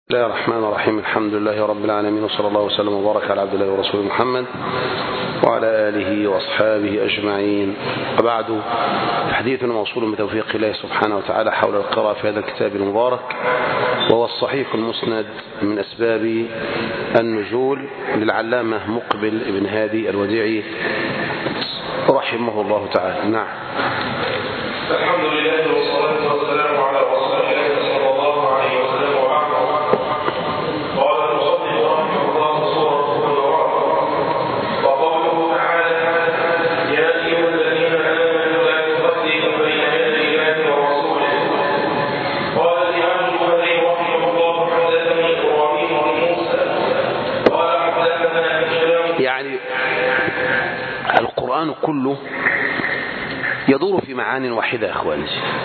بسم الله الرحمن الرحيم. الحمد لله رب العالمين، وصلى الله وسلم وبارك على عبد الله ورسوله محمد وعلى آله وأصحابه أجمعين. وبعد، حديثنا موصول بتوفيق الله سبحانه وتعالى حول القراءة في هذا الكتاب المبارك، وهو الصحيح المسند من أسباب النزول للعلامة مقبل ابن هادي الوديعي رحمه الله تعالى. نعم. الحمد لله والصلاة والسلام على رسول الله صلى الله عليه وسلم. وبعد، قال المصنف رحمه الله سورة الحجرات، وقوله تعالى: يا أيها الذين آمنوا لا تقدموا بين يدي الله ورسوله. قال الإمام البخاري رحمه الله: حدثني إبراهيم بن موسى قال حدثنا هشام. يعني القرآن كله يدور في معان واحدة يا أخواني،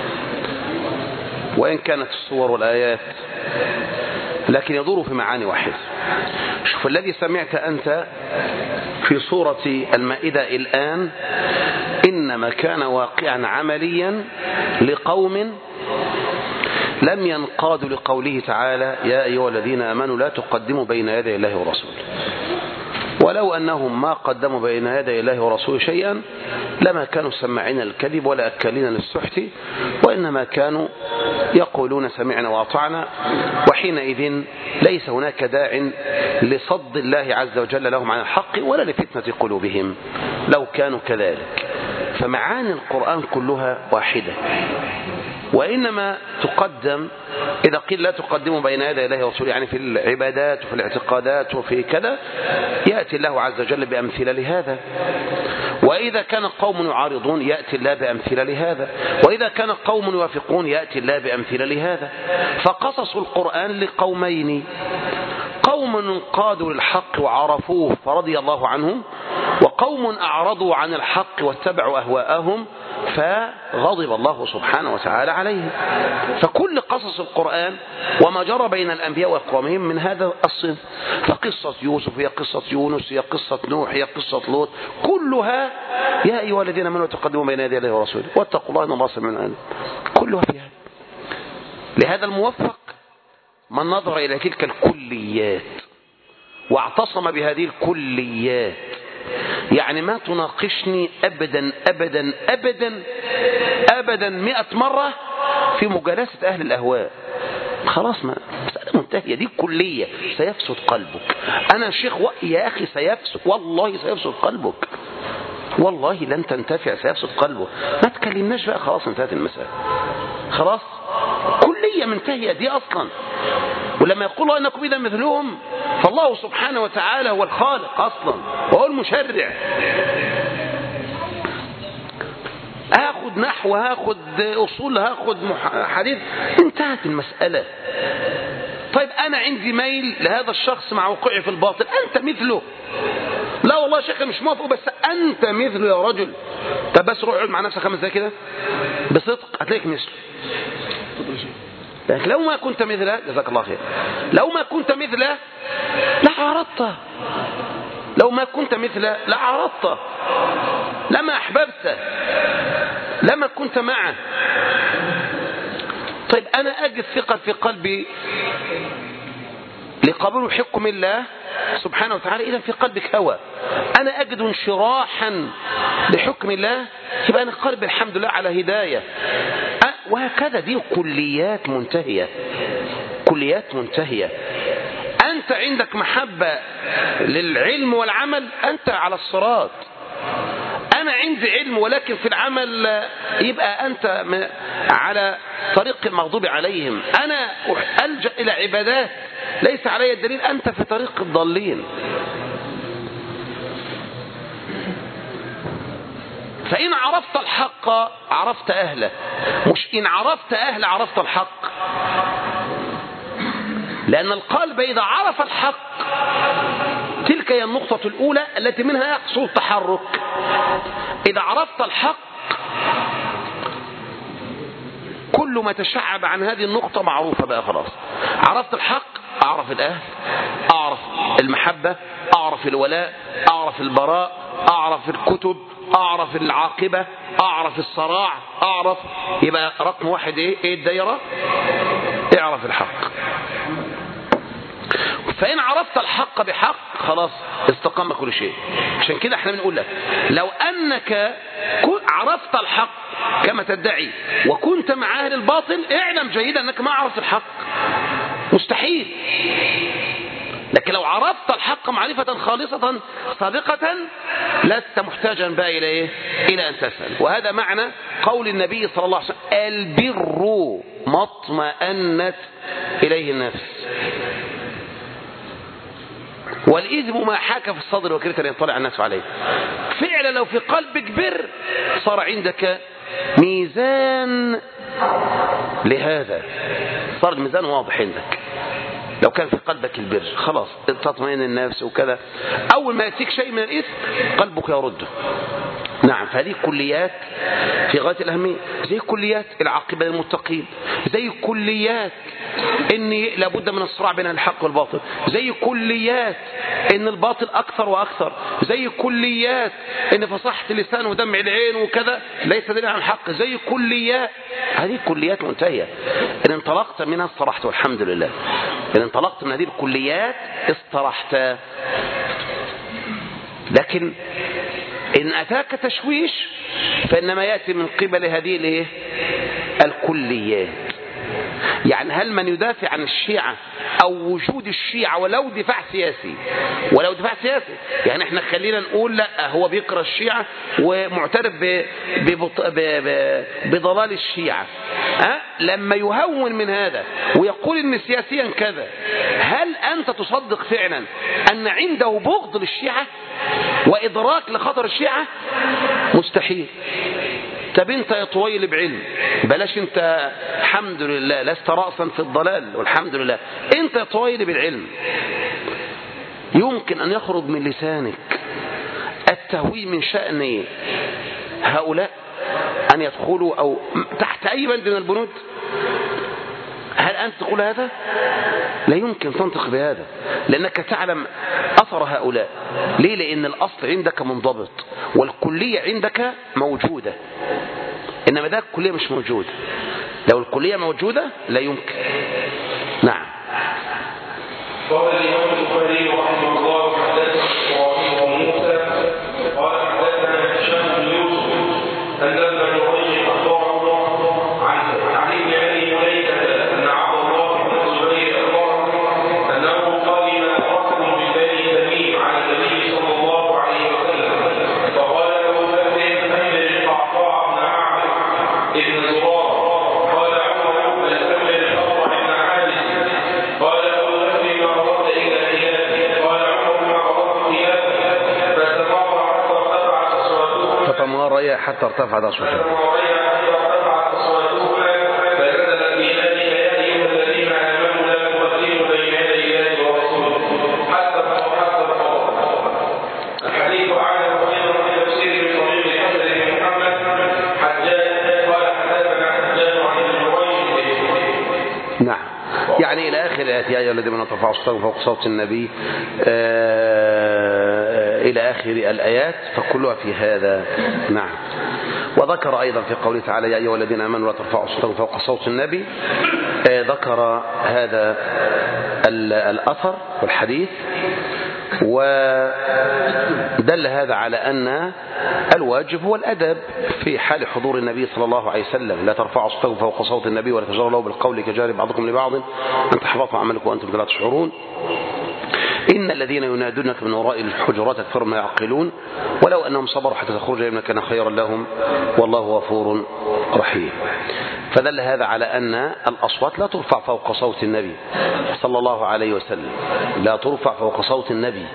وإن كانت الصور والآيات لكن يدور في معاني واحدة. شوف الذي سمعت أنت في سورة المائدة الآن إنما كان واقعا عمليا لقوم لم ينقادوا لقوله تعالى: يا أيها الذين آمنوا لا تقدموا بين يدي الله ورسوله. ولو أنهم ما قدموا بين يدي الله ورسوله شيئا لما كانوا سماعين الكذب ولا أكلين للسحت، وإنما كانوا يقولون سمعنا وأطعنا، وحينئذ ليس هناك داع لصد الله عز وجل لهم عن الحق ولا لفتنة قلوبهم لو كانوا كذلك. فمعاني القرآن كلها واحدة، وإنما تقدم إذا قيل لا تقدموا بين يدي الله ورسوله، يعني في العبادات وفي الاعتقادات وفي كذا، يأتي الله عز وجل بأمثلة لهذا. وإذا كان قوم يعارضون يأتي الله بأمثلة لهذا، وإذا كان قوم يوافقون يأتي الله بأمثلة لهذا. فقصص القرآن لقومين: قوم انقادوا للحق وعرفوه فرضي الله عنهم، وقوم أعرضوا عن الحق واتبعوا أهواءهم فغضب الله سبحانه وتعالى عليهم. فكل قصص القرآن وما جرى بين الأنبياء وأقوامهم من هذا الصنف. فقصة يوسف هي قصة يونس، هي قصة نوح، هي قصة لوط، كلها يا أيها الذين آمنوا تقدموا بين يدي الله ورسوله واتقوا الله إن الله سميع عليم، كلها فيها. لهذا الموفق من نظر إلى تلك الكليات واعتصم بهذه الكليات، يعني ما تناقشني أبدا أبدا أبدا أبدا 100 مرة في مجالسة أهل الأهواء. خلاص، ما مسألة منتهية، دي كلية. سيفسد قلبك. أنا شيخ يا أخي سيفسد، والله سيفسد قلبك، والله لن تنتفع، سيفسد قلبه. ما تكلمناش بقى، خلاص انتهت المسألة، خلاص كلية منتهية دي أصلا. ولما يقول الله إنكم إذا مثلهم، فالله سبحانه وتعالى هو الخالق أصلا وهو المشرع. هاخد نحو، هاخد أصول، هاخد حديث، انتهت المسألة. طيب أنا عندي ميل لهذا الشخص مع وقوعي في الباطل، أنت مثله. لا والله يا شيخ مش موافق، بس أنت مثله يا رجل. طب بس روح اقعد مع نفسك 5 دقايق كده بصدق هتلاقيك مثله. لكن لو ما كنت مثله، جزاك الله خير، لو ما كنت مثله لعارضته، لو ما كنت مثله لعارضته، لما أحببته، لما كنت معه. طيب أنا أجد ثقة في قلبي لقبول حكم الله سبحانه وتعالى، إذا في قلبك هوى. أنا أجد انشراحا لحكم الله، يبقى أنا قلبي الحمد لله على هداية. وهكذا، دي كليات منتهية، كليات منتهية. أنت عندك محبة للعلم والعمل، أنت على الصراط. أنا عندي علم ولكن في العمل، يبقى أنت على طريق المغضوب عليهم. أنا ألجأ إلى عبادات ليس علي الدليل، أنت في طريق الضالين. فإن عرفت الحق عرفت أهله، مش إن عرفت أهله عرفت الحق. لأن القلب إذا عرف الحق، تلك هي النقطة الأولى التي منها يحصل التحرك. إذا عرفت الحق كل ما تشعب عن هذه النقطة معروفة بقى، خلاص عرفت الحق، أعرف الأهل، أعرف المحبة، أعرف الولاء، أعرف البراء، أعرف الكتب، أعرف العاقبة، أعرف الصراع، أعرف. يبقى رقم 1 إيه الدائرة؟ اعرف الحق. فإن عرفت الحق بحق خلاص استقام كل شيء. عشان كده احنا بنقول لك لو أنك عرفت الحق كما تدعي وكنت مع أهل الباطل اعلم جيدا أنك ما عرفت الحق، مستحيل. لكن لو عرفت الحق معرفة خالصة صادقة لست محتاجا بقى إلى إيه؟ إلى أن تسأل. وهذا معنى قول النبي صلى الله عليه وسلم البر ما اطمأنت إليه النفس والإثم ما حاك في الصدر وكرهت أن يطلع الناس عليه. فعلا لو في قلبك بر صار عندك ميزان لهذا، صار الميزان واضح عندك. لو كان في قلبك البر خلاص تطمئن النفس وكذا. أول ما يأتيك شيء من الإثم قلبك يرده. نعم، فهذه كليات في غاية الأهمية، زي كليات العاقبة للمتقين، زي كليات إن لابد من الصراع بين الحق والباطل، زي كليات إن الباطل أكثر وأكثر، زي كليات إن فصاحة اللسان ودمع العين وكذا ليس دليل على الحق، زي كليات. هذه كليات منتهية إن انطلقت منها استرحت والحمد لله. إن انطلقت من هذه الكليات استرحت. لكن إن أتاك تشويش فإنما يأتي من قبل هذه الكليات. يعني هل من يدافع عن الشيعة أو وجود الشيعة ولو دفاع سياسي، ولو دفاع سياسي، يعني احنا خلينا نقول لا هو بيكره الشيعة ومعترف بضلال الشيعة، لما يهون من هذا ويقول إن سياسيا كذا، هل أنت تصدق فعلا أن عنده بغض للشيعة وإدراك لخطر الشيعة؟ مستحيل. طب انت يا طويل بعلم، بلاش انت الحمد لله لست رأسا في الضلال والحمد لله، انت يا طويل بالعلم يمكن أن يخرج من لسانك التهويل من شأن هؤلاء أن يدخلوا أو تحت أي بند من البنود؟ هل أنت تقول هذا؟ لا يمكن تنطق بهذا، لأنك تعلم أثر هؤلاء. ليه؟ لأن الأصل عندك منضبط والكلية عندك موجودة، إنما ذاك الكلية مش موجودة. لو الكلية موجودة لا يمكن. نعم. قال الإمام البخاري رحمه الله حدثنا إبراهيم وموسى قال حدثنا هشام بن يوسف أن ابن جريج أخبره عن ابن أبي مليكة أن عبد الله بن الزبير أخبره أنه قال ركب من بني تميم على النبي صلى الله عليه وسلم فقال له بكر أمر القعقاع بن معبد ابن زرارة قال عمر بل أمر الأقرع بن عابس قال فتماريا حتى ارتفعت أصواتهما فنزل في ذلك يا أيها الذين آمنوا لا تقدموا بين يدي الله ورسوله حتى القضاء. الحديث عنه أيضا في تفسير من طريق الحسن بن محمد حجاج قال حدثنا حجاج عن الجريج. نعم، يعني إلى آخر الآيات يا أيها الذين آمنوا ترفعوا أصواتكم فوق صوت النبي إلى آخر الآيات، فكلها في هذا. نعم. وذكر أيضا في قوله تعالى يا أيها الذين آمنوا لا ترفعوا أصواتكم فوق صوت النبي، ذكر هذا الأثر والحديث، ودل هذا على أن الواجب هو الأدب في حال حضور النبي صلى الله عليه وسلم. لا ترفعوا أصواتكم فوق صوت النبي ولا تجهروا له بالقول كجهر بعضكم لبعض أن تحبطوا أعمالكم وأنتم لا تشعرون. إن الذين ينادونك من وراء الحجرات أكثرهم لا يعقلون ولو أنهم صبروا حتى تخرج إليهم كان خيرا لهم والله غفور رحيم. فدل هذا على أن الأصوات لا ترفع فوق صوت النبي صلى الله عليه وسلم، لا ترفع فوق صوت النبي.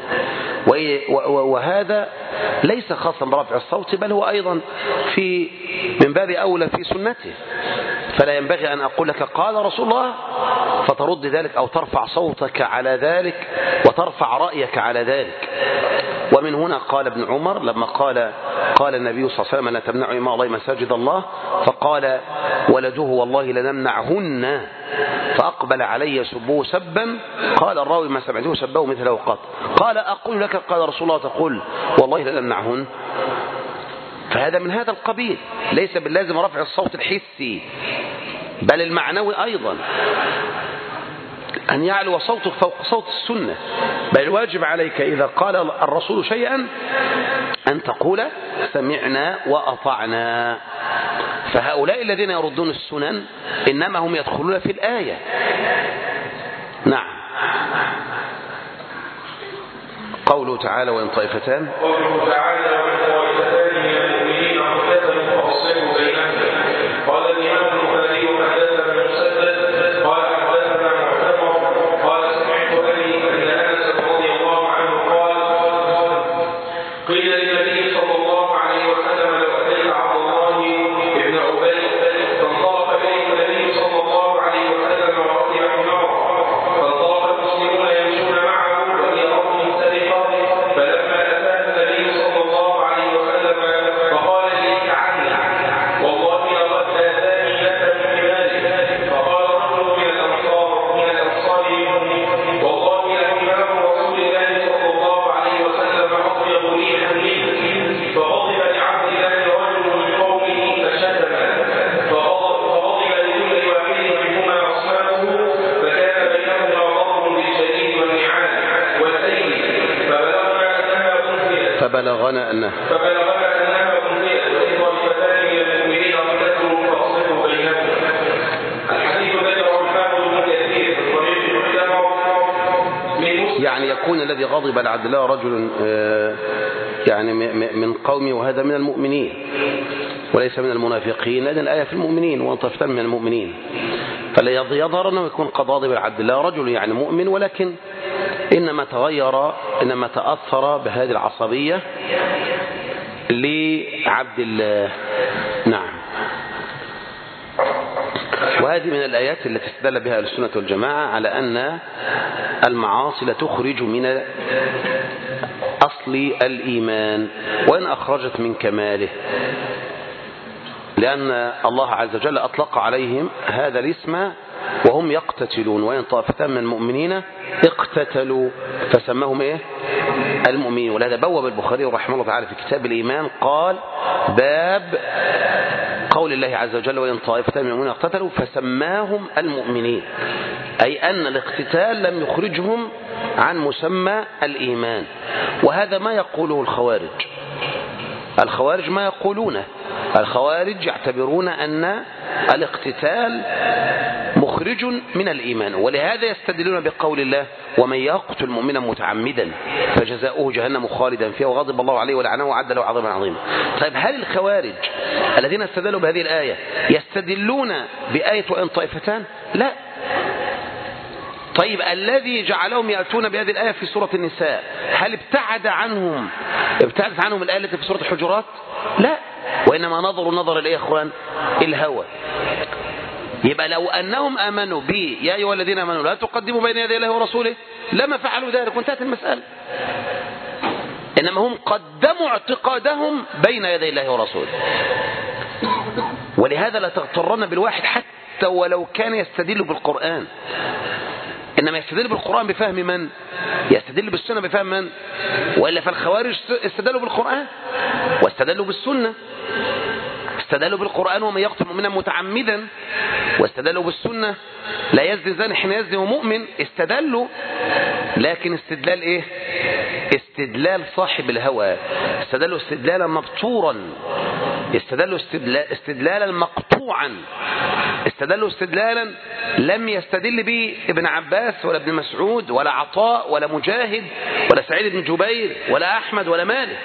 وهذا ليس خاصا برفع الصوت، بل هو أيضا من باب أولى في سنته. فلا ينبغي أن أقول لك قال رسول الله فترد ذلك أو ترفع صوتك على ذلك وترفع رأيك على ذلك. ومن هنا قال ابن عمر لما قال النبي صلى الله عليه وسلم لا تمنعوا إماء الله مساجد الله، فقال ولده والله لنمنعهن، فأقبل علي سبوه سبا، قال الراوي ما سمعته سبه مثله قط، قال أقول لك قال رسول الله تقول والله لنمنعهن. فهذا من هذا القبيل، ليس باللازم رفع الصوت الحسي بل المعنوي أيضا. أن يعلو صوتك فوق صوت السنة، بل الواجب عليك إذا قال الرسول شيئا أن تقول سمعنا وأطعنا. فهؤلاء الذين يردون السنن إنما هم يدخلون في الآية. نعم. قوله تعالى وإن طائفتان، قوله تعالى وإن طائفتان من المؤمنين اقتتلوا فأصلحوا بينهما. قال الإمام البخاري حدثنا مسدد قال حدثنا معتمر قال سمعت أبي أن أنس رضي الله عنه قال قيل للنبي صلى الله عليه وسلم لو أتيت عبد الله بن أبي فانطلق إليه النبي صلى الله عليه وسلم ورضي عنه فانطلق المسلمون يمشون معه وهي أرض سرقة. فلما أتاه النبي صلى الله عليه وسلم فقال لي عني والله لقد آتاني لك من مالك. فقال رجل من الأنصار والله لإمام رسول الله صلى الله عليه وسلم أطيب ريحا منك. فغضب لعبد الله رجل من قومه فشتمه فغضب لكل واحد منهما أصحابه فكان بينهما ضرب بالجديد والنعال والسيل. فبلغنا أنها أنثيت وإن طائفتان من المؤمنين اقتتلوا فأصلحوا بينهما. الحديث ذكره الحافظ ابن كثير في الطريق المعتبر من مسلم. يعني يكون الذي غضب على عبد الله رجل يعني من قومه وهذا من المؤمنين وليس من المنافقين، لأن الآية في المؤمنين وإن طائفتان من المؤمنين. فالذي يظهر أنه يكون قد غضب على عبد الله رجل يعني مؤمن، ولكن إنما تأثر بهذه العصبية لعبد الله. نعم. وهذه من الآيات التي استدل بها السنة والجماعة على أن المعاصي لا تخرج من أصل الإيمان وإن أخرجت من كماله، لأن الله عز وجل أطلق عليهم هذا الاسم وهم يقتتلون. وإن طائفتان من المؤمنين اقتتلوا فسماهم إيه؟ المؤمنين. ولهذا بوب البخاري رحمه الله تعالى في كتاب الإيمان قال باب قول الله عز وجل وإن طائفتان من المؤمنين اقتتلوا فسماهم المؤمنين، أي أن الاقتتال لم يخرجهم عن مسمى الإيمان. وهذا ما يقوله الخوارج ما يقولونه. الخوارج يعتبرون أن الاقتتال مخرج من الإيمان، ولهذا يستدلون بقول الله ومن يقتل مؤمنا متعمدا فجزاؤه جهنم خالدا فيها وغضب الله عليه ولعنه وعد له عذابا عظيما. طيب هل الخوارج الذين استدلوا بهذه الآية يستدلون بآية وإن طائفتان؟ لا. طيب الذي جعلهم يأتون بهذه الآية في سورة النساء هل ابتعدت عنهم الآية التي في سورة الحجرات؟ لا، وإنما نظر إليه أخوان الهوى. يبقى لو أنهم آمنوا بي يا أيها الذين آمنوا لا تقدموا بين يدي الله ورسوله لما فعلوا ذلك وانتهت المسألة. إنما هم قدموا اعتقادهم بين يدي الله ورسوله. ولهذا لا تغترن بالواحد حتى ولو كان يستدل بالقرآن، إنما يستدل بالقرآن بفهم من؟ يستدل بالسنة بفهم من؟ وإلا فالخوارج استدلوا بالقرآن واستدلوا بالسنة. استدلوا بالقرآن ومن يقتل مؤمنا متعمدا، واستدلوا بالسنة لا يزني زاني حين يزني ومؤمن. استدلوا، لكن استدلال ايه؟ استدلال صاحب الهوى. استدلوا استدلالا مبتورا، استدلوا استدلالا مقطوعا، استدلوا استدلالا لم يستدل به ابن عباس ولا ابن مسعود ولا عطاء ولا مجاهد ولا سعيد بن جبير ولا أحمد ولا مالك.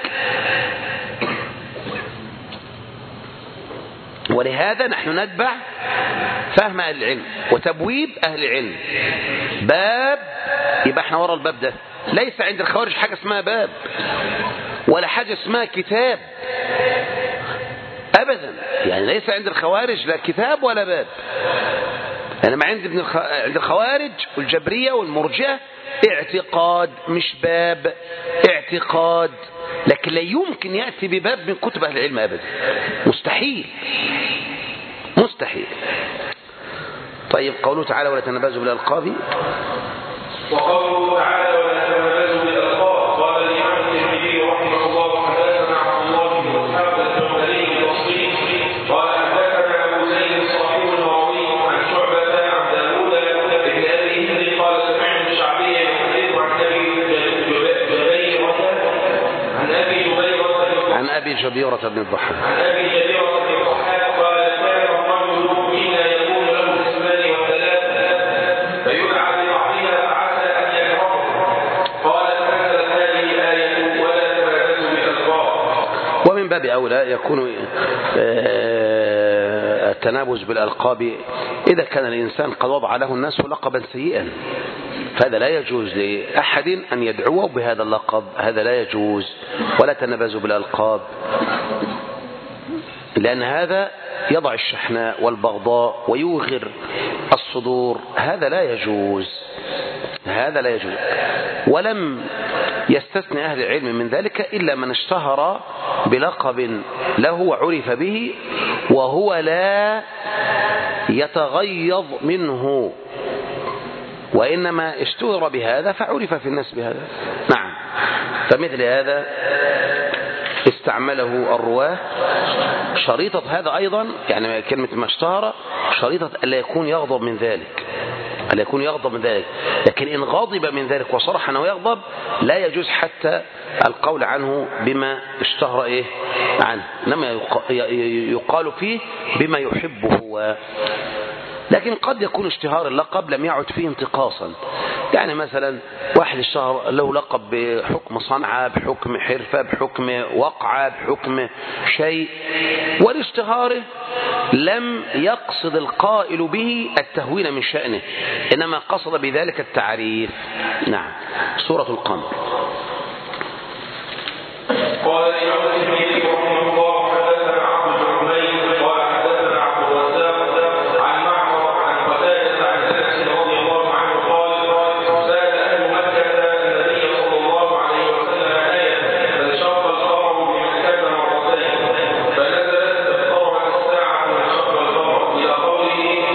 ولهذا نحن نتبع فهم أهل العلم وتبويب أهل العلم. باب يبقى احنا وراء الباب ده. ليس عند الخوارج حاجة اسمها باب ولا حاجة اسمها كتاب أبدا. يعني ليس عند الخوارج لا كتاب ولا باب. أنا ما عند الخوارج والجبرية والمرجئة اعتقاد مش باب، اعتقاد. لكن لا يمكن يأتي بباب من كتب أهل العلم أبدا، مستحيل مستحيل. طيب قوله تعالى ولا تنابزوا بالألقاب، وقوله تعالى ولا تنابزوا بالألقاب. قال الإمام الترمذي رحمه الله حدثنا عبد الله بن إسحاق الجوهري البصري قال حدثنا أبو زيد صاحب الراوي عن شعبة عن داوود بن أبي هند قال أبي جبيرة بن الضحاك عن أبي جبيرة بن الضحاك قال كان الرجل فينا يكون له اسمان وثلاثة فيدعى ببعضها فعسى أن يكرهه قال فنزلت هذه الآية ولا تبادلوا بالألقاب. ومن باب أولى يكون التنابز بالألقاب إذا كان الإنسان قد وضع له الناس لقبا سيئا، فهذا لا يجوز لأحد أن يدعوه بهذا اللقب، هذا لا يجوز. ولا تنابزوا بالألقاب، لأن هذا يضع الشحناء والبغضاء ويوغر الصدور، هذا لا يجوز، هذا لا يجوز. ولم يستثني أهل العلم من ذلك إلا من اشتهر بلقب له وعرف به وهو لا يتغيظ منه، وإنما اشتهر بهذا فعرف في الناس بهذا. نعم، فمثل هذا استعمله الرواه. شريطة هذا أيضا يعني كلمة ما اشتهر شريطة ألا يكون يغضب من ذلك، ألا يكون يغضب من ذلك. لكن إن غضب من ذلك وصرح أنه يغضب لا يجوز حتى القول عنه بما اشتهر عنه، إنما يقال فيه بما يحبه هو. لكن قد يكون اشتهار اللقب لم يعد فيه انتقاصا، يعني مثلا واحد اشتهر له لقب بحكم صنعة، بحكم حرفة، بحكم وقعة، بحكم شيء، والاشتهاره لم يقصد القائل به التهوين من شأنه، إنما قصد بذلك التعريف. نعم. سورة القمر. قال الإمام الترمذي رحمه الله حدثنا عبد بن حميد قال حدثنا عبد الرزاق عن معمر عن قتادة عن أنس رضي الله عنه قال سأل أهل مكة النبي صلى الله عليه وسلم آية فانشق القمر بمكة مرتين فنزلت اقتربت الساعة وانشق القمر إلى قوله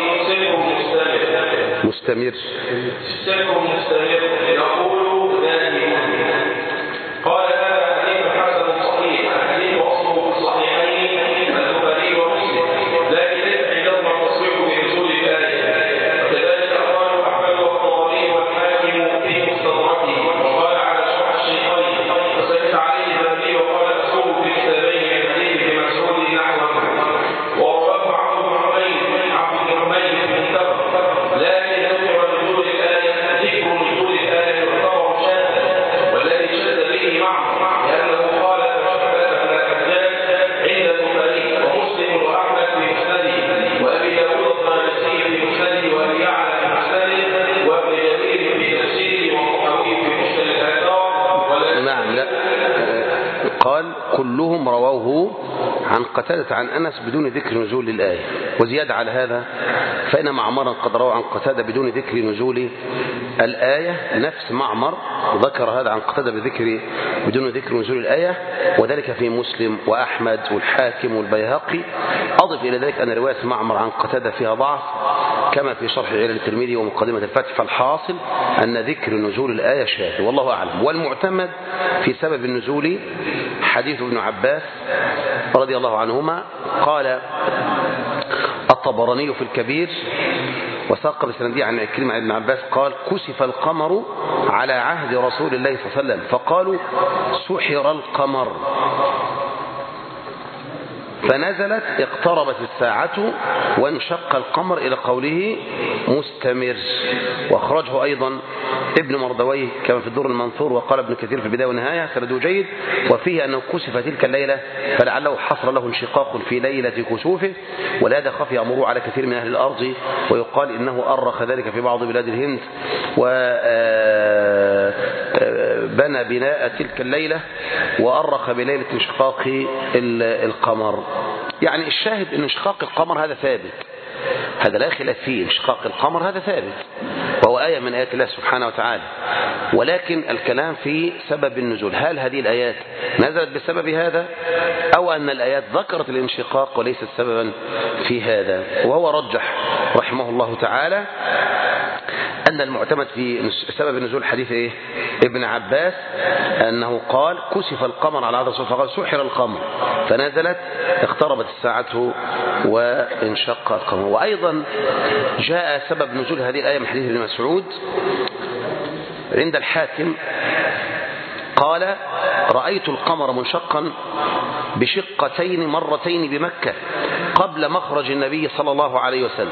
مستمر سر مستمر يقول دائما. قال هذا حديث حسن صحيح، الحديث أصله في الصحيحين البخاري ومسلم، لكن ليس عندهما التصريح بنزول الآية. وكذلك قال أحمد والطبري والحاكم في مستدركه وقال على شرح الشيخين، وسكت عليه الذهبي وقال أصله في كتابين من حديث ابن مسعود نحوه، ورواه عبد بن حميد في المنتخب، لكن ذكر نزول الآية يعتبر شاذا، والذي شذ به معه لأنه قال فشبه ابن الحجاج عند البخاري ومسلم وأحمد في مسنده وأبي داود الطيالسي في مسنده وأبي يعلى في مسنده وابن جرير في تفسيره والطحاوي في مشكل الآثار. نعم، لا قال كلهم رووه عن قتادة عن أنس بدون ذكر نزول الآية. وزيادة على هذا فإن معمرا قد روى عن قتادة بدون ذكر نزول الآية، نفس معمر ذكر هذا عن قتادة بدون ذكر نزول الآية، وذلك في مسلم وأحمد والحاكم والبيهقي. أضف إلى ذلك أن رواية معمر عن قتادة فيها ضعف كما في شرح علل الترمذي ومقدمة الفتح، فالحاصل أن ذكر نزول الآية شاذ والله أعلم. والمعتمد في سبب النزول حديث ابن عباس رضي الله عنهما، قال الطبراني في الكبير وساق بسنديه عن عكرمة عن ابن عباس قال كسف القمر على عهد رسول الله صلى الله عليه وسلم فقالوا سحر القمر، فنزلت اقتربت الساعة وانشق القمر إلى قوله مستمر. واخرجه أيضا ابن مردويه كما في الدور المنثور، وقال ابن كثير في البداية والنهاية سنده جيد، وفيه أنه كسف تلك الليلة فلعله حصل له انشقاق في ليلة كسوفه، ولهذا خفي أمره على كثير من أهل الأرض، ويقال إنه أرخ ذلك في بعض بلاد الهند وبنى بناء تلك الليلة وأرخ بليلة انشقاق القمر. يعني الشاهد أن انشقاق القمر هذا ثابت، هذا لا خلاف فيه، انشقاق القمر هذا ثابت وهو آية من آيات الله سبحانه وتعالى، ولكن الكلام في سبب النزول، هل هذه الآيات نزلت بسبب هذا أو أن الآيات ذكرت الانشقاق وليست سببا في هذا. وهو رجح رحمه الله تعالى أن المعتمد في سبب النزول حديث ابن عباس أنه قال كسف القمر على عهد الرسول فقال سحر القمر، فنزلت اقتربت الساعة وانشق القمر. وأيضا جاء سبب نزول هذه الآية من حديث ابن مسعود عند الحاكم قال رأيت القمر منشقا بشقتين مرتين بمكة قبل مخرج النبي صلى الله عليه وسلم.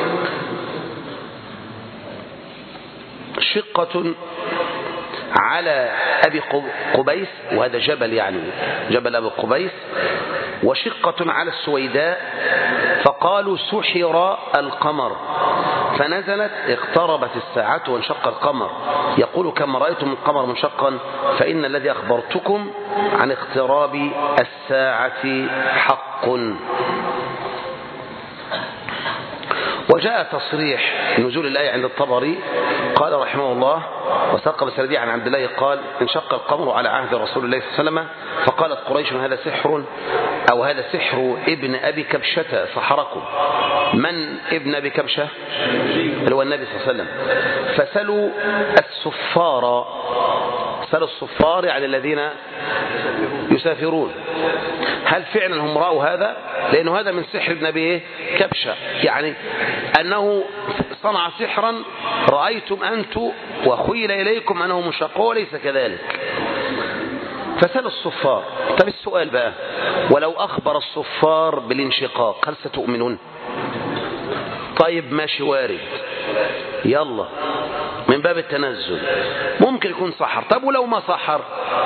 شقة على أبي قبيس، وهذا جبل يعني جبل أبي قبيس، وشقة على السويداء، فقالوا سحر القمر، فنزلت اقتربت الساعة وانشق القمر، يقول كما رأيتم القمر منشقا فإن الذي أخبرتكم عن اقتراب الساعة حق. وجاء تصريح نزول الآية عند الطبري قال رحمه الله وساق بسنديه عن عبد الله قال انشق القمر على عهد رسول الله صلى الله عليه وسلم، فقالت قريش هذا سحر أو هذا سحر ابن أبي كبشة سحركم. من ابن أبي كبشة؟ اللي هو النبي صلى الله عليه وسلم. فسلوا السفار، سلوا السفار يعني الذين يسافرون هل فعلا هم رأوا هذا؟ لأنه هذا من سحر ابن أبي كبشة، يعني أنه صنع سحرا رأيتم أنتم وخيل إليكم أنه منشق وليس كذلك. فسألوا الصفار. طب السؤال بقى، ولو أخبر الصفار بالانشقاق هل ستؤمنون؟ طيب ماشي وارد، يلا من باب التنزل ممكن يكون سحر. طب ولو ما سحر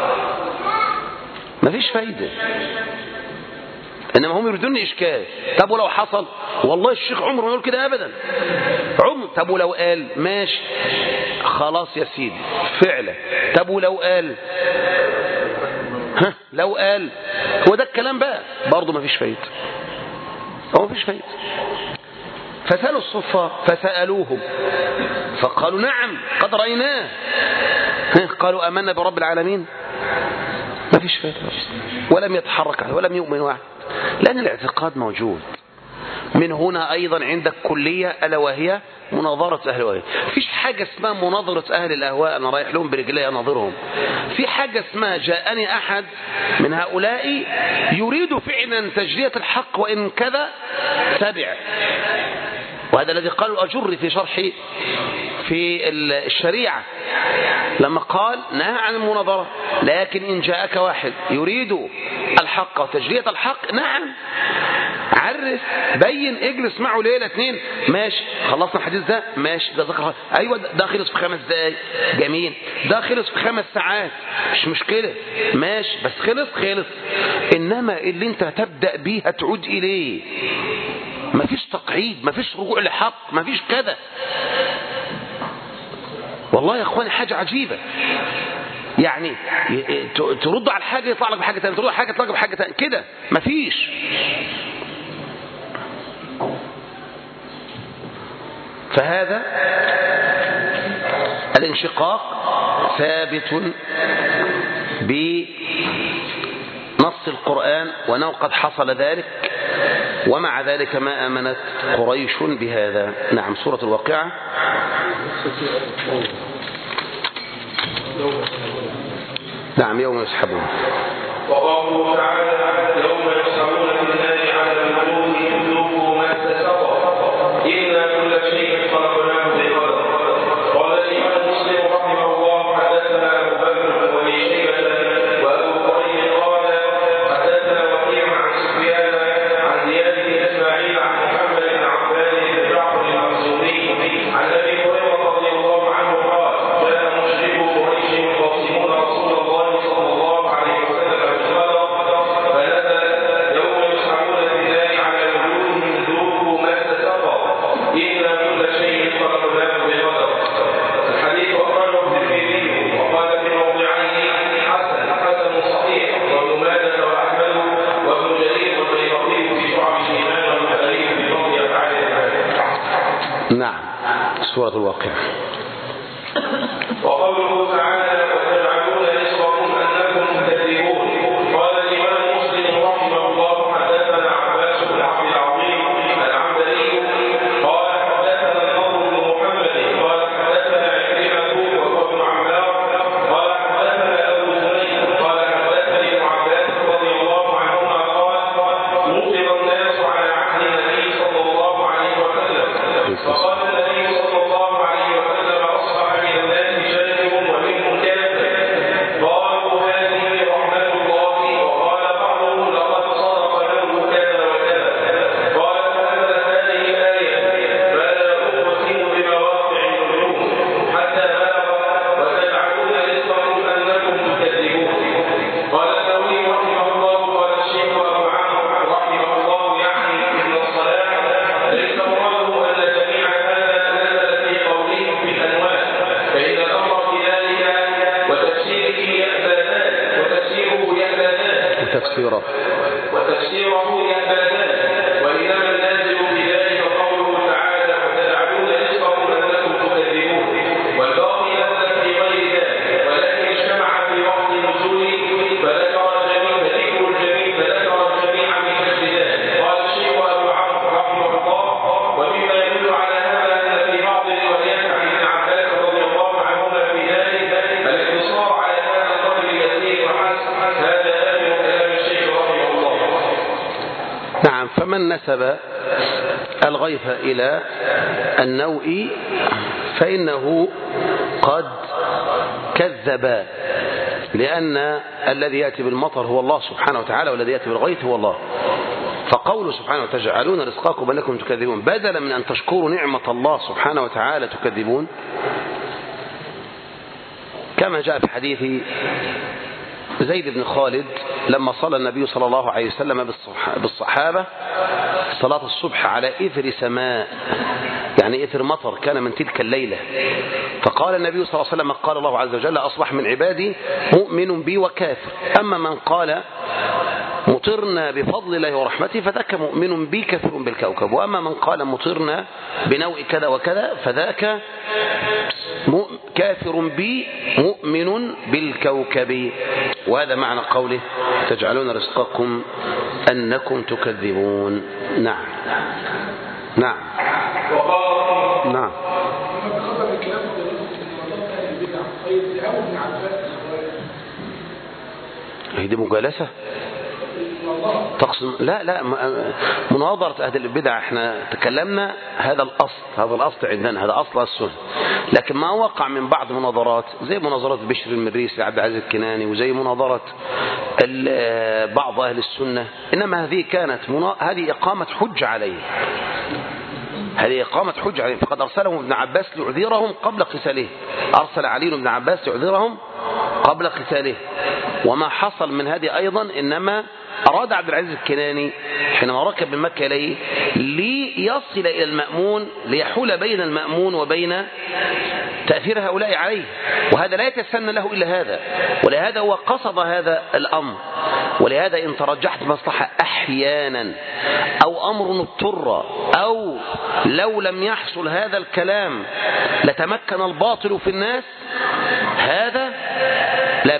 مفيش فايدة، إنما هم يريدون إشكال. طب ولو حصل؟ والله الشيخ عمره ما يقول كده أبدا، عمر. طب ولو قال؟ ماشي خلاص يا سيدي فعلا. طب ولو قال؟ لو قال هو ده الكلام بقى برضه مفيش فايدة، هو مفيش فايدة. فسألوا الصفار فسألوهم فقالوا نعم قد رأيناه. قالوا آمنا برب العالمين، مفيش فايدة، ولم يتحرك ولم يؤمن واحد، لأن الاعتقاد موجود. من هنا أيضا عندك كلية ألا وهي مناظرة أهل الأهواء. فيش حاجة اسمها مناظرة أهل الأهواء أنا رايح لهم برجلي أناظرهم. في حاجة اسمها جاءني أحد من هؤلاء يريد فعلا تجرية الحق وإن كذا تبع، وهذا الذي قاله الأجر في شرح في الشريعة لما قال نهى عن المناظرة، لكن إن جاءك واحد يريد الحق وتجرية الحق نعم عرف بين اجلس معه ليلة اتنين ماشي. خلصنا الحديث ده ماشي، ده ذكر ايوه ده خلص في 5 دقايق جميل، ده خلص في 5 ساعات مش مشكلة ماشي، بس خلص. انما اللي انت هتبدأ بيه هتعود اليه، مفيش تقعيد، مفيش رجوع لحق، مفيش كده. والله يا اخواني حاجة عجيبة، يعني ترد على الحاجة يطلع لك بحاجة تانية، ترد على حاجة يطلع لك بحاجة تانية، كده مفيش. فهذا الانشقاق ثابت بنص القرآن وأنه قد حصل ذلك، ومع ذلك ما آمنت قريش بهذا. نعم سورة الواقعة. نعم يوم يسحبون. وقوله تعالى يوم يسحبون في النار على الوجوه يذوقوا ما استسقوا إنا كل شيء خلقناه بقدر. قال الإمام مسلم رحمه الله حدثنا أبو بكر وابي شيبة وأبو قريب قال حدثنا وكيع عن سفيان عن زياد بن إسماعيل عن محمد بن عباد بن جعفر المخزومي عن أبي هريرة رضي الله عنه قال جاء مشركو قريش يخاصمون رسول الله صلى الله عليه وسلم بالغدر فنزل يوم يسحبون في النار على وجوههم ذوقوا ما استسقوا إنا كل شيء خلقناه بقدر. الحديث أخرجه الترمذي وقال في موضعين حسن صحيح، وابن ماجه وأحمد وابن جرير والبيهقي في شعب الإيمان والتأليف في فضل أفعال العباد. نعم سورة الواقعة. وقوله تعالى وتجعلون رزقكم أنكم تكذبون. قال الإمام مسلم رحمه الله حدثنا عباس بن عبد العظيم العنبري قال حدثنا النضر بن محمد قال حدثنا عكرمة وهو ابن عمار قال حدثنا أبو زريق قال حدثني ابن عباس رضي الله عنهما قال مطر الناس على عهد النبي صلى الله عليه وسلم، فقال النبي صلى الله عليه وسلم أصبح من الناس شرك وتفسيره يأبى ذلك، وإنما النازل بذلك قوله تعالى وتجعلون رزقكم أنكم تكذبون، والباقي نزل في غير ذلك، ولكن اجتمع في وقت النزول فذكر الجميع من أجل ذلك. قال الشيخ أبو عمرو رحمه الله: ومما يدل على هذا أن في بعض الروايات عن ابن عباس رضي الله عنهما في ذلك الاقتصار على هذا القدر اليسير وحسب. هذا آخر كلام الشيخ رحمه الله. نعم. فمن نسب الغيث إلى النوء فإنه قد كذب، لأن الذي يأتي بالمطر هو الله سبحانه وتعالى، والذي يأتي بالغيث هو الله. فقوله سبحانه وتجعلون رزقكم أنكم تكذبون، بدلا من أن تشكروا نعمة الله سبحانه وتعالى تكذبون، كما جاء في حديث زيد بن خالد لما صلى النبي صلى الله عليه وسلم بالصحابة صلاة الصبح على إثر سماء، يعني إثر مطر كان من تلك الليلة، فقال النبي صلى الله عليه وسلم: قال الله عز وجل: أصبح من عبادي مؤمن بي وكافر، أما من قال مطرنا بفضل الله ورحمته فذاك مؤمن بي كافر بالكوكب، وأما من قال مطرنا بنوء كذا وكذا فذاك كافر بي مؤمن بالكوكب. وهذا معنى قوله تجعلون رزقكم أنكم تكذبون. نعم نعم نعم. هذه مجالسة تقسم؟ لا مناظرة أهل البدع احنا تكلمنا، هذا الأصل عندنا، هذا أصل السنة. لكن ما وقع من بعض مناظرات زي مناظرة بشر المريسي لعبد العزيز الكناني، وزي مناظرة بعض أهل السنة، إنما هذه كانت هذه إقامة حج عليه، فقد أرسلهم ابن عباس ليعذرهم قبل قتاله، أرسل علي بن عباس ليعذرهم قبل قتاله. وما حصل من هذه أيضا إنما أراد عبد العزيز الكناني حينما ركب من مكة إليه ليصل إلى المأمون، ليحول بين المأمون وبين تأثير هؤلاء عليه، وهذا لا يتسنى له إلا هذا، ولهذا هو قصد هذا الأمر. ولهذا إن ترجحت مصلحة أحيانا أو أمر اضطر، أو لو لم يحصل هذا الكلام لتمكن الباطل في الناس، هذا لا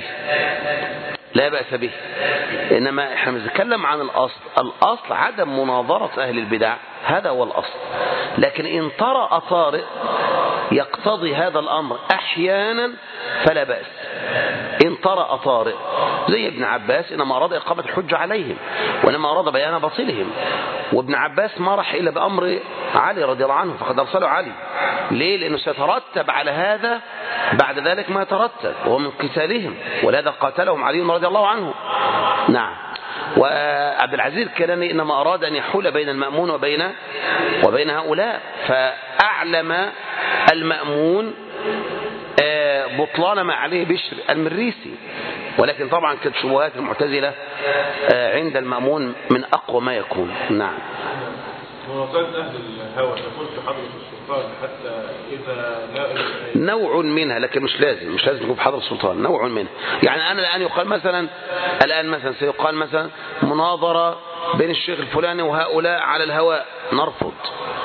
بأس به. إنما احنا بنتكلم عن الأصل عدم مناظرة أهل البدع، هذا هو الأصل. لكن إن طرأ طارئ يقتضي هذا الأمر أحيانا فلا بأس. إن طرأ طارئ زي ابن عباس إنما أراد إقامة الحجة عليهم، وإنما أراد بيان باطلهم. وابن عباس ما راح إلا بأمر علي رضي الله عنه، فقد أرسله علي. ليه؟ لأنه سيترتب على هذا بعد ذلك ما يترتب، وهو من قتالهم، ولهذا قاتلهم علي رضي الله عنه. نعم. وعبد العزيز الكناني إنما أراد أن يحول بين المأمون وبين هؤلاء، فأعلم المأمون بطلان ما عليه بشر المريسي. ولكن طبعا كانت شبهات المعتزلة عند المأمون من أقوى ما يكون. نعم. مناظرة أهل الهوى تكون في حضرة السلطان حتى إذا نوع منها، لكن مش لازم تكون في حضرة السلطان، نوع منها. يعني أنا الآن يقال مثلا سيقال مثلا مناظرة بين الشيخ الفلاني وهؤلاء على الهواء، نرفض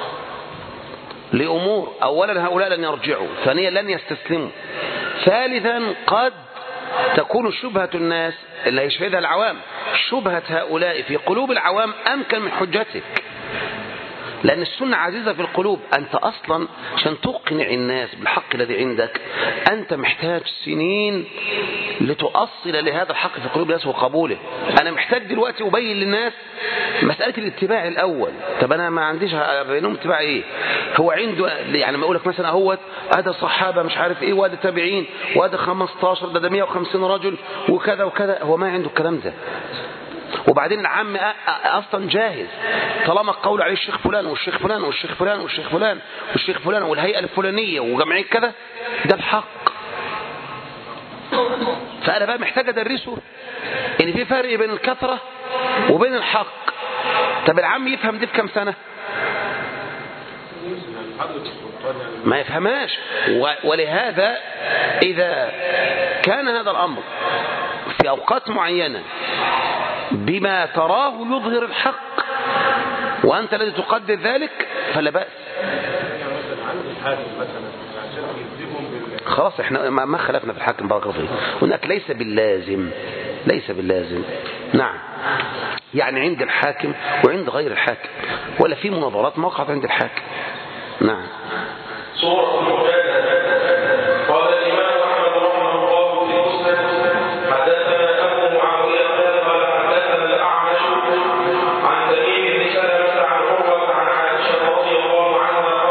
لأمور: أولا هؤلاء لن يرجعوا، ثانيا لن يستسلموا، ثالثا قد تكون شبهة الناس اللي يشهدها العوام، شبهة هؤلاء في قلوب العوام أمكن من حجتك، لأن السنة عزيزة في القلوب. أنت أصلا عشان تقنع الناس بالحق الذي عندك أنت محتاج سنين لتؤصل لهذا الحق في قلوب الناس وقبوله. أنا محتاج دلوقتي أبين للناس مسألة الاتباع الأول. طب أنا ما عنديش بينهم اتباع إيه؟ هو عنده يعني ما أقولك مثلا هو هذا الصحابة مش عارف إيه، وهذا تابعين، وهذا 15، ده 150 رجل وكذا وكذا، هو ما عنده الكلام ده. وبعدين العام أصلا جاهز، طالما القول عليه الشيخ فلان والشيخ فلان والشيخ فلان والشيخ فلان والشيخ فلان والهيئة الفلانية وجمعية كذا، ده الحق. فأنا بقى محتاج أدرسه إن في فرق بين الكثرة وبين الحق. طب العام يفهم دي في كم سنة؟ ما يفهماش. ولهذا إذا كان هذا الأمر في أوقات معينة بما تراه يظهر الحق وأنت الذي تقدر ذلك فلا بأس. خلاص احنا ما خلفنا في الحاكم بارك الله فيه، هناك ليس باللازم. نعم، يعني عند الحاكم وعند غير الحاكم، ولا في مناظرات ما وقعت عند الحاكم. نعم. سورة المجادلة. قال الإمام أحمد رحمه الله في المسند حدثنا أبو معاوية قال حدثنا الأعمش عن تميم بن سلمة عن عروة عن عائشة رضي الله عنها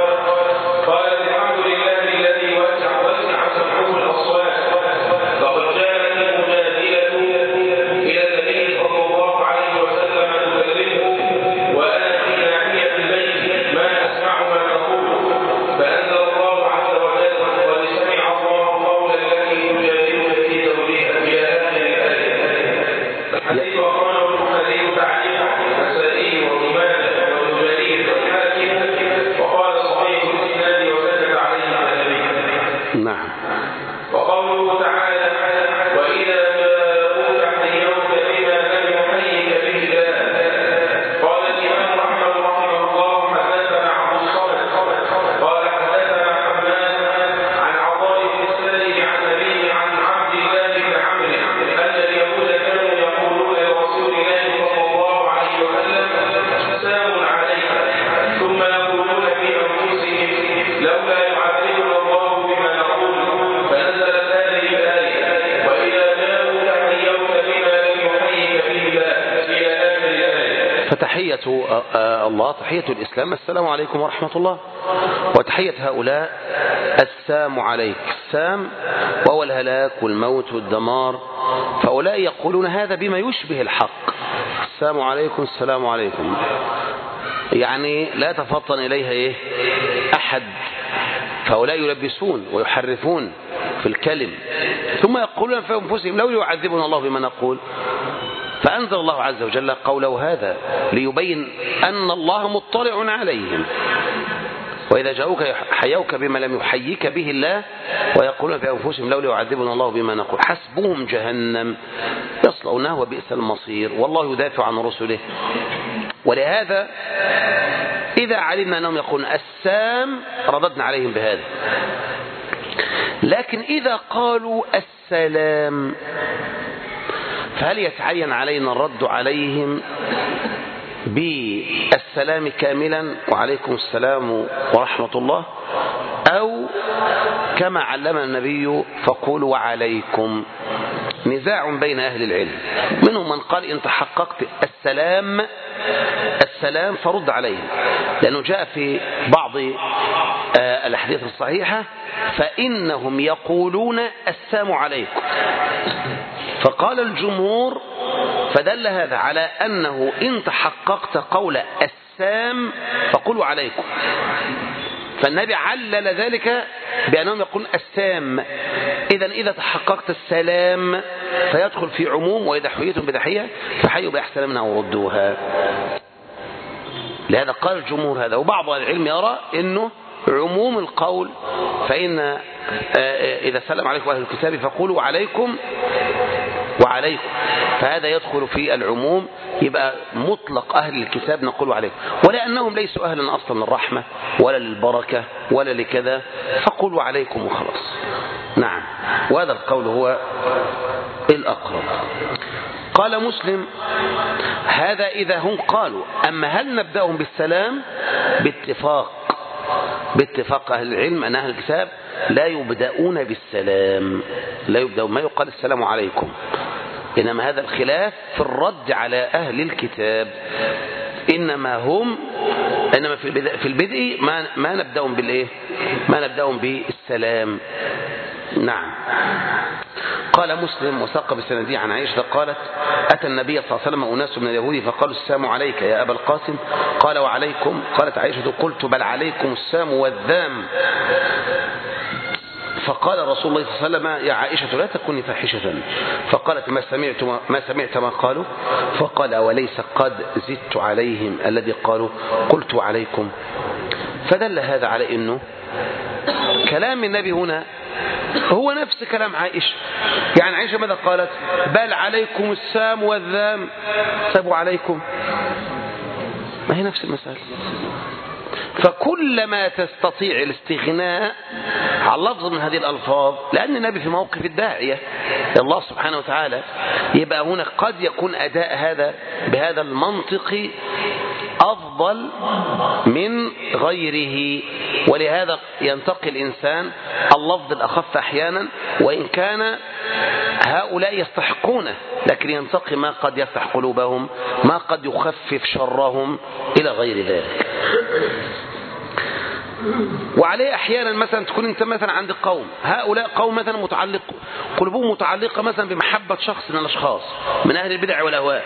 قالت الحمد لله الذي وسع سمعه الأصوات لقد جاءت المجادلة إلى النبي صلى الله عليه وسلم تكلمه وأنا في ناحية البيت ما أسمع ما تقول فأنزل الله عز وجل قد سمع الله قول التي تجادلك في زوجها إلى آخر الآية. الحديث أخرجه البخاري تعليقا والنسائي وابن ماجه وابن جرير والحاكم وقال صحيح الإسناد وسكت عليه النبي. نعم. وقوله تعالى وإذا جاءوك حيوك بما لم يحيك به الله. قال الإمام أحمد رحمه الله حدثنا عبد الصمد قال حدثنا حماد عن عطاء بن السائب عن أبيه عن عبد الله بن عمرو أن اليهود كانوا يقولون لرسول الله صلى الله عليه وسلم سلام عليك ثم يقولون في أنفسهم لولا يعذبنا الله بما نقول فنزلت هذه الآية وإذا جاءوك حيوك بما لم يحيك به الله إلى آخر الآية. فتحية الله تحية الإسلام السلام عليكم ورحمة الله، وتحية هؤلاء السام عليك، السام وهو الهلاك والموت والدمار، فهؤلاء يقولون هذا بما يشبه الحق. السلام عليكم السلام عليكم، يعني لا تفطن إليها أحد، فهؤلاء يلبسون ويحرفون في الكلم ثم يقولون في أنفسهم لو يعذبنا الله بما نقول. فأنزل الله عز وجل قوله هذا ليبين أن الله مطلع عليهم وإذا جاءوك حيوك بما لم يحييك به الله ويقولون في أنفسهم لولا يعذبنا الله بما نقول حسبهم جهنم يصلونها وبئس المصير والله يدافع عن رسله. ولهذا إذا علمنا أنهم يقولون السام رددنا عليهم بهذا، لكن إذا قالوا السلام فهل يتعين علينا الرد عليهم بالسلام كاملا وعليكم السلام ورحمة الله، أو كما علمنا النبي فقولوا وعليكم؟ نزاع بين أهل العلم، منهم من قال إن تحققت السلام فرد عليهم، لأنه جاء في بعض الأحاديث الصحيحة فإنهم يقولون السلام عليكم، فقال الجمهور فدل هذا على أنه إن تحققت قول السام فقولوا عليكم، فالنبي علل ذلك بأنهم يقولون السام. إذا تحققت السلام فيدخل في عموم، وإذا حييتم بتحية فحيوا بأحسن منها وردوها. لهذا قال الجمهور هذا، وبعض العلم يرى أنه عموم القول، فإن إذا سلم عليكم أهل الكتاب فقولوا عليكم وعليكم، فهذا يدخل في العموم، يبقى مطلق أهل الكتاب نقول عليكم، ولأنهم ليسوا أهلا أصلا للرحمة ولا للبركة ولا لكذا فقولوا عليكم وخلاص. نعم، وهذا القول هو الأقرب. قال مسلم هذا إذا هم قالوا، أما هل نبدأهم بالسلام؟ باتفاق أهل العلم أن أهل الكتاب لا يبدأون بالسلام، لا يبدأون، ما يقال السلام عليكم، إنما هذا الخلاف في الرد على أهل الكتاب، إنما في البدء ما نبدأهم بالإيه؟ ما نبدأهم بالسلام. نعم. قال مسلم وساق بسنديه عن عائشة قالت أتى النبي صلى الله عليه وسلم أناس من اليهود فقالوا السلام عليك يا أبا القاسم، قال وعليكم، قالت عائشة قلت بل عليكم السام والذام، فقال رسول الله صلى الله عليه وسلم يا عائشة لا تكوني فاحشة، فقالت ما سمعت ما قالوا، فقال وليس قد زدت عليهم الذي قالوا قلت عليكم. فدل هذا على أنه كلام النبي هنا هو نفس كلام عائشة. يعني عائشة ماذا قالت؟ بل عليكم السام والذام. سابوا عليكم، ما هي نفس المسألة. فكلما تستطيع الاستغناء عن لفظ من هذه الألفاظ، لأن النبي في موقف الداعية الله سبحانه وتعالى، يبقى هنا قد يكون أداء هذا بهذا المنطق أفضل من غيره، ولهذا ينتقي الإنسان اللفظ الأخف أحيانا، وإن كان هؤلاء يستحقونه، لكن ينتقي ما قد يفتح قلوبهم، ما قد يخفف شرهم إلى غير ذلك. وعليه أحيانا مثلا تكون أنت مثلا عند قوم، هؤلاء قوم مثلا متعلق قلوبهم متعلقة مثلا بمحبة شخص من الأشخاص من أهل البدع والأهواء.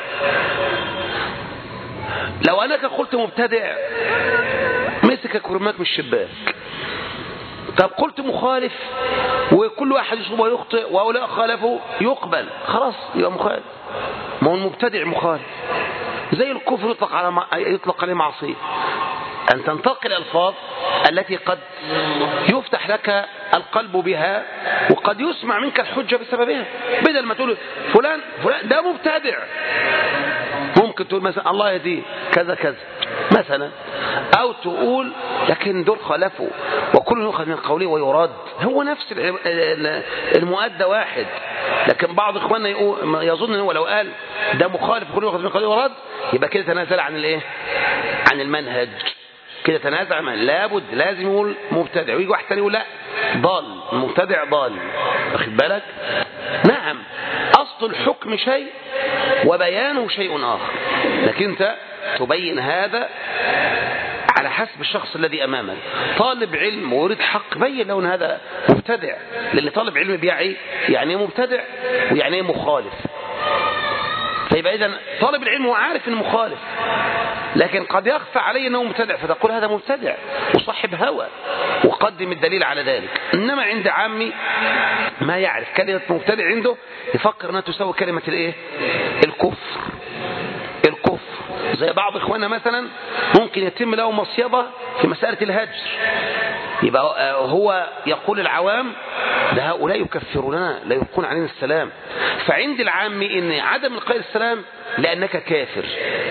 لو أنك قلت مبتدع مسك كرماك من الشباك، طب قلت مخالف وكل واحد يصيب ويخطئ وهؤلاء خالفوا يقبل، خلاص يبقى مخالف. ما هو المبتدع مخالف، زي الكفر يطلق عليه معصية. أن تنتقل الألفاظ التي قد يفتح لك القلب بها وقد يسمع منك الحجة بسببها، بدل ما تقول فلان ده مبتدع، ممكن تقول مثلا الله يهديه كذا كذا مثلا، أو تقول لكن دول خالفوا وكل يؤخذ من قوله ويراد، هو نفس المؤدى واحد. لكن بعض إخواننا يظن أنه لو قال ده مخالف وكل يؤخذ من قوله ويراد يبقى كده تنازل عن الإيه؟ عن المنهج، كده تنازع. لابد لازم يقول مبتدع، ويجي واحد تاني يقول لا ضال، المبتدع ضال، واخد بالك؟ نعم، أصل الحكم شيء وبيانه شيء آخر، لكن أنت تبين هذا على حسب الشخص الذي أمامك. طالب علم ويريد حق بين له أن هذا مبتدع، لأن طالب علم بيعي يعني ايه مبتدع ويعني ايه مخالف. فيبقى إذن طالب العلم هو عارف أنه مخالف، لكن قد يخفى عليه أنه مبتدع، فتقول هذا مبتدع وصاحب هوى وقدم الدليل على ذلك. إنما عند عامي ما يعرف كلمة مبتدع، عنده يفكر أنها تساوي كلمة الإيه؟ الكفر. زي بعض إخواننا مثلا ممكن يتم له مصيبة في مسألة الهجر، يبقى هو يقول العوام ده هؤلاء يكفروننا لا يبقون علينا السلام، فعند العام إن عدم القاء السلام لأنك كافر،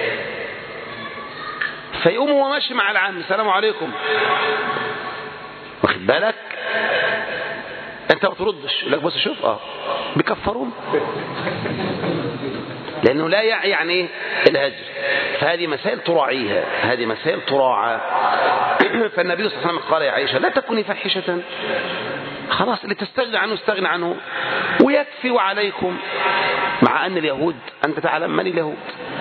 فيقوم هو ماشي مع العام السلام عليكم، واخد بالك؟ انت ما تردش، يقول لك بص شوف بيكفرون، لأنه لا يعي يعني الهجر. فهذه مسائل تراعيها، هذه مسائل تراعى. فالنبي صلى الله عليه وسلم قال يا عائشة لا تكوني فاحشة، خلاص اللي تستغني عنه استغنى عنه ويكفي وعليكم. مع أن اليهود أنت تعلم من اليهود.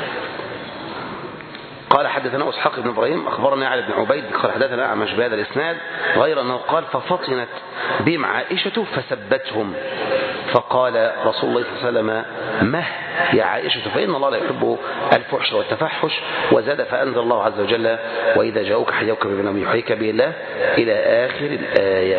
قال حدثنا اسحاق بن ابراهيم اخبرنا علي بن عبيد قال حدثنا اعمش بهذا الاسناد، غير انه قال ففطنت بهم عائشه فسبتهم، فقال رسول الله صلى الله عليه وسلم مه يا عائشه فان الله لا يحب الفحش والتفحش، وزاد فانزل الله عز وجل واذا جاءوك حيوك بما لم يحيك به الله الى اخر الايه.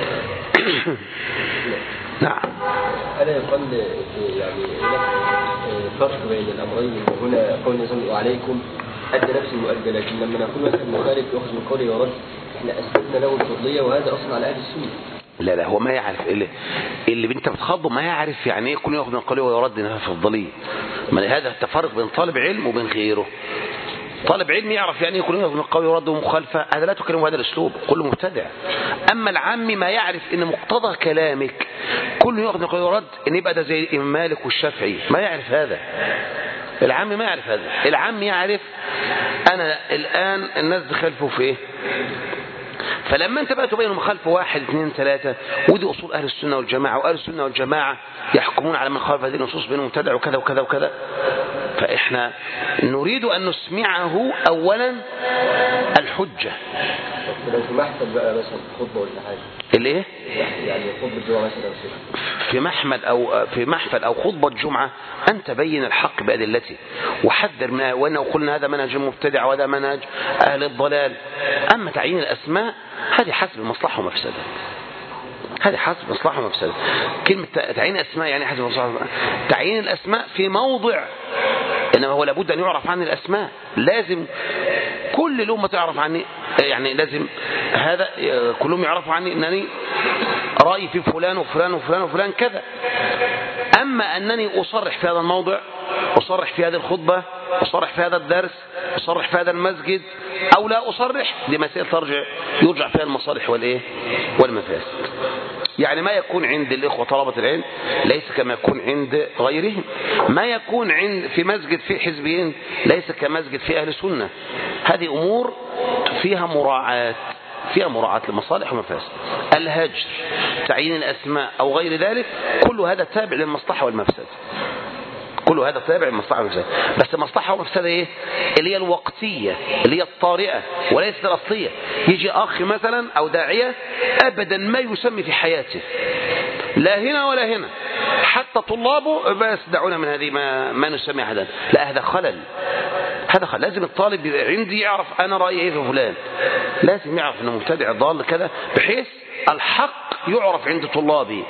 نعم. ألا يقال يعني فرق بين الامرين، وهنا قول نزل وعليكم أدى نفس المؤدى، لكن لما نقول مثلا مخالف يأخذ من قوله ورد احنا أثبتنا له الفضلية، وهذا أصلا على أهل السنة. لا هو ما يعرف اللي انت بتخاطبه ما يعرف يعني ايه كل يأخذ من قوله ويرد انها فضلية. هذا التفرق بين طالب علم وبين غيره. طالب علم يعرف يعني يكون يأخذ من قوله ويرد ومخالفة، هذا لا تكلمه بهذا الاسلوب، كله مبتدع. اما العام ما يعرف ان مقتضى كلامك كل يأخذ من قوله ويرد ان يبقى ده زي الامام مالك والشافعي، ما يعرف هذا. العام ما يعرف هذا. العام يعرف أنا الآن الناس دخلفوا في إيه، فلما أنت بقى تبين مخالفة 1 2 3 ودي أصول أهل السنة والجماعة، وأهل السنة والجماعة يحكمون على من خالف هذه النصوص بينهم مبتدع وكذا وكذا وكذا، فإحنا نريد أن نسمعه أولا الحجة. لو في محفل بقى مثلا خطبة ولا حاجة الايه يعني خطبة الجمعة مثلا في محفل أو خطبة جمعة أن تبين الحق بأدلته وحذر منها، وأنه قلنا هذا منهج المبتدع وهذا منهج أهل الضلال. أما تعيين الأسماء هذه حسب مصلحة ومفسدة، هذه حسب مصلحة ومفسدة. كلمة تعيين الأسماء يعني حسب مصلحة، تعيين الأسماء في موضع، إنما هو لابد أن يعرف عن الأسماء. لازم كل الأمة تعرف عني، يعني لازم هذا كلهم يعرفوا عني أنني رأيي في فلان وفلان وفلان وفلان كذا. أما أنني أصرح في هذا الموضع، أصرح في هذه الخطبة، أصرح في هذا الدرس، أصرح في هذا المسجد أو لا أصرح، دي مسائل يرجع فيها المصالح والمفاسد. يعني ما يكون عند الإخوة طلبة العلم ليس كما يكون عند غيرهم، ما يكون عند في مسجد في حزبين ليس كمسجد في أهل السنة. هذه أمور فيها مراعاة لمصالح ومفاسد. الهجر، تعيين الأسماء أو غير ذلك، كل هذا تابع للمصلحة والمفسد، كل هذا تابع للمصلحة والمفسد. بس المصلحة والمفسد ايه؟ اللي هي الوقتية، اللي هي الطارئة، وليست الأصلية. يجي أخ مثلا أو داعية أبدا ما يسمي في حياته، لا هنا ولا هنا، حتى طلابه بس دعونا من هذه ما نسمي أحدا. لا، هذا خلل. لازم الطالب عندي يعرف أنا رأيي إيه في فلان، لازم يعرف أنه مبتدع ضال كذا، بحيث الحق يعرف عند طلابي.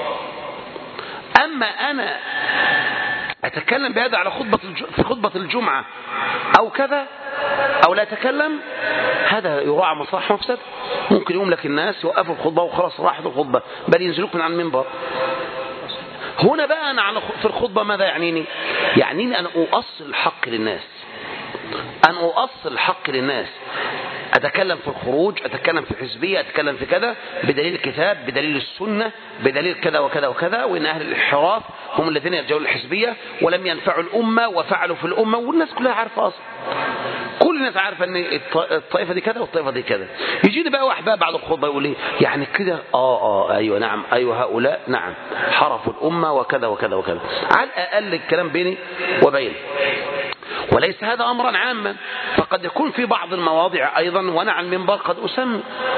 أما أنا أتكلم بهذا على في خطبة الجمعة أو كذا، أو لا أتكلم، هذا يراعى مصلحة ومفسد. ممكن يقوم لك الناس يوقفوا الخطبة وخلاص راحت الخطبة، بل ينزلوك من على المنبر. هنا بقى أنا في الخطبة ماذا يعنيني أن أؤصل الحق للناس، أتكلم في الخروج، أتكلم في الحزبية، أتكلم في كذا بدليل الكتاب، بدليل السنة، بدليل كذا وكذا وكذا، وإن أهل الانحراف هم الذين يرجعون الحزبية ولم ينفعوا الأمة وفعلوا في الأمة، والناس كلها عارفة أصلا. كل الناس عارفة أن الطائفة دي كذا والطائفة دي كذا. يجيني بقى واحد بقى بعد الخطبة يقول لي يعني كده أيوة نعم، أيوة هؤلاء نعم حرفوا الأمة وكذا وكذا وكذا. على الأقل الكلام بيني وبينه، وليس هذا أمرا عاما، فقد يكون في بعض المواضع أيضا وأنا على المنبر قد أسمي.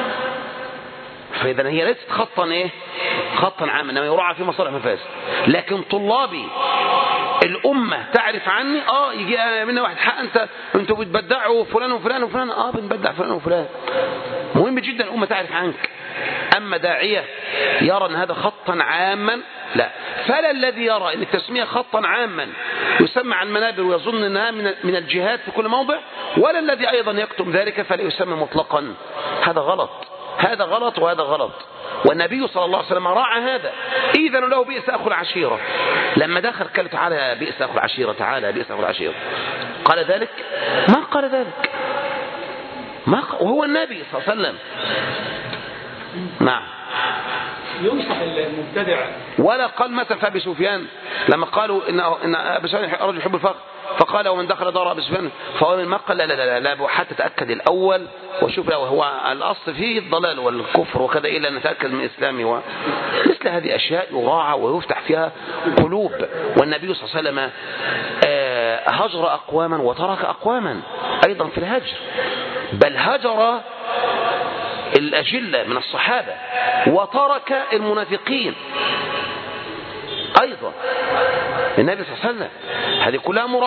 فإذا هي ليست خطا عاما، إنما يراعى في مصالح مفاسد. لكن طلابي الأمة تعرف عني، يجي منها واحد حق أنتوا بتبدعوا فلان وفلان وفلان، بنبدع فلان وفلان. مهم جدا الأمة تعرف عنك. أما داعية يرى أن هذا خطا عاما، لا. فلا الذي يرى أن التسمية خطا عاما يسمى عن منابر ويظن أنها من الجهات في كل موضع، ولا الذي أيضا يكتم ذلك فلا يسمى مطلقا. هذا غلط وهذا غلط. والنبي صلى الله عليه وسلم راعى هذا. إذن له بئس أخو العشيرة. لما دخل قال تعالى بئس أخو العشيرة، تعالى بئس أخو العشيرة، قال ذلك؟ ما قال ذلك، وهو النبي صلى الله عليه وسلم. نعم. ينصح المبتدع. ولا قال مثلا في أبي سفيان لما قالوا إن أبي سفيان رجل يحب الفخر، فقال ومن دخل دار أبي سفيان فهو من مقل. لا حتى تأكد الأول وشوف له هو الأصل فيه الضلال والكفر وكذا، إلا أن نتأكد من إسلامه. مثل هذه أشياء يراعى ويفتح فيها قلوب. والنبي صلى الله عليه وسلم هجر أقواما وترك أقواما أيضا في الهجر، بل هجر الأجلة من الصحابة وترك المنافقين أيضا. النبي صلى الله عليه وسلم هذه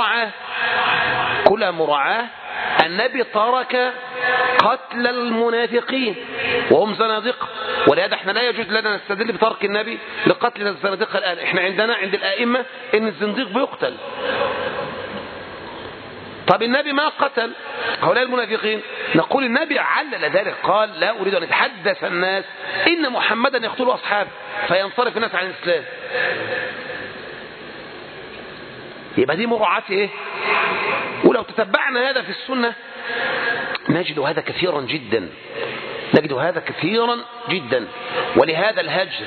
كلها مراعاة. النبي ترك قتل المنافقين وهم زنادقة، ولهذا احنا لا يجوز لنا نستدل بترك النبي لقتل الزنادقة الآن. احنا عندنا عند الآئمة ان الزنديق بيقتل. طب النبي ما قتل هؤلاء المنافقين، نقول النبي علل ذلك، قال لا أريد أن يتحدث الناس إن محمدا يقتل أصحابه فينصرف الناس عن الإسلام. يبقى دي مراعاة ايه؟ ولو تتبعنا هذا في السنة نجد هذا كثيرا جدا. ولهذا الهجر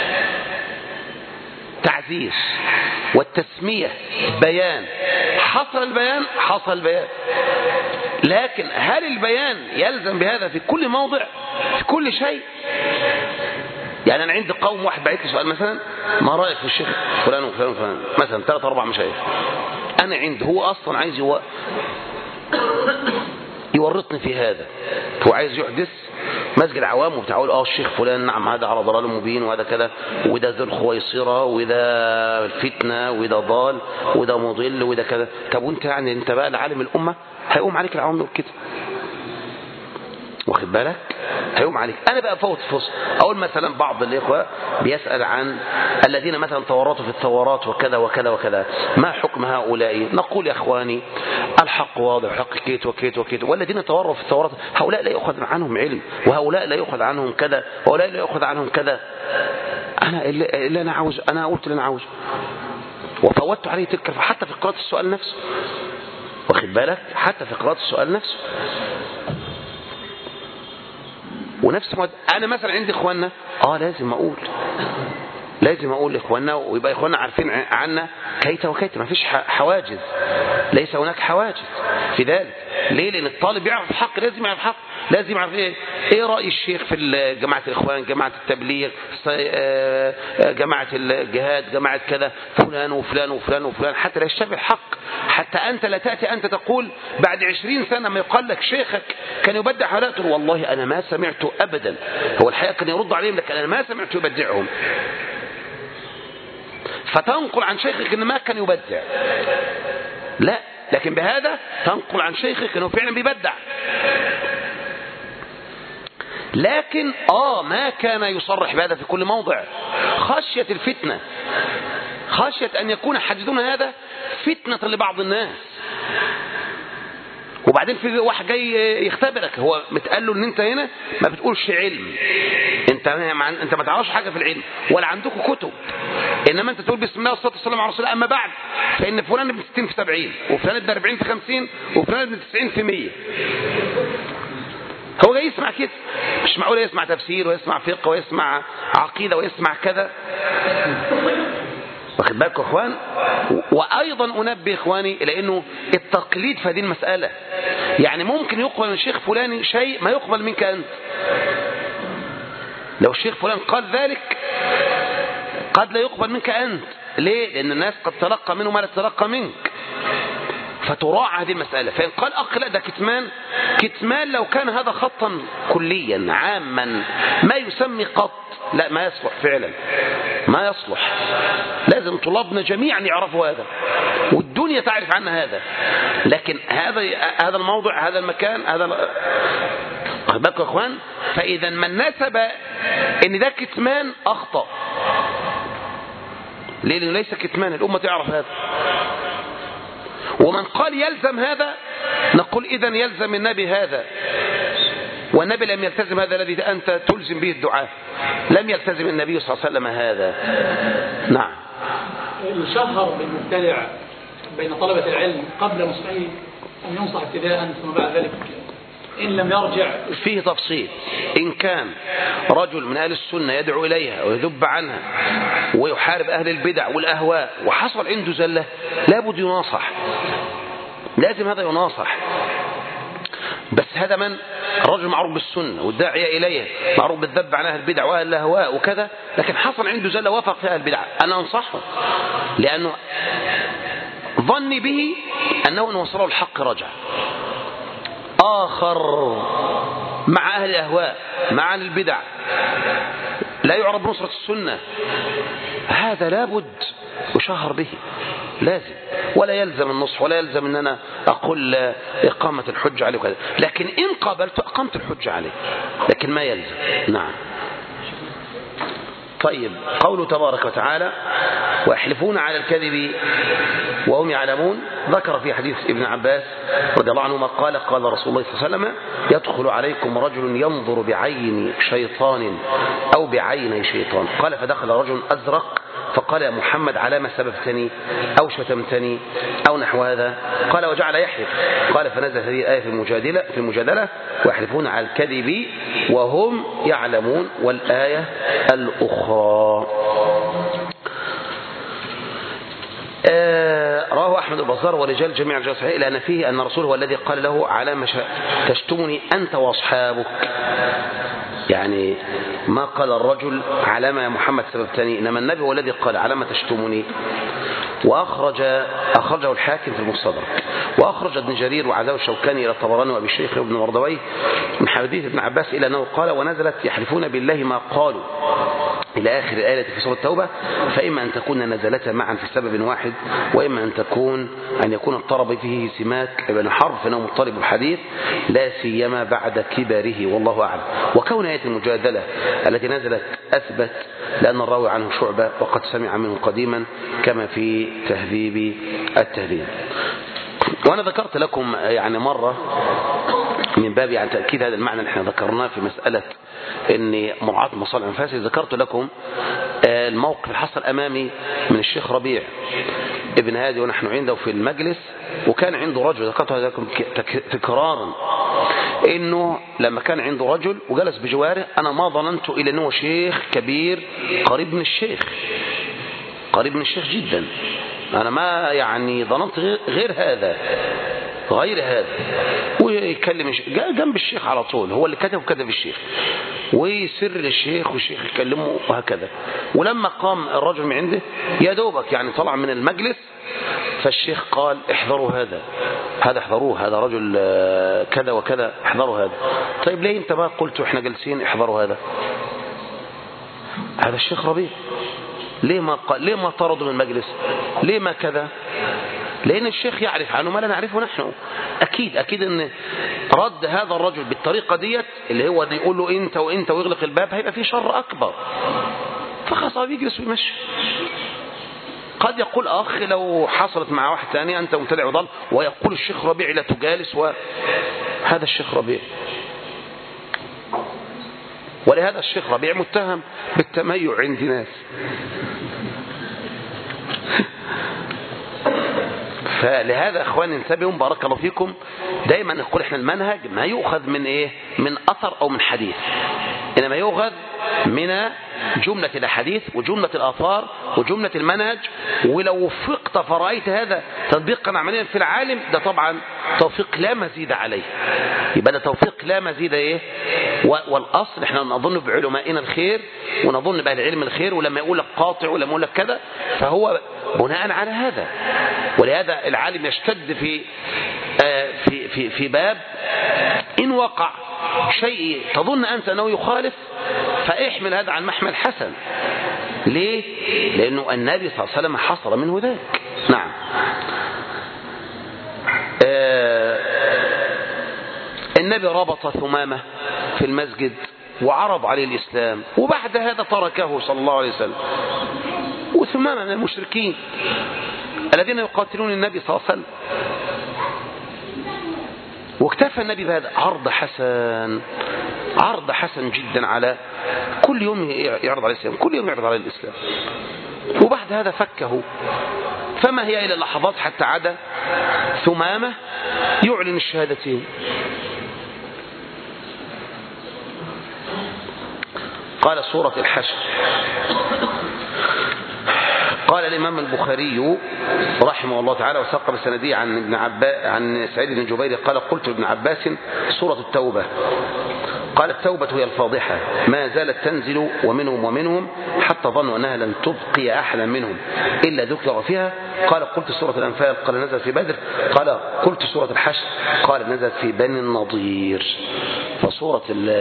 تعزيز، والتسمية بيان. حصل البيان، لكن هل البيان يلزم بهذا في كل موضع في كل شيء؟ يعني أنا عندي قوم واحد بعت لي سؤال مثلا ما رأيك في الشيخ فلان وفلان وفلان مثلا 3-4 مشايخ، أنا عندي هو أصلا عايز يورطني في هذا، هو عايز يحدث مسجد عوام وبتقول الشيخ فلان نعم هذا على ضلال مبين وهذا كذا وده ذو الخويصرة وده الفتنة وده ضال وده مضل وده كذا. طب وانت يعني انت بقى لعالم الأمة هيقوم عليك العوام دول كده، واخد بالك؟ هيقوم عليك. انا بقى فوت فصل اقول مثلا بعض الاخوه بيسال عن الذين مثلا تورطوا في الثورات وكذا وكذا وكذا، ما حكم هؤلاء؟ نقول يا اخواني الحق واضح، الحق كيت وكيت وكيت، والذين توروا في الثورات هؤلاء لا يؤخذ عنهم علم، وهؤلاء لا يؤخذ عنهم كذا، وهؤلاء لا يؤخذ عنهم كذا. أنا قلت اللي أنا عاوز، وفوتت عليه تلك حتى في قراءة السؤال نفسه، واخد بالك، حتى في قراءة السؤال نفسه. ونفس أنا مثلا عندي إخواننا لازم أقول لإخواننا، ويبقى إخواننا عارفين عنا كيت وكيت، ما فيش حواجز، ليس هناك حواجز في ذلك. ليه؟ لأن الطالب يعرف الحق، لازم يعرف الحق، لازم يعرف إيه رأي الشيخ في جماعة الإخوان، جماعة التبليغ، جماعة الجهاد، جماعة كذا، فلان وفلان وفلان وفلان، حتى لا يشتبه الحق، حتى أنت لا تأتي أنت تقول بعد 20 سنة ما يقال لك شيخك كان يبدع هؤلاء، تقول والله أنا ما سمعته أبدا. هو الحقيقة كان يرد عليهم، لكن أنا ما سمعته يبدعهم. فتنقل عن شيخك إن ما كان يبدع، لا، لكن بهذا تنقل عن شيخك إنه فعلا بيبدع، لكن ما كان يصرح بهذا في كل موضع، خشية الفتنة، خشية أن يكون حديثون هذا فتنة لبعض الناس. وبعدين في واحد جاي يختبرك، هو متقال له ان انت هنا ما بتقولش علم، انت ما تعرفش حاجه في العلم ولا عندكم كتب، انما انت تقول بسم الله والصلاه والسلام على رسول الله، اما بعد فان فلان ابن 60 في 70، وفلان ابن 40 في 50، وفلان ابن 90 في 100. هو جاي يسمع كده، مش معقول يسمع تفسير ويسمع فقه ويسمع عقيده ويسمع كذا. واخد بالكم يا اخوان؟ وايضا انبه اخواني الى انه التقليد في هذه المساله، يعني ممكن يقبل من الشيخ فلان شيء ما يقبل منك انت. لو الشيخ فلان قال ذلك قد لا يقبل منك انت. ليه؟ لان الناس قد تلقى منه ما لا تلقى منك، فتراعى هذه المسألة. فإن قال لا ده كتمان لو كان هذا خطا كليا عاما ما يسمي قط، لا ما يصلح فعلا، ما يصلح. لازم طلابنا جميعا يعرفوا هذا، والدنيا تعرف عنا هذا. لكن هذا الموضع، هذا المكان، هذا أخبارك يا أخوان. فإذا من نسب إن ده كتمان أخطأ. ليه؟ لأنه ليس كتمان، الأمة تعرف هذا. ومن قال يلزم هذا نقول إذن يلزم النبي هذا، والنبي لم يلتزم هذا الذي أنت تلزم به الدعاء، لم يلتزم النبي صلى الله عليه وسلم هذا. نعم. يشهر بالمبتدع بين طلبة العلم قبل نصحه أن ينصح ابتداء، ثم بعد ذلك إن لم يرجع. فيه تفصيل. إن كان رجل من أهل السنة يدعو إليها ويذب عنها ويحارب أهل البدع والأهواء وحصل عنده زلة، لابد يناصح، لازم هذا يناصح. بس هذا من الرجل معروف بالسنة والداعية إليه، معروف بالذب عن أهل البدع وأهل الأهواء وكذا، لكن حصل عنده زلة وافق في أهل البدع، أنا أنصحه، لأنه ظني به أنه إن وصله الحق رجع. آخر مع أهل الأهواء مع أهل البدع لا يعرف بنصرة السنة، هذا لابد يشهر به، لازم، ولا يلزم النصح ولا يلزم أن أنا أقول إقامة الحجة عليه وكذا. لكن إن قابلت أقمت الحجة عليه، لكن ما يلزم. نعم. طيب، قوله تبارك وتعالى ويحلفون على الكذب وهم يعلمون، ذكر في حديث ابن عباس رضي الله عنهما قال قال رسول الله صلى الله عليه وسلم يدخل عليكم رجل ينظر بعين شيطان أو بعيني شيطان، قال فدخل رجل أزرق فقال يا محمد على ما سببتني أو شتمتني أو نحو هذا، قال وجعل يحلف، قال فنزل هذه الآية في المجادلة ويحلفون على الكذب وهم يعلمون، والآية الأخرى. رواه أحمد البزار ورجال جميع الرجال صحيح، لأن فيه أن الرسول هو الذي قال له على ما تشتمني أنت وأصحابك، يعني ما قال الرجل على ما يا محمد سببتني، إنما النبي هو الذي قال على ما تشتمني. أخرجه الحاكم في المستدرك، وأخرج ابن جرير وعزاه الشوكاني إلى الطبراني وأبي الشيخ وابن مردويه من حديث ابن عباس إلى أنه قال ونزلت يحلفون بالله ما قالوا إلى آخر الآية في سورة التوبة، فإما أن تكون نزلتا معا في سبب واحد، وإما أن يكون الطرب فيه سماك ابن حرف أنه مضطرب الحديث لا سيما بعد كبره، والله أعلم. وكون آية المجادلة التي نزلت أثبت لأن الراوي عنه شعبة وقد سمع منه قديما كما في تهذيب التهذيب. وأنا ذكرت لكم يعني مرة من باب يعني تأكيد هذا المعنى اللي احنا ذكرناه في مسألة ان مراعاة مصالح المفاسد، ذكرت لكم الموقف اللي حصل امامي من الشيخ ربيع ابن هادي ونحن عنده في المجلس، وكان عنده رجل، ذكرت لكم تكرارا انه لما كان عنده رجل وجلس بجواره انا ما ظننت الا انه شيخ كبير قريب من الشيخ، قريب من الشيخ جدا، انا ما يعني ظننت غير هذا ويكلم جنب الشيخ على طول، هو اللي كتب الشيخ ويسر للشيخ والشيخ يكلمه وهكذا. ولما قام الرجل من عنده يا دوبك يعني طلع من المجلس، فالشيخ قال احذروا هذا احذروه، هذا رجل كذا وكذا، احذروا هذا. طيب ليه انت بقى قلت احنا جالسين احذروا هذا الشيخ ربيع؟ ليه ما طردوا من المجلس؟ ليه ما كذا؟ لأن الشيخ يعرف عنه ما لا نعرفه نحن. أكيد أن رد هذا الرجل بالطريقة ديت اللي هو يقول له أنت وأنت ويغلق الباب هيبقى فيه شر أكبر، فخلاص بيجلس ويمشي. قد يقول أخ لو حصلت مع واحد ثاني أنت مبتدع وضل، ويقول الشيخ ربيع لا تجالس، وهذا الشيخ ربيع، ولهذا الشيخ ربيع متهم بالتميع عند ناس. فلهذا اخواني انتبهوا بارك الله فيكم، دايما نقول احنا المنهج ما يؤخذ من ايه؟ من اثر او من حديث، انما يؤخذ من جملة الاحاديث وجملة الاثار وجملة المنهج. ولو وفقت فرأيت هذا تطبيقا عمليا في العالم، ده طبعا توفيق لا مزيد عليه، يبقى ده توفيق لا مزيد ايه. والاصل احنا نظن بعلمائنا الخير ونظن باهل العلم الخير، ولما يقول لك قاطع ولما يقول لك كذا فهو بناء على هذا. ولهذا العالم يشتد في باب إن وقع شيء تظن أنت أنه يخالف فاحمل هذا عن محمل حسن. ليه؟ لأنه النبي صلى الله عليه وسلم حصل منه ذلك. نعم. النبي ربط ثمامة في المسجد وعرض عليه الإسلام، وبعد هذا تركه صلى الله عليه وسلم. وثمامة من المشركين الذين يقاتلون النبي صلى الله عليه وسلم، واكتفى النبي بهذا عرض حسن جدا على كل يوم يعرض عليه الإسلام، كل يوم يعرض عليه الإسلام. وبعد هذا فكه، فما هي إلى لحظات حتى عاد ثمامة يعلن الشهادتين. قال سورة الحشر، قال الإمام البخاري رحمه الله تعالى وساق بسنده عن سعيد بن جبير قال قلت لابن عباس سورة التوبة. قال التوبة هي الفاضحة، ما زالت تنزل ومنهم حتى ظنوا أنها لن تبقي أحدا منهم إلا ذكر فيها. قال قلت سورة الأنفال، قال نزلت في بدر. قال قلت سورة الحشر، قال نزلت في بني النضير. فسورة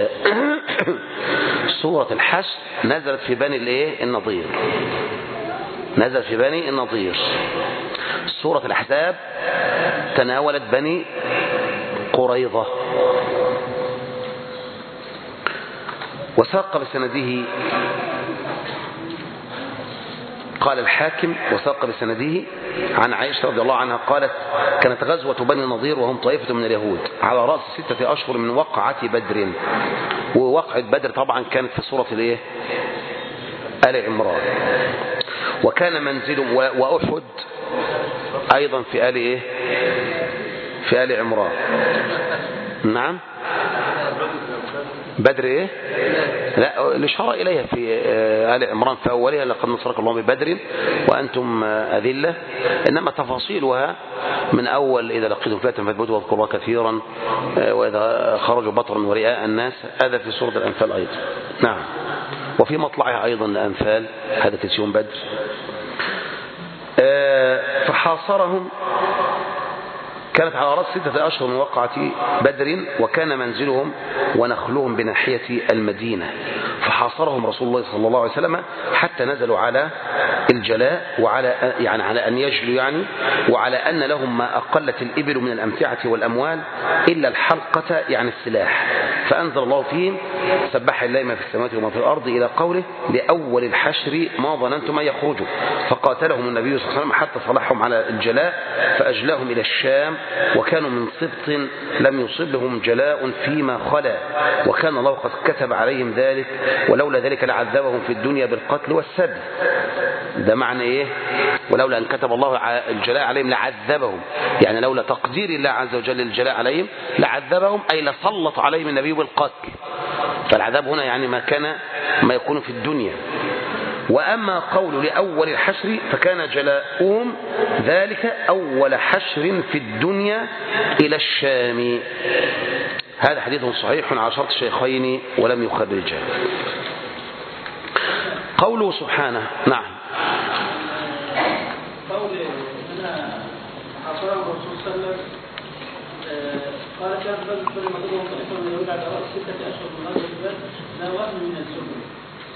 سورة الحشر نزلت في بني النضير، نزل في بني النضير. سورة الأحزاب تناولت بني قريظة. وساق بسنده قال الحاكم وساق بسنده عن عائشة رضي الله عنها قالت كانت غزوة بني النضير وهم طائفة من اليهود على رأس 6 أشهر من وقعة بدر. ووقعة بدر طبعا كانت في سورة آل عمران. وكان منزلهم وأحد أيضا في آل عمران. نعم بدر لا الإشارة إليها في آل عمران في أولها لقد نصرك الله ببدر وأنتم أذلة، إنما تفاصيلها من أول إذا لقيتم فئة فاثبتوا واذكروا كثيرا وإذا خرجوا بطرا ورئاء الناس، هذا في سورة الأنفال أيضا. نعم. وفي مطلعها أيضا الأنفال، هذا في يوم بدر. فحاصرهم، كانت على رأس 6 أشهر من وقعة بدر، وكان منزلهم ونخلهم بناحية المدينة. فحاصرهم رسول الله صلى الله عليه وسلم حتى نزلوا على الجلاء، وعلى يعني على أن يجلوا يعني، وعلى أن لهم ما أقلت الإبل من الأمتعة والأموال إلا الحلقة يعني السلاح، فأنزل الله فيهم سبح لله ما في السماوات وما في الأرض إلى قوله لأول الحشر ما ظننتم أن يخرجوا فقاتلهم النبي صلى الله عليه وسلم حتى صلحهم على الجلاء فأجلاهم إلى الشام وكانوا من سبط لم يصبهم جلاء فيما خلا وكان الله قد كتب عليهم ذلك ولولا ذلك لعذبهم في الدنيا بالقتل والسبي. ده معنى ايه؟ ولولا ان كتب الله الجلاء عليهم لعذبهم، يعني لولا تقدير الله عز وجل الجلاء عليهم لعذبهم اي لسلط عليهم النبي بالقتل. فالعذاب هنا يعني ما يكون في الدنيا. وأما قول لأول الحشر فكان جلاؤهم ذلك أول حشر في الدنيا إلى الشام. هذا حديث صحيح على شرط الشيخين ولم يخرجه. قوله سبحانه نعم قول هنا أخبره الرسول صلى الله عليه وسلم قال كان رجل كل ما تدعو طائفة من اليهود على رأس 6 أشهر من هذا الجبال لا وهم من السنة.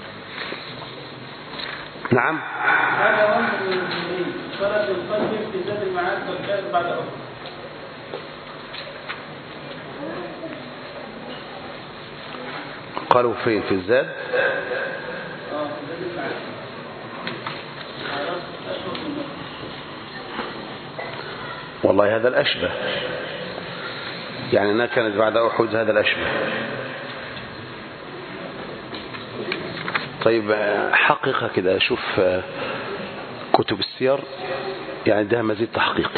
نعم هذا وهم من المسلمين فرد القلب في زاد المعاد والكاد بعد أخر. قالوا فين في الزاد؟ في زاد المعاد على رأس أشهر من والله هذا الأشبه، يعني أنها كانت بعد أحد، هذا الأشبه. طيب حقيقة كده أشوف كتب السير يعني ده مزيد تحقيق.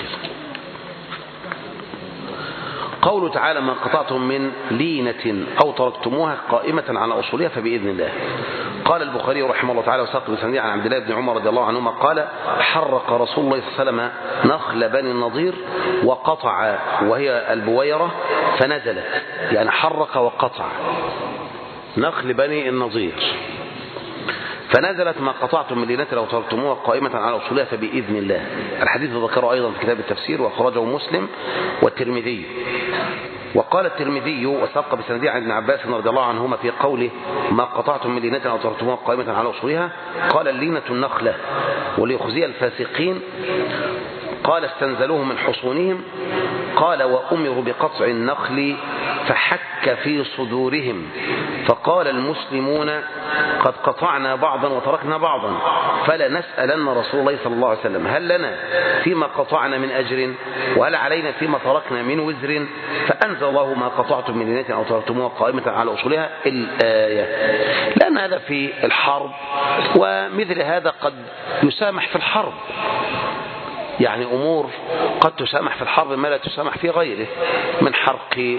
قوله تعالى ما قطعتم من لينة أو تركتموها قائمة على أصولها فبإذن الله. قال البخاري رحمه الله تعالى وساق بن عن عبد الله بن عمر رضي الله عنهما قال حرق رسول الله صلى الله عليه وسلم نخل بني النضير وقطع وهي البويرة فنزلت، يعني حرق وقطع نخل بني النضير فنزلت ما قطعتم من لينة لو تركتموها قائمة على أصولها فبإذن الله. الحديث ذكره أيضا في كتاب التفسير وأخرجه مسلم والترمذي. وقال الترمذي وساق بسنده عن ابن عباس رضي الله عنهما في قوله ما قطعتم من لينة أو تركتموها قائمة على أصولها قال اللينة النخلة وليخزي الفاسقين قال استنزلوه من حصونهم قال وأمروا بقطع النخل فحك في صدورهم فقال المسلمون قد قطعنا بعضا وتركنا بعضا فلنسألن رسول الله صلى الله عليه وسلم هل لنا فيما قطعنا من أجر وهل علينا فيما تركنا من وزر فأنزل الله ما قطعتم من لينة أو تركتموها قائمة على أصولها الآية. لأن هذا في الحرب ومثل هذا قد يسامح في الحرب، يعني أمور قد تسامح في الحرب ما لا تسامح في غيره من حرق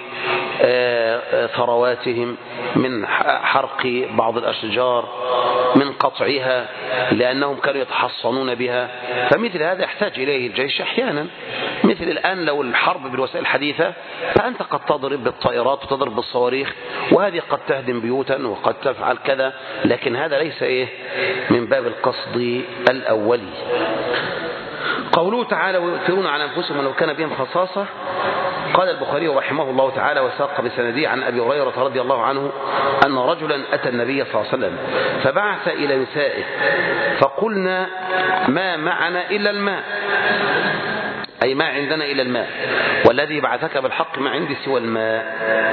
ثرواتهم من حرق بعض الأشجار من قطعها لأنهم كانوا يتحصنون بها. فمثل هذا يحتاج إليه الجيش أحيانا، مثل الآن لو الحرب بالوسائل الحديثة فأنت قد تضرب بالطائرات وتضرب بالصواريخ وهذه قد تهدم بيوتا وقد تفعل كذا، لكن هذا ليس من باب القصد الأولي. قوله تعالى ويؤثرون على أنفسهم ولو كان بهم خصاصة. قال البخاري رحمه الله تعالى وساق بسنده عن أبي هريرة رضي الله عنه أن رجلا أتى النبي صلى الله عليه وسلم فبعث إلى نسائه فقلنا ما معنا إلا الماء، أي ما عندنا إلا الماء والذي بعثك بالحق ما عندي سوى الماء.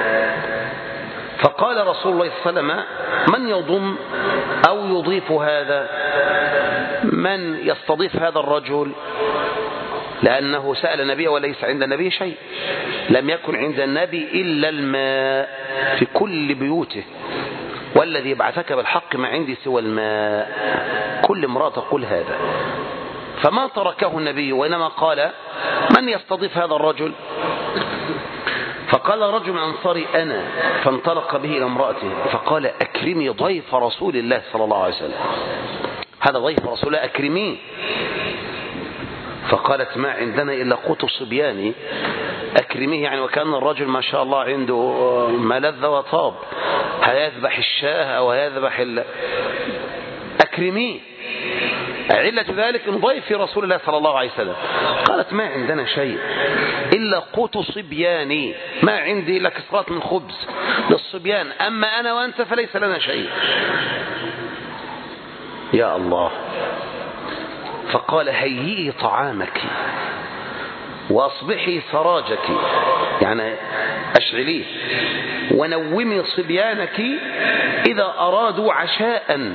فقال رسول الله صلى الله عليه وسلم من يضم أو يضيف هذا، من يستضيف هذا الرجل، لأنه سأل النبي وليس عند النبي شيء، لم يكن عند النبي إلا الماء في كل بيوته والذي بعثك بالحق ما عندي سوى الماء. كل امرأة تقول هذا، فما تركه النبي وإنما قال من يستضيف هذا الرجل. فقال رجل أنصاري أنا، فانطلق به إلى امرأته فقال أكرمي ضيف رسول الله صلى الله عليه وسلم، هذا ضيف رسول الله أكرميه. فقالت ما عندنا إلا قوت الصبيان، أكرميه يعني وكأن الرجل ما شاء الله عنده ملذ وطاب، هيذبح الشاه أو هيذبح أكرميه. علة ذلك ضيف رسول الله صلى الله عليه وسلم. قالت ما عندنا شيء إلا قوت صبياني، ما عندي إلا كسرات من خبز للصبيان، أما أنا وأنت فليس لنا شيء. يا الله. فقال هيئي طعامك وأصبحي سراجك، يعني أشعليه ونومي صبيانك إذا أرادوا عشاء،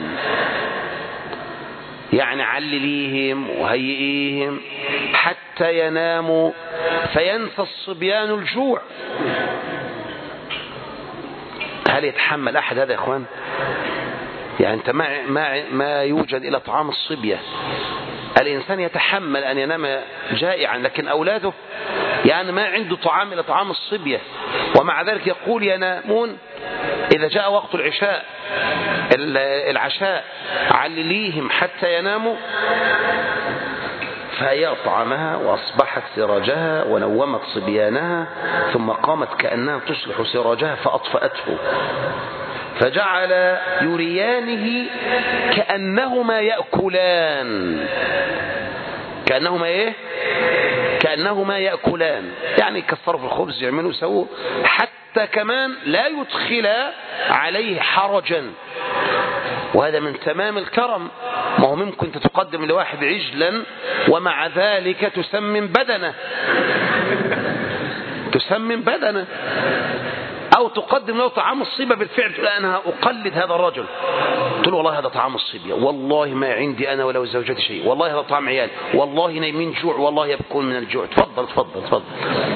يعني علليهم وهيئيهم حتى يناموا فينسى الصبيان الجوع. هل يتحمل أحد هذا يا إخوان؟ يعني أنت ما يوجد إلى طعام الصبية. الإنسان يتحمل أن ينام جائعا، لكن أولاده يعني ما عنده طعام إلى طعام الصبية، ومع ذلك يقول ينامون إذا جاء وقت العشاء علليهم حتى يناموا، فهي أطعمها وأصبحت سراجها ونومت صبيانها، ثم قامت كأنها تصلح سراجها فأطفأته، فجعل يريانه كأنهما يأكلان. كأنهما إيه؟ كأنهما يأكلان، يعني يكسروا في الخبز يعملوا سووا، حتى كمان لا يدخل عليه حرجا. وهذا من تمام الكرم. ما هو ممكن تقدم لواحد عجلا ومع ذلك تسمم بدنه، أو تقدم له طعام الصبية بالفعل، تقول أنا أقلد هذا الرجل، تقول والله هذا طعام الصبية، والله ما عندي أنا ولا زوجتي شيء، والله هذا طعام عيال، والله نايمين جوع، والله يبكون من الجوع. تفضل تفضل تفضل.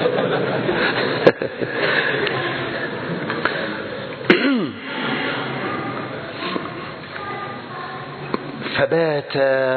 فبات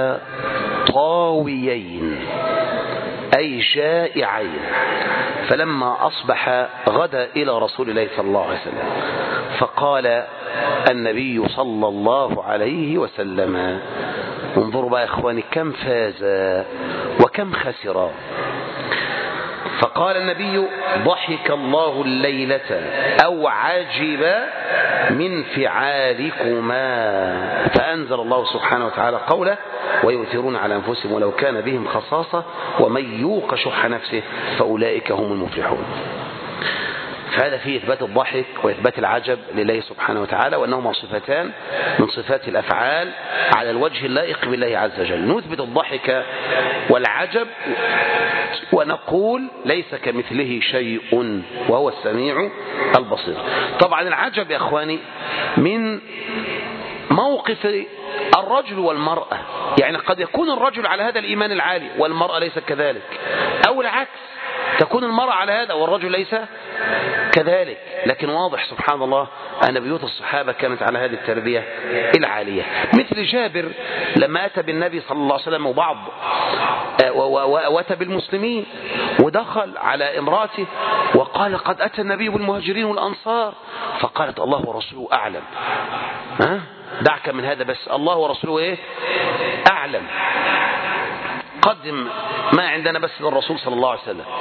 طاويين أي جائعين، فلما أصبح غدا إلى رسول الله صلى الله عليه وسلم، فقال النبي صلى الله عليه وسلم، انظروا بقى إخواني كم فاز وكم خسر. فقال النبي ضحك الله الليلة أو عجب من فعالكما، فأنزل الله سبحانه وتعالى قوله ويؤثرون على أنفسهم ولو كان بهم خصاصة ومن يوق شح نفسه فأولئك هم المفلحون. فهذا فيه إثبات الضحك وإثبات العجب لله سبحانه وتعالى، وأنهما صفتان من صفات الأفعال على الوجه اللائق بالله عز وجل. نثبت الضحك والعجب ونقول ليس كمثله شيء وهو السميع البصير. طبعا العجب يا أخواني من موقف الرجل والمرأة، يعني قد يكون الرجل على هذا الإيمان العالي والمرأة ليس كذلك، أو العكس، تكون المرأة على هذا والرجل ليس كذلك. لكن واضح سبحان الله أن بيوت الصحابة كانت على هذه التربية العالية. مثل جابر لما أتى بالنبي صلى الله عليه وسلم وبعض وأتى بالمسلمين ودخل على امراته وقال قد أتى النبي بالمهاجرين والأنصار، فقالت الله ورسوله أعلم. دعك من هذا، بس الله ورسوله إيه؟ أعلم. قدم ما عندنا بس للرسول صلى الله عليه وسلم.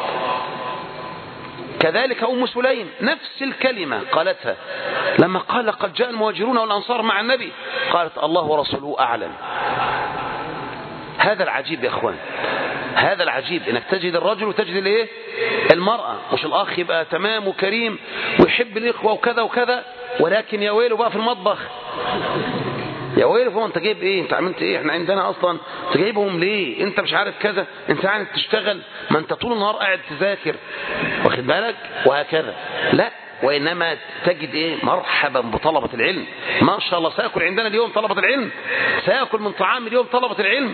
كذلك أم سليم نفس الكلمة قالتها لما قال قد جاء المهاجرون والأنصار مع النبي، قالت الله ورسوله أعلم. هذا العجيب يا أخوان، هذا العجيب انك تجد الرجل وتجد الايه المرأة. مش الأخ يبقى تمام وكريم ويحب الإخوة وكذا وكذا، ولكن يا ويله بقى في المطبخ، يا ويله فهو انت جايب ايه، انت عملت ايه، احنا عندنا اصلا انت جايبهم ليه، انت مش عارف كذا، انت عارف تشتغل، ما انت طول النهار قاعد تذاكر، واخد بالك، وهكذا. لا، وإنما تجد إيه مرحبا بطلبة العلم، ما شاء الله سيأكل عندنا اليوم طلبة العلم، سيأكل من طعام اليوم طلبة العلم،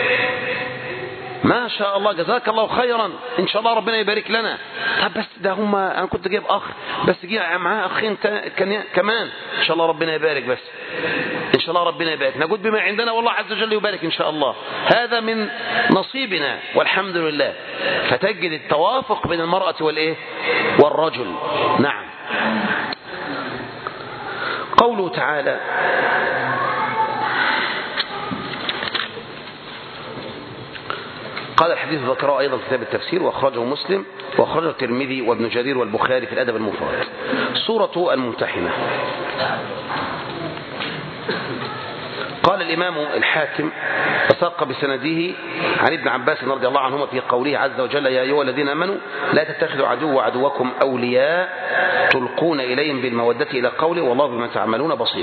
ما شاء الله جزاك الله خيرا، إن شاء الله ربنا يبارك لنا. طب بس ده هم أنا كنت جايب أخ بس جي معاه أخين كمان، إن شاء الله ربنا يبارك، بس إن شاء الله ربنا يبارك، نجود بما عندنا والله عز وجل يبارك إن شاء الله، هذا من نصيبنا والحمد لله. فتجد التوافق بين المرأة والإيه والرجل. نعم. قوله تعالى قال الحديث ذكره أيضا في كتاب التفسير، وأخرجه مسلم وأخرجه الترمذي وابن جرير والبخاري في الأدب المفرد. سورة الممتحنة. قال الإمام الحاكم وساق بسنده عن ابن عباس رضي الله عنهما في قوله عز وجل يا أيها الذين آمنوا لا تتخذوا عدو وعدوكم أولياء تلقون إليهم بالمودة إلى قوله والله بما تعملون بصير.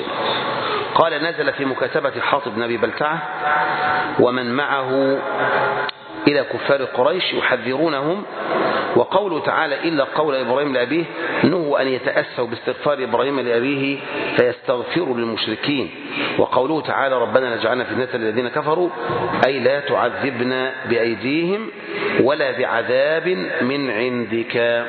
قال نزل في مكاتبة حاطب بن أبي بلتعة ومن معه إلى كفار قريش يحذرونهم. وقوله تعالى إلا قول إبراهيم لأبيه نهوا أن يتأسوا باستغفار إبراهيم لأبيه فيستغفروا للمشركين. وقوله تعالى ربنا لا تجعلنا فتنة للذين كفروا أي لا تعذبنا بأيديهم ولا بعذاب من عندك.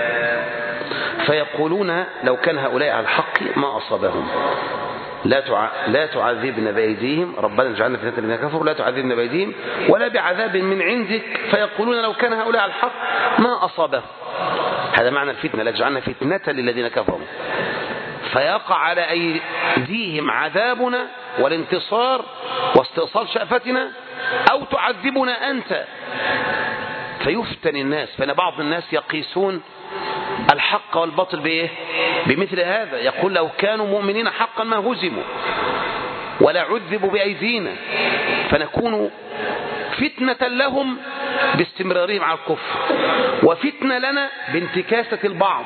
فيقولون لو كان هؤلاء على الحق ما أصابهم. لا تعذبنا بأيديهم ربنا اجعلنا فتنة للذين كفروا لا تعذبنا بأيديهم ولا بعذاب من عندك. فيقولون لو كان هؤلاء على الحق ما أصابهم. هذا معنى الفتنة لا تجعلنا فتنة للذين كفروا. فيقع على أيديهم عذابنا والانتصار واستئصال شأفتنا أو تعذبنا أنت فيفتن الناس. فإن بعض الناس يقيسون الحق والباطل بإيه؟ بمثل هذا. يقول لو كانوا مؤمنين حقا ما هزموا ولا عذبوا بأيدينا فنكون فتنة لهم باستمرارهم على الكفر وفتنة لنا بانتكاسة البعض.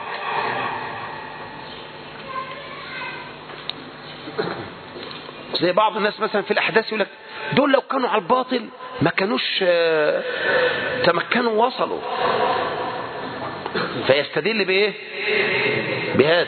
زي بعض الناس مثلا في الأحداث يقول لك دول لو كانوا على الباطل ما كانوش تمكنوا وصلوا. فيستدل بإيه؟ بهذا.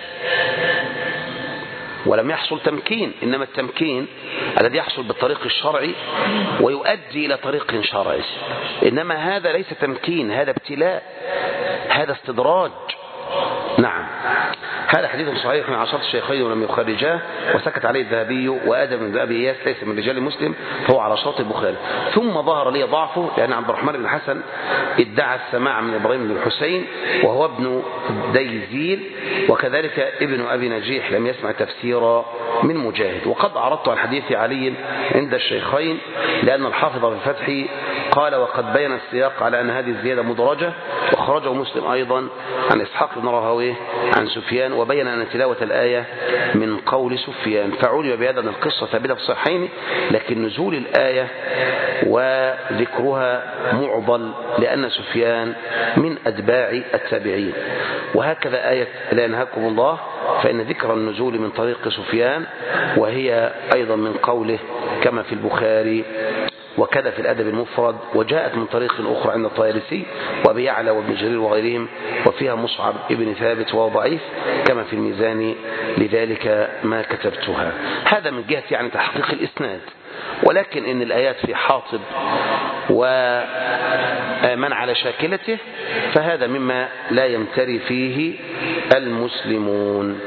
ولم يحصل تمكين، إنما التمكين الذي يحصل بالطريق الشرعي ويؤدي إلى طريق شرعي. إنما هذا ليس تمكين، هذا ابتلاء، هذا استدراج. نعم. هذا حديث صحيح من عشرة الشيخين ولم يخرجاه وسكت عليه الذهبي وآدم بن أبي إياس ليس من رجال مسلم فهو على شرط البخاري. ثم ظهر لي ضعفه لأن عبد الرحمن بن حسن ادعى السماع من إبراهيم بن الحسين وهو ابن ديزيل وكذلك ابن أبي نجيح لم يسمع تفسيرا من مجاهد. وقد عرضت عن حديث علي عند الشيخين لأن الحافظ في الفتح قال وقد بين السياق على أن هذه الزيادة مدرجة وخرجه مسلم أيضا عن إسحاق بن راهويه عن سفيان وبين أن تلاوة الآية من قول سفيان. فعلم بهذا أن القصة ثابتة في الصحيحين لكن نزول الآية وذكرها معضل لأن سفيان من أتباع التابعين. وهكذا آية لا ينهاكم الله فإن ذكر النزول من طريق سفيان وهي أيضا من قوله كما في البخاري وكذا في الأدب المفرد وجاءت من طريق أخرى عند الطيالسي وأبي يعلى وابن جرير وغيرهم وفيها مصعب ابن ثابت وهو ضعيف كما في الميزان لذلك ما كتبتها. هذا من جهة يعني تحقيق الإسناد. ولكن إن الآيات في حاطب ومن على شاكلته فهذا مما لا يمتري فيه المسلمون.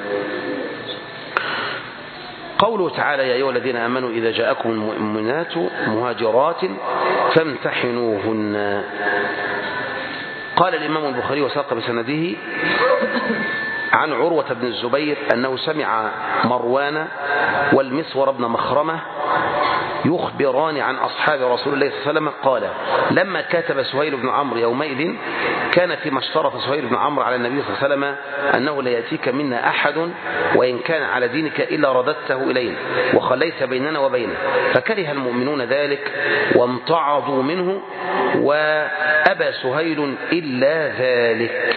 قوله تعالى يا أيها الذين آمنوا إذا جاءكم المؤمنات مهاجرات فامتحنوهن. قال الإمام البخاري وساق بسنده عن عروة بن الزبير أنه سمع مروان والمسور بن مخرمة يخبران عن أصحاب رسول الله صلى الله عليه وسلم قال لما كاتب سهيل بن عمرو يومئذ كان فيما اشترط سهيل بن عمرو على النبي صلى الله عليه وسلم أنه لا يأتيك منا أحد وإن كان على دينك إلا رددته إلينا وخليت بيننا وبينه فكره المؤمنون ذلك وامتعضوا منه وأبى سهيل إلا ذلك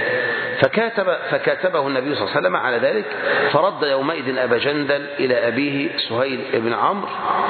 فكاتبه النبي صلى الله عليه وسلم على ذلك فرد يومئذ أبا جندل إلى أبيه سهيل بن عمرو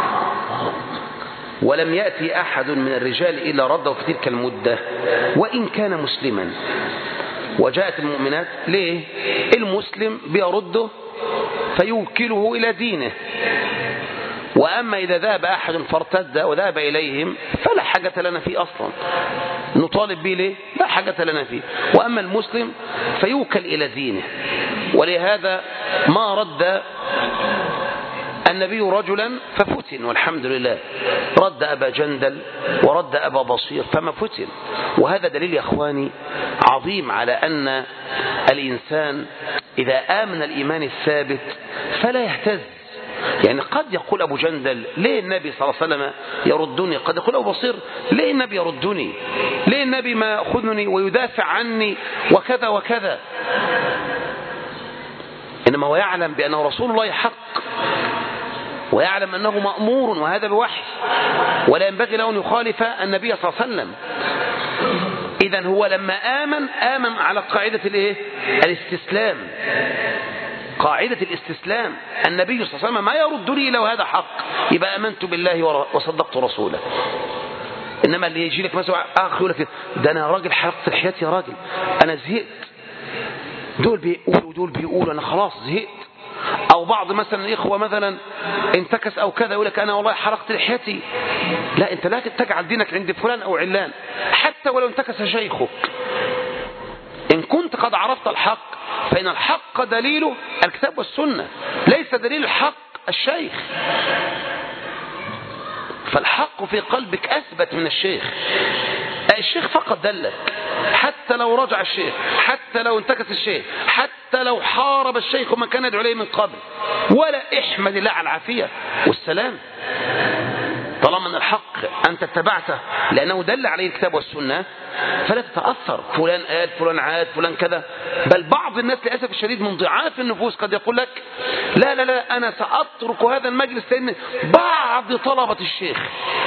ولم يأتي أحد من الرجال إلا رده في تلك المدة وإن كان مسلما. وجاءت المؤمنات ليه؟ المسلم بيرده فيوكله إلى دينه. وأما إذا ذهب أحد فارتد وذهب إليهم فلا حاجة لنا فيه أصلا نطالب به ليه؟ لا حاجة لنا فيه. وأما المسلم فيوكل إلى دينه. ولهذا ما رد النبي رجلا ففتن والحمد لله رد أبا جندل ورد أبا بصير فما فتن. وهذا دليل يا أخواني عظيم على أن الإنسان إذا آمن الإيمان الثابت فلا يهتز. يعني قد يقول أبو جندل ليه النبي صلى الله عليه وسلم يردني؟ قد يقول أبو بصير ليه النبي يردني؟ ليه النبي ما يأخذني ويدافع عني وكذا وكذا؟ إنما هو يعلم بأنه رسول الله حق ويعلم أنه مأمور وهذا بوحي ولا ينبغي له أن يخالف النبي صلى الله عليه وسلم. إذن هو لما آمن على قاعدة الاستسلام قاعدة الاستسلام. النبي صلى الله عليه وسلم ما يردني لو هذا حق يبقى آمنت بالله وصدقت رسوله. إنما اللي يجي لك مثلا أخ يقول لك ده أنا راجل حلقت لحياتي يا راجل، أنا زهقت، دول بيقولوا ودول بيقولوا، أنا خلاص زهقت. أو بعض مثلا الإخوة مثلا انتكس أو كذا يقول لك أنا والله حلقت لحياتي. لا، أنت لا تجعل دينك عند فلان أو علان، حتى ولو انتكس شيخك. إن كنت قد عرفت الحق فإن الحق دليله الكتاب والسنة، ليس دليل الحق الشيخ. فالحق في قلبك أثبت من الشيخ. الشيخ فقط دلك، حتى لو رجع الشيخ، حتى لو انتكس الشيخ، حتى لو حارب الشيخ وما كان يدعو إليه من قبل، ولا احمد الله على العافية والسلام. طالما أن الحق أنت اتبعته لأنه دل عليه الكتاب والسنة، فلا تتأثر فلان قال فلان عاد فلان كذا. بل بعض الناس للأسف الشديد من ضعاف النفوس قد يقول لك لا لا لا أنا سأترك هذا المجلس لأن بعض طلبة الشيخ.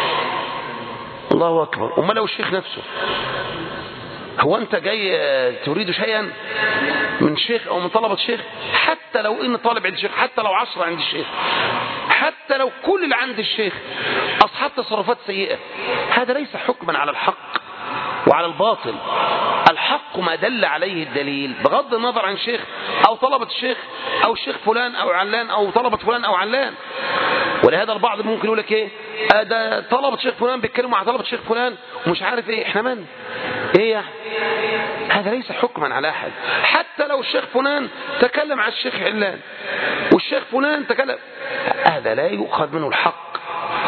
الله أكبر. أما لو الشيخ نفسه، هو أنت جاي تريد شيئا من شيخ أو من طلبة شيخ؟ حتى لو إن طالب عند الشيخ، حتى لو 10 عند الشيخ، حتى لو كل اللي عند الشيخ أصحاب تصرفات سيئة، هذا ليس حكما على الحق وعلى الباطل. الحق ما دل عليه الدليل بغض النظر عن شيخ أو طلبة الشيخ أو الشيخ فلان أو علان أو طلبة فلان أو علان. ولهذا البعض ممكن يقول لك إيه ده طلبة شيخ فلان بيتكلموا مع طلبة شيخ فلان ومش عارف إيه، إحنا من إيه يعني؟ هذا ليس حكما على أحد. حتى لو الشيخ فلان تكلم عن الشيخ علان والشيخ فلان تكلم، هذا لا يؤخذ منه الحق.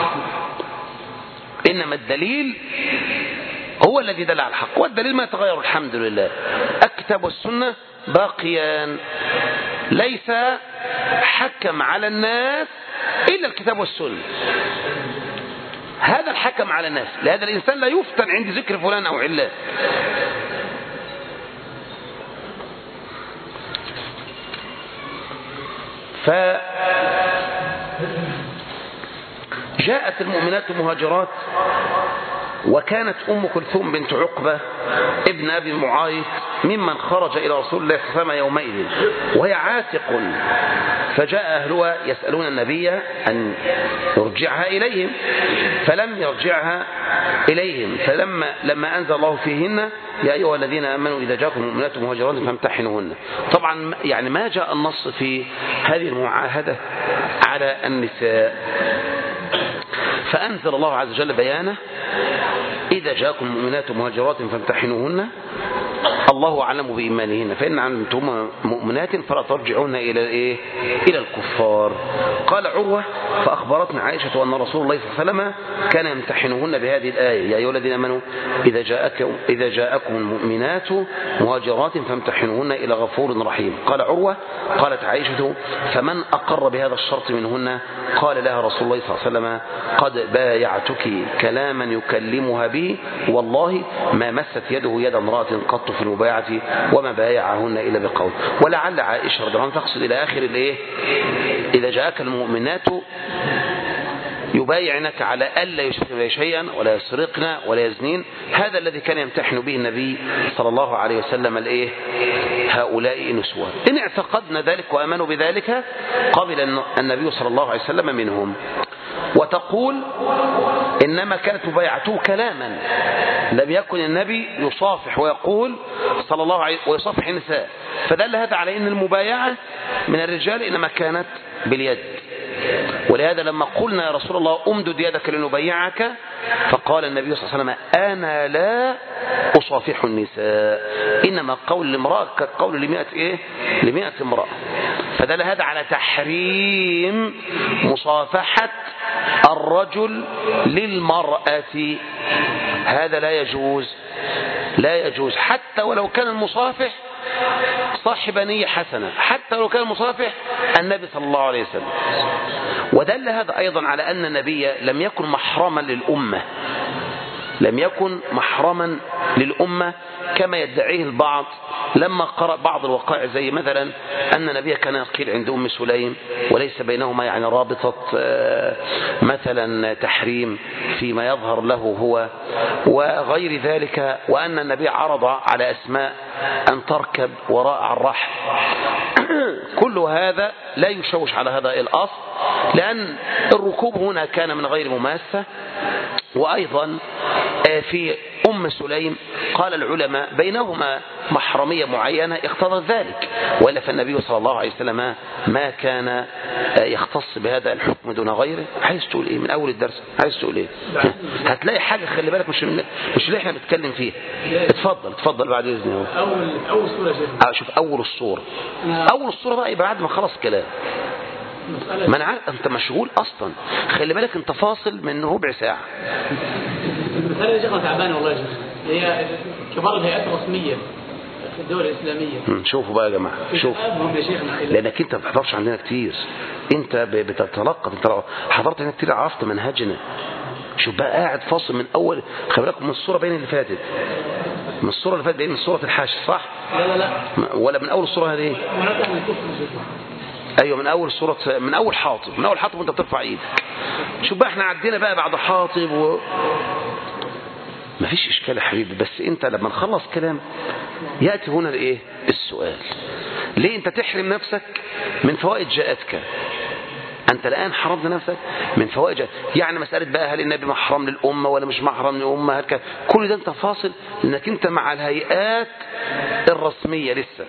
إنما الدليل هو الذي دل على الحق، والدليل ما يتغير الحمد لله. الكتاب والسنة باقيان، ليس حكم على الناس إلا الكتاب والسنة. هذا الحكم على الناس، لهذا الإنسان لا يفتن عند ذكر فلان أو علان. فجاءت المؤمنات مهاجرات، وكانت أم كلثوم بنت عقبة ابن أبي معايط ممن خرج إلى رسول الله صلى الله عليه وسلم يومئذ وهي عاتق، فجاء أهلها يسألون النبي أن يرجعها إليهم فلم يرجعها إليهم. فلما أنزل الله فيهن يا أيها الذين آمنوا إذا جاءكم مؤمنات مهاجرات فامتحنوهن. طبعا يعني ما جاء النص في هذه المعاهدة على النساء، فأنزل الله عز وجل بيانه إذا جاءكم مؤمنات مهاجرات فامتحنوهن الله أعلم بإيمانهن فإن علمتم مؤمنات فلا ترجعون إلى الكفار. قال عروة فأخبرتنا عائشة أن رسول الله صلى الله عليه وسلم كان يمتحنهن بهذه الآية يا أيها الذين آمنوا إذا جاءكم المؤمنات مهاجرات فامتحنوهن إلى غفور رحيم. قال عروة قالت عائشة فمن أقر بهذا الشرط منهن؟ قال لها رسول الله صلى الله عليه وسلم قد بايعتك كلاما يكلمها به والله ما مست يده يد امرأة قط في المبايعة وما بايعهن إلا بقول. ولعل عائشة رضي الله عنها تقصد إلى آخر إذا جاءك المؤمنات يبايعنك على ألا يشركن شيئا ولا يسرقن ولا يزنين. هذا الذي كان يمتحن به النبي صلى الله عليه وسلم هؤلاء نسوة. إن اعتقدنا ذلك وآمنوا بذلك قبل النبي صلى الله عليه وسلم منهم. وتقول إنما كانت مبايعته كلاما، لم يكن النبي يصافح ويقول صلى الله عليه ويصافح النساء، فدل هذا على أن المبايعة من الرجال إنما كانت باليد. ولهذا لما قلنا يا رسول الله أمدد يدك لنبيعك فقال النبي صلى الله عليه وسلم أنا لا أصافح النساء إنما قول الامرأة كقول لمئة امرأة. فدل هذا على تحريم مصافحة الرجل للمرأة، هذا لا يجوز حتى ولو كان المصافح صاحب نية حسنة، حتى لو كان المصافح النبي صلى الله عليه وسلم. ودل هذا أيضا على أن النبي لم يكن محرما للأمة كما يدعيه البعض لما قرأ بعض الوقائع، زي مثلا أن النبي كان يقيل عند أم سليم وليس بينهما يعني رابطة مثلا تحريم فيما يظهر له هو وغير ذلك، وأن النبي عرض على أسماء أن تركب وراء الرحل. كل هذا لا يشوش على هذا الأصل، لأن الركوب هنا كان من غير مماسة، وأيضا في أم سليم قال العلماء بينهما محرمية معينة اقتضت ذلك، وإلا فالنبي صلى الله عليه وسلم ما كان يختص بهذا الحكم دون غيره. عايز تقول ايه من اول الدرس؟ عايز تقول ايه؟ هتلاقي حاجة خلي بالك مش اللي احنا بنتكلم فيها. اتفضل بعد اذنك. اول سورة شوف اول الصورة بقى يبقى بعد ما خلص كلام. ما انا عارف انت مشغول اصلا، خلي بالك انت فاصل من ربع ساعة. المسألة دي شغلة تعبانة والله يا جماعة، هي كبار الهيئات الرسمية في الدول الإسلامية. شوفوا بقى يا جماعة، شوف لأنك أنت ما بتحضرش عندنا كتير، أنت بتتلقى حضرت هنا كتير، عرفت منهجنا. شوف بقى قاعد فاصل من أول، خلي بالك من الصورة بين اللي فاتت، من الصورة اللي فاتت بين الصورة الحاشية صح؟ لا ولا من أول الصورة هذه؟ أيوة من أول صورة، من أول حاطب وأنت بترفع إيدك. شوف بقى احنا عدينا بقى بعد حاطب مفيش إشكال يا حبيبي، بس أنت لما نخلص كلام يأتي هنا الإيه؟ السؤال. ليه أنت تحرم نفسك من فوائد جاءتك؟ أنت الآن حرمت نفسك من فوائد جاءتك. يعني مسألة بقى هل النبي محرم للأمة ولا مش محرم للأمة، كل ده أنت فاصل لأنك أنت مع الهيئات الرسمية لسه.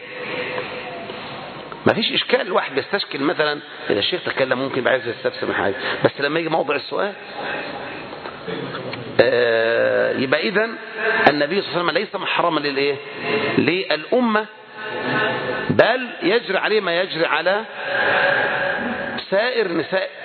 ما فيش إشكال، الواحد بيستشكل مثلا إذا الشيخ تكلم ممكن بعايز يستفسر حاجة، بس لما يجي موضع السؤال يبقى إذن النبي صلى الله عليه وسلم ليس محرما للإيه؟ للأمة، بل يجري عليه ما يجري على سائر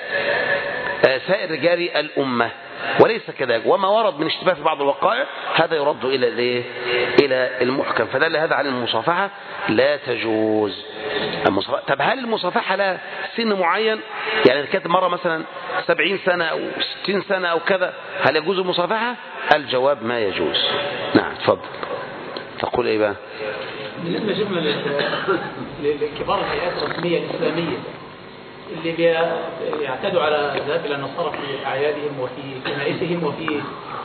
رجال الأمة، وليس كذلك. وما ورد من اشتباه في بعض الوقائع هذا يرد إلى المحكم، فدل هذا على المصافحة لا تجوز. طب هل المصافحة لها سن معين؟ يعني إذا كانت مرة مثلا 70 سنة أو 60 سنة أو كذا، هل يجوز المصافحة؟ الجواب ما يجوز. نعم تفضل. تقول إيه بقى؟ بالنسبة شفنا لكبار الهيئات الرسمية الإسلامية اللي بيعتدوا على ذهاب إلى النصارى في أعيادهم وفي كنائسهم وفي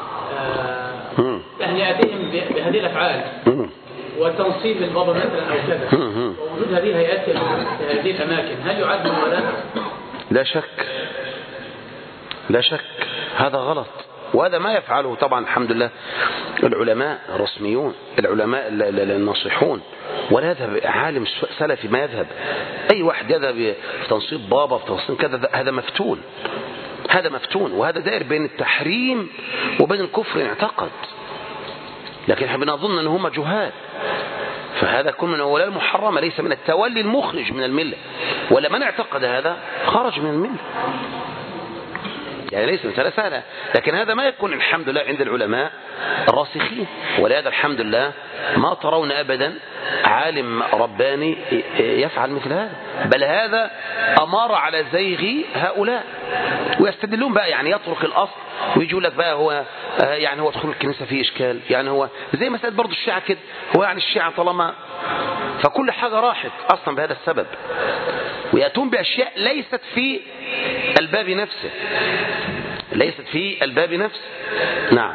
تهنئتهم بهذه الأفعال والتنصيب للبابا مثلا أو كذا، ووجود هذه الهيئات في هذه الأماكن، هل يعد من ولا؟ لا شك هذا غلط، وهذا ما يفعله طبعا الحمد لله العلماء الرسميون، العلماء الناصحون، ولا يذهب عالم سلفي ما يذهب. أي واحد يذهب في تنصيب بابا في تنصيب كذا، هذا مفتون، وهذا دائر بين التحريم وبين الكفر اعتقد، لكن احنا بنظن ان هم جهال، فهذا كل من أولى المحرمة، ليس من التولي المخرج من الملة، ولا من اعتقد هذا خرج من الملة، يعني ليس مسألة سهلة. لكن هذا ما يكون الحمد لله عند العلماء الراسخين، ولهذا الحمد لله ما ترون أبدا عالم رباني يفعل مثل هذا، بل هذا أمر على زيغ هؤلاء، ويستدلون بقى يعني يترك الأصل ويجوا لك بقى هو يعني هو دخول الكنيسة فيه إشكال، يعني هو زي مسألة برضو الشيعة كده، هو يعني الشيعة طالما فكل حاجة راحت أصلا بهذا السبب، ويأتون بأشياء ليست في الباب نفسه، نعم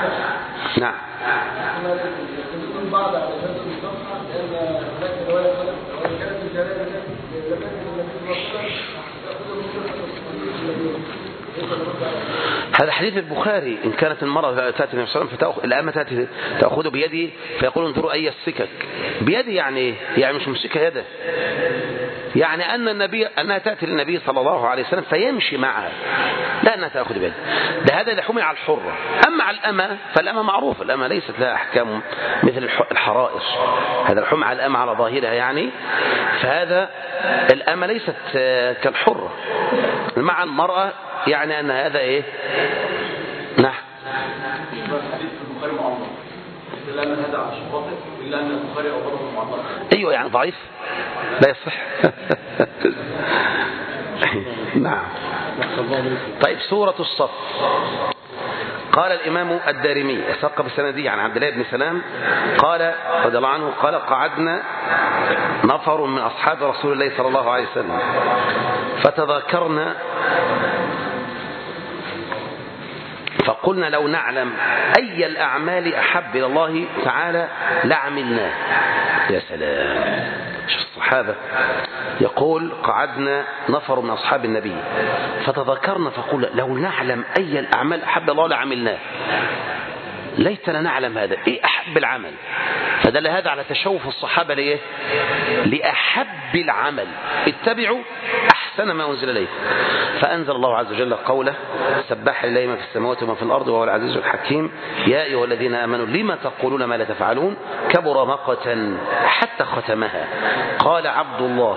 هذا حديث البخاري، إن كانت المرأة تأتي النبي صلى الله عليه وسلم الأمة تأتي تأخذه بيده فيقول انظروا أي السكك بيده، يعني مش ممسكة يده، يعني أنها تأتي للنبي صلى الله عليه وسلم فيمشي معها، لا أنها تأخذ بيده. هذا اللي حمل على الحرة. أما على الأمة فالأمة معروفة، الأمة ليست لها أحكام مثل الحرائر، هذا الحمل على الأمة على ظاهرها يعني، فهذا الأمة ليست كالحرة. مع المرأة يعني أن هذا إيه؟ نعم. إلا أن هذا عشان خاطئ، إلا أن البخاري أوضحه معضل. أيوة يعني ضعيف لا يصح. نعم. طيب سورة الصف، قال الإمام الدارمي ساق بسندي عن عبد الله بن سلام قال رضي الله عنه قال قعدنا نفر من أصحاب رسول الله صلى الله عليه وسلم فتذكرنا فقلنا لو نعلم أي الأعمال أحب إلى الله تعالى لعملناه. يا سلام، شوف الصحابة يقول قعدنا نفر من أصحاب النبي فتذكرنا فقلنا لو نعلم أي الأعمال أحب الله لعملناه. ليتنا نعلم هذا، إيه أحب العمل؟ فدل هذا على تشوف الصحابة ليه؟ لأحب العمل، اتبعوا أحسن ما أنزل إليه. فأنزل الله عز وجل قوله: سبح لله ما في السماوات وما في الأرض وهو العزيز الحكيم، يا أيها الذين آمنوا لما تقولون ما لا تفعلون، كبر مقتا، حتى ختمها. قال عبد الله: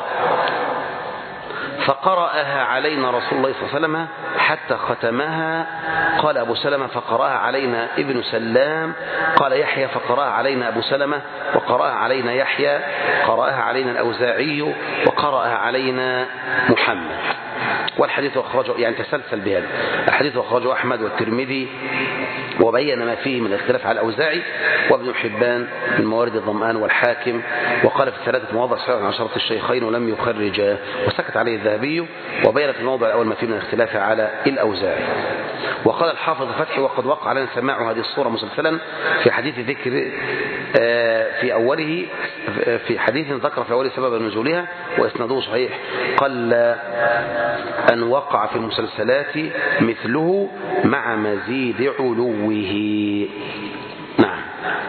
فقرأها علينا رسول الله صلى الله عليه وسلم حتى ختمها. قال أبو سلمة: فقرأها علينا ابن سلام. قال يحيى: فقرأها علينا أبو سلمة، وقرأها علينا يحيى، قرأها علينا الأوزاعي، وقرأها علينا محمد. والحديث أخرجه، يعني تسلسل بهذا الحديث، أخرجه أحمد والترمذي، وبين ما فيه من الاختلاف على الأوزاعي، وابن حبان من موارد الظمآن، والحاكم، وقال في الثلاثة مواضع صحيح عن شرط الشيخين ولم يخرج، وسكت عليه الذهبي، وبين في الموضع الأول ما فيه من الاختلاف على الأوزاعي. وقال الحافظ فتحي: وقد وقع لنا سماع هذه الصورة مسلسلا في حديث ذكر في أوله، في حديث ذكر في أوله سبب نزولها وإسناده صحيح، قل أن وقع في المسلسلات مثله مع مزيد علوه. نعم.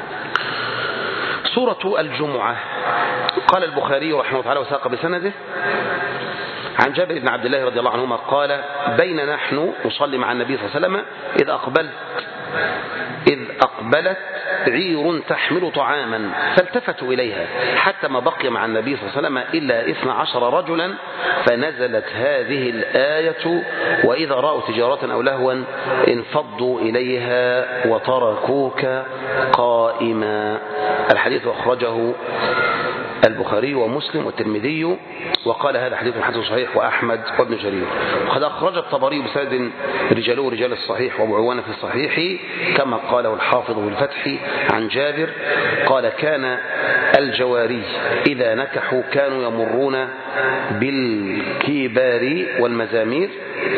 سورة الجمعة. قال البخاري رحمه الله تعالى وساق بسنده عن جابر بن عبد الله رضي الله عنهما قال: بين نحن نصلي مع النبي صلى الله عليه وسلم إذ أقبلت عير تحمل طعاما، فالتفتوا إليها حتى ما بقي مع النبي صلى الله عليه وسلم إلا 12 رجلا، فنزلت هذه الآية: وإذا رأوا تجارة أو لهوا انفضوا إليها وتركوك قائما. الحديث أخرجه البخاري ومسلم والترمذي، وقال هذا حديث حسن صحيح، وأحمد وابن جرير. وقد أخرج الطبري بسند رجاله رجال الصحيح، وابو عوانة في الصحيح، كما قاله الحافظ بالفتح عن جابر قال: كان الجواري إذا نكحوا كانوا يمرون بالكبار والمزامير،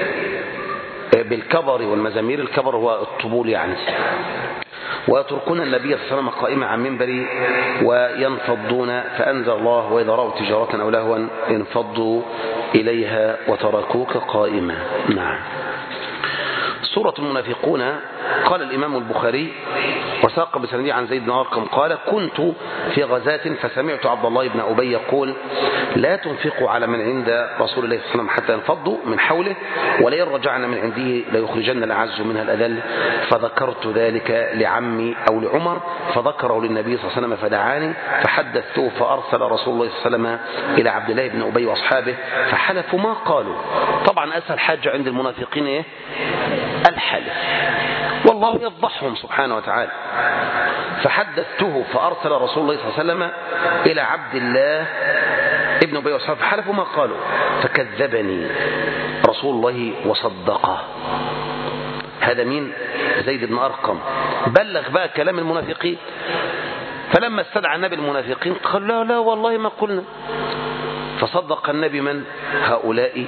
بالكبر والمزامير، الكبر هو الطبول يعني، ويتركون النبي صلى الله عليه وسلم قائما عن منبري وينفضون، فأنزل الله: وإذا رأوا تجارة أو لهوا انفضوا إليها وتركوك قائما. نعم. سورة المنافقون. قال الإمام البخاري وساق بسنده عن زيد بن أرقم قال: كنت في غزاة فسمعت عبد الله بن أبي يقول: لا تنفقوا على من عند رسول الله صلى الله عليه وسلم حتى ينفضوا من حوله، ولئن رجعنا من عنده ليخرجن الأعز منها الأذل. فذكرت ذلك لعمي أو لعمر، فذكره للنبي صلى الله عليه وسلم فدعاني، فحدثته، فأرسل رسول الله صلى الله عليه وسلم إلى عبد الله بن أبي وأصحابه فحلفوا ما قالوا. طبعا أسهل حاجة عند المنافقين إيه؟ الحلف، والله يفضحهم سبحانه وتعالى. فحدثته، فأرسل رسول الله صلى الله عليه وسلم إلى عبد الله ابن أبي وأصحابه فحلفوا ما قالوا، فكذبني رسول الله وصدقه. هذا مين؟ زيد بن أرقم. بلغ بقى كلام المنافقين، فلما استدعى النبي المنافقين قال: لا لا والله ما قلنا. فصدق النبي من هؤلاء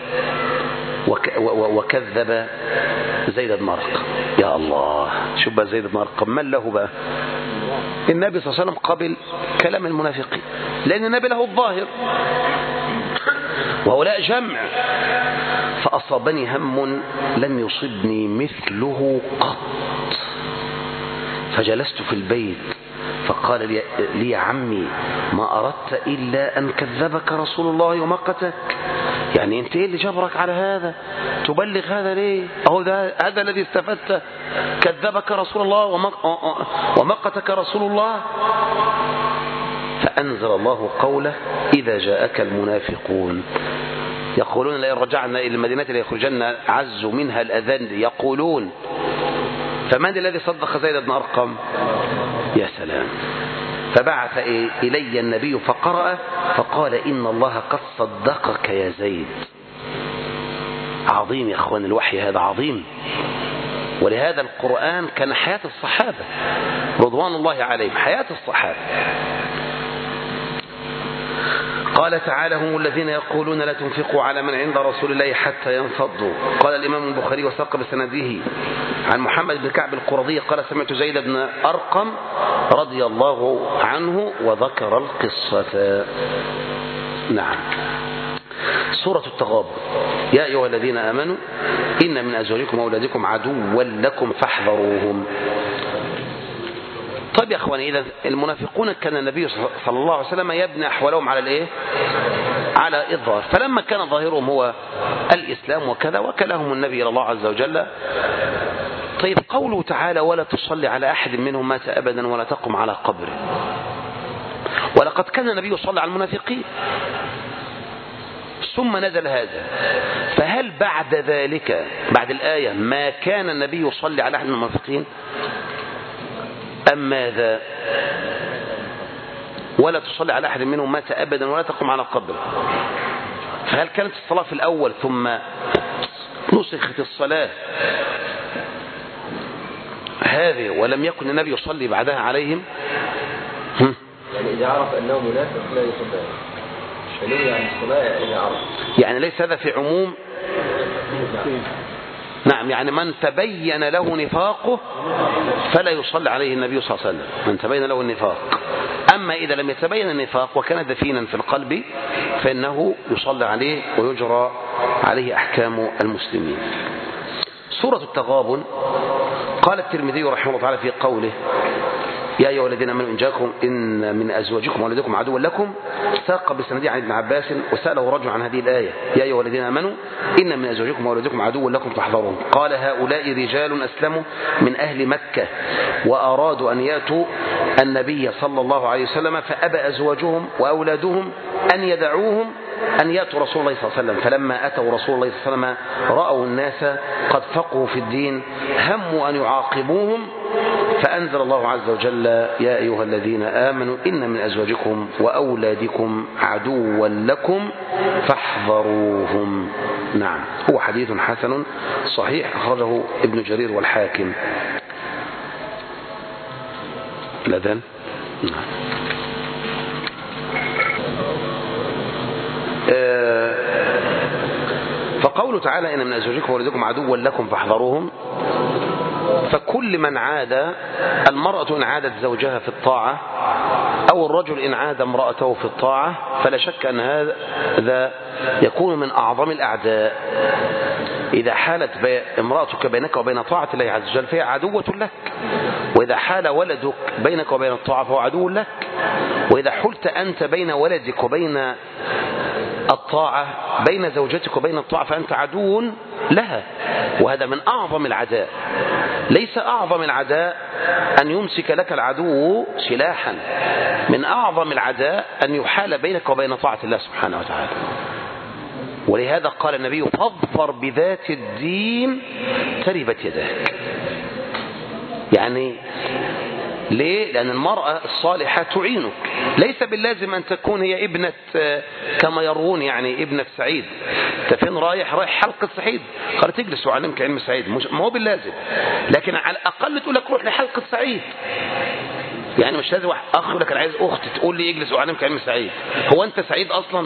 وكذب زيد بن أرقم. يا الله، شوف بقى زيد بن أرقم من له بقى؟ النبي صلى الله عليه وسلم قبل كلام المنافقين، لأن النبي له الظاهر، وهؤلاء جمع. فأصابني هم لم يصبني مثله قط، فجلست في البيت فقال لي يا عمي: ما أردت إلا أن كذبك رسول الله ومقتك. يعني أنت إيه اللي جبرك على هذا؟ تبلغ هذا ليه؟ أهو هذا الذي استفدت، كذبك رسول الله ومقتك رسول الله. فأنزل الله قوله: إذا جاءك المنافقون يقولون لئن رجعنا إلى المدينة ليخرجن عز منها الأذل. يقولون. فمن الذي صدق زيد بن أرقم؟ يا سلام. فبعث إلي النبي فقرأ فقال: إن الله قد صدقك يا زيد. عظيم يا أخوان، الوحي هذا عظيم. ولهذا القرآن كان حياة الصحابة رضوان الله عليهم، حياة الصحابة. قال تعالى: هم الذين يقولون لا تنفقوا على من عند رسول الله حتى ينفضوا. قال الإمام البخاري وساق بسنده عن محمد بن كعب القرظي قال: سمعت زيد بن أرقم رضي الله عنه وذكر القصة. نعم. سورة التغابن. يا أيها الذين آمنوا إن من أزواجكم وأولادكم عدوا لكم فاحذروهم. طيب يا أخواني، إذا المنافقون كان النبي صلى الله عليه وسلم يبني أحوالهم على الإيه؟ على الظاهر، فلما كان ظاهرهم هو الإسلام وكذا وكلهم النبي إلى الله عز وجل. طيب قوله تعالى ولا تصلي على أحد منهم مات أبدا ولا تقم على قبره، ولقد كان النبي صلى على المنافقين ثم نزل هذا، فهل بعد ذلك بعد الآية ما كان النبي يصلي على أحد من المنافقين أم ماذا؟ ولا تصلي على أحد منهم مات أبدا ولا تقم على قبره، فهل كانت الصلاة في الأول ثم نسخت الصلاة هذه ولم يكن النبي يصلي بعدها عليهم؟ يعني إذا عرف أنه منافق لا يصلي، فنهي عن الصلاة إذا عرف، يعني ليس هذا في عموم. نعم، يعني من تبين له نفاقه فلا يصلي عليه النبي صلى الله عليه وسلم، من تبين له النفاق. أما إذا لم يتبين النفاق وكان دفينا في القلب فإنه يصلي عليه ويجرى عليه أحكام المسلمين. سورة التغابن قال الترمذي رحمه الله تعالى في قوله يا أيها الذين آمنوا إن جاءكم إن من أزواجكم وأولادكم عدوا لكم، ساق بسنده عن ابن عباس وسأله رجل عن هذه الآية يا أيها الذين آمنوا إن من أزواجكم وأولادكم عدوا لكم فاحذروهم. قال هؤلاء رجال أسلموا من أهل مكة وأرادوا أن يأتوا النبي صلى الله عليه وسلم فأبى أزواجهم وأولادهم أن يدعوهم أن يأتوا رسول الله صلى الله عليه وسلم، فلما أتوا رسول الله صلى الله عليه وسلم رأوا الناس قد فقهوا في الدين هموا أن يعاقبوهم، فأنزل الله عز وجل يا أيها الذين آمنوا إن من أزواجكم وأولادكم عدوا لكم فاحذروهم. نعم، هو حديث حسن صحيح أخرجه ابن جرير والحاكم. الأذان. نعم. فقوله تعالى إن من أزواجكم وأولادكم عدوا لكم فاحذروهم، فكل من عاد، المرأة إن عادت زوجها في الطاعة أو الرجل إن عاد امرأته في الطاعة، فلا شك أن هذا يكون من أعظم الأعداء. إذا حالت امرأتك بينك وبين طاعة الله عز وجل فهي عدوة لك، وإذا حال ولدك بينك وبين الطاعة فهو عدو لك، وإذا حلت أنت بين ولدك وبين الطاعة بين زوجتك وبين الطاعة فأنت عدو لها، وهذا من أعظم العداء. ليس أعظم العداء أن يمسك لك العدو سلاحا، من أعظم العداء أن يحال بينك وبين طاعة الله سبحانه وتعالى. ولهذا قال النبي فاظفر بذات الدين تربت يداك. يعني ليه؟ لأن المرأة الصالحة تعينك، ليس باللازم أن تكون هي ابنة كما يروون، يعني ابنة سعيد. أنت فين رايح حلقة سعيد، قال تجلس وعلمك علم سعيد، ما هو باللازم، لكن على الأقل تقول لك روح لحلقة سعيد. يعني مش لازم أخ يقول لك أنا عايز أخت تقول لي اجلس وعلمك علم سعيد، هو أنت سعيد أصلا؟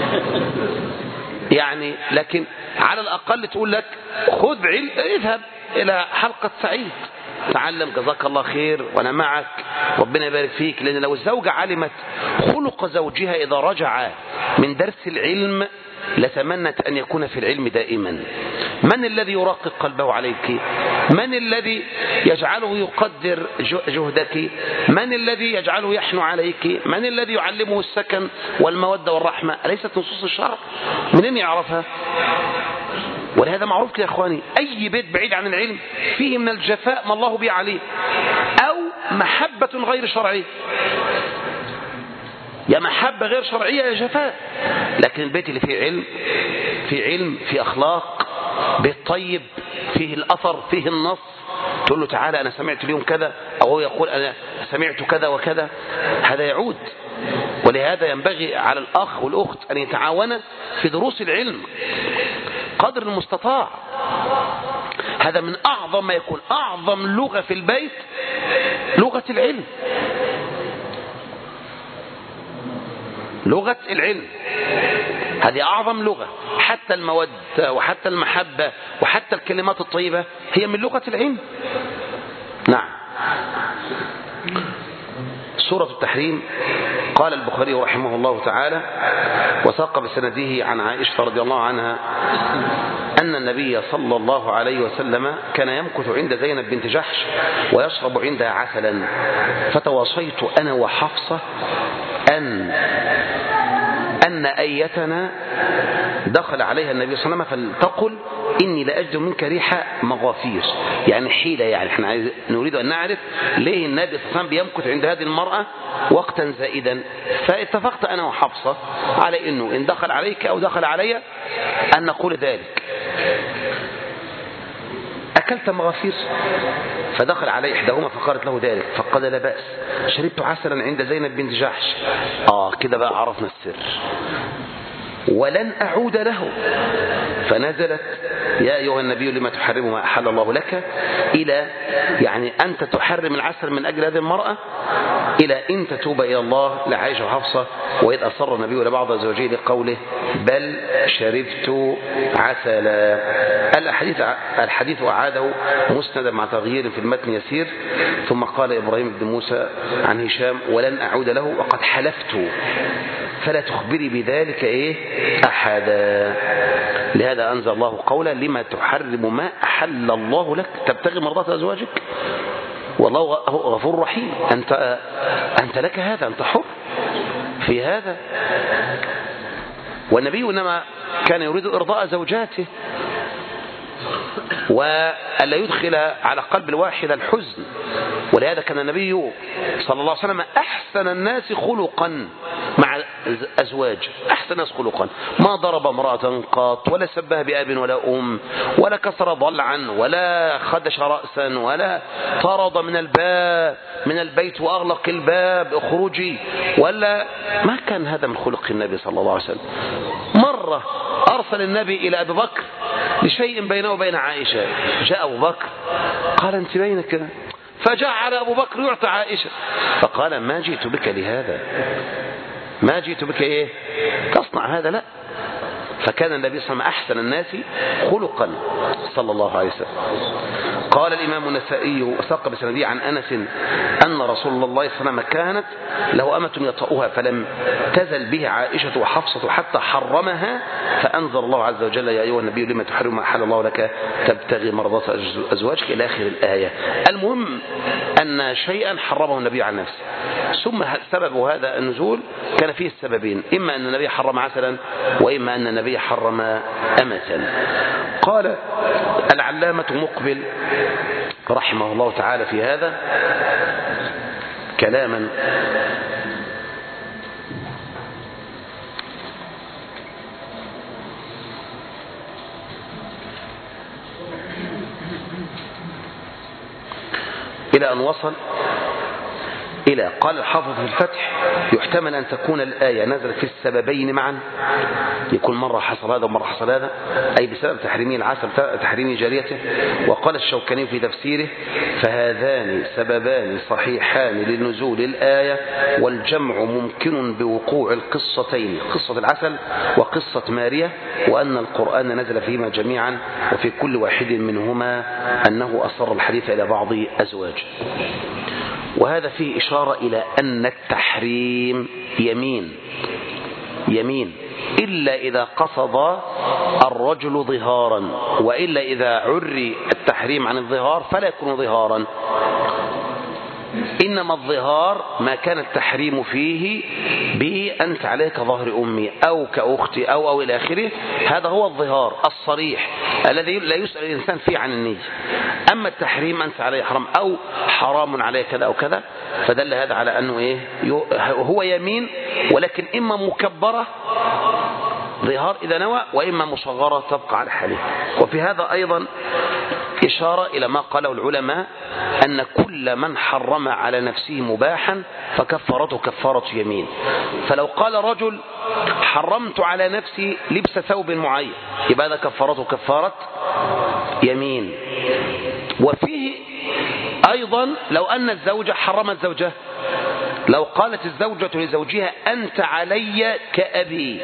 يعني لكن على الأقل تقول لك خذ علم، اذهب إلى حلقة سعيد تعلم، جزاك الله خير وأنا معك ربنا يبارك فيك. لأن لو الزوجة علمت خلق زوجها إذا رجع من درس العلم لتمنت أن يكون في العلم دائما. من الذي يراقب قلبه عليك؟ من الذي يجعله يقدر جهدك؟ من الذي يجعله يحنو عليك؟ من الذي يعلمه السكن والمودة والرحمة؟ أليست نصوص الشرع؟ منين يعرفها؟ ولهذا معروف يا أخواني، أي بيت بعيد عن العلم فيه من الجفاء ما الله به عليه، أو محبة غير شرعية. يا محبة غير شرعية يا جفاء. لكن البيت اللي فيه علم، فيه علم، فيه أخلاق، بيت طيب، فيه الأثر، فيه النص، تقول له تعالى أنا سمعت اليوم كذا، أو هو يقول أنا سمعت كذا وكذا، هذا يعود. ولهذا ينبغي على الأخ والأخت أن يتعاونا في دروس العلم قدر المستطاع. هذا من أعظم ما يكون، أعظم لغة في البيت لغة العلم، لغة العلم هذه أعظم لغة. حتى المودة وحتى المحبة وحتى الكلمات الطيبة هي من لغة العلم. نعم. سورة التحريم قال البخاري رحمه الله تعالى وساق بسنده عن عائشة رضي الله عنها أن النبي صلى الله عليه وسلم كان يمكث عند زينب بنت جحش ويشرب عندها عسلا، فتواصيت أنا وحفصة أن أيتنا دخل عليها النبي صلى الله عليه وسلم فلتقل إني لأجد منك ريح مغافير، يعني حيلة، يعني احنا نريد أن نعرف ليه النبي صلى الله عليه وسلم بيمكث عند هذه المرأة وقتا زائدا. فاتفقت أنا وحفصة على إنه إن دخل عليك أو دخل علي أن نقول ذلك. أكلت مغافير؟ فدخل علي إحداهما فقالت له ذلك، فقال لا بأس، شربت عسلا عند زينب بنت جحش. كده بقى عرفنا السر. ولن أعود له. فنزلت يا أيها النبي لما تحرم ما أحل الله لك، إلى يعني أنت تحرم العسل من أجل هذه المرأة، إلى إن تتوب إلى الله لعائشة وحفصة. وإذ أصر النبي لبعض زوجيه لقوله بل شربت عسلا. الحديث أعاده مسندا مع تغيير في المتن يسير. ثم قال إبراهيم بن موسى عن هشام ولن أعود له وقد حلفت فلا تخبري بذلك أحدا. لهذا أنزل الله قولا لما تحرم ما أحل الله لك تبتغي مرضات أزواجك والله غفور رحيم. أنت لك هذا، أنت حر في هذا. والنبي إنما كان يريد إرضاء زوجاته وألا يدخل على قلب الواحد الحزن. ولهذا كان النبي صلى الله عليه وسلم أحسن الناس خلقا مع أزواج، أحسن الناس خلقا، ما ضرب امرأة قط ولا سبها بأب ولا أم ولا كسر ضلعا ولا خدش رأسا ولا طرد من البيت وأغلق الباب اخرجي، ولا ما كان هذا من خلق النبي صلى الله عليه وسلم. مرة أرسل النبي إلى أبي بكر لشيء بينه وبين عائشة، جاء أبو بكر قال أنت بينك كده، فجعل أبو بكر يعطي عائشة، فقال ما جئت بك لهذا، ما جئت بك تصنع هذا، لا. فكان النبي صلى الله عليه وسلم أحسن الناس خلقا صلى الله عليه وسلم. قال الإمام النسائي وساق بسنده عن أنس أن رسول الله صلى الله عليه وسلم كانت له أمة يطأها فلم تزل به عائشة وحفصة حتى حرمها، فأنزل الله عز وجل يا أيها النبي لما تحرم ما أحل الله لك تبتغي مرضات أزواجك إلى آخر الآية. المهم أن شيئا حرمه النبي عن نفسه. ثم سبب هذا النزول كان فيه السببين، إما أن النبي حرم عسلا وإما أن النبي حرم أمة. قال العلامة مقبل رحمه الله تعالى في هذا كلاما إلى أن وصل إلى قال الحافظ في الفتح يحتمل أن تكون الآية نزلت في السببين معا، يكون مرة حصل هذا ومرة حصل هذا، أي بسبب تحريمه العسل تحريم جاريته. وقال الشوكاني في تفسيره فهذان سببان صحيحان لنزول الآية، والجمع ممكن بوقوع القصتين، قصة العسل وقصة مارية، وأن القرآن نزل فيهما جميعا وفي كل واحد منهما أنه أصر الحديث إلى بعض أزواج. وهذا فيه إشارة إلى أن التحريم يمين إلا إذا قصد الرجل ظهارا، وإلا إذا عري التحريم عن الظهار فلا يكون ظهارا. إنما الظهار ما كان التحريم فيه بأنت عليك ظهر أمي أو كأختي أو إلى آخره، هذا هو الظهار الصريح الذي لا يسأل الإنسان فيه عن النية. أما التحريم أنت عليه حرام أو حرام عليه كذا أو كذا، فدل هذا على أنه هو يمين، ولكن إما مكبرة ظهار إذا نوى، وإما مصغرة تبقى على حاله. وفي هذا أيضا إشارة إلى ما قاله العلماء أن كل من حرم على نفسه مباحا فكفرته كفارة يمين. فلو قال رجل حرمت على نفسي لبس ثوب معين، يبقى هذا كفارته كفارة يمين. وفيه أيضا لو أن الزوجة حرمت زوجها، لو قالت الزوجة لزوجها أنت علي كأبي،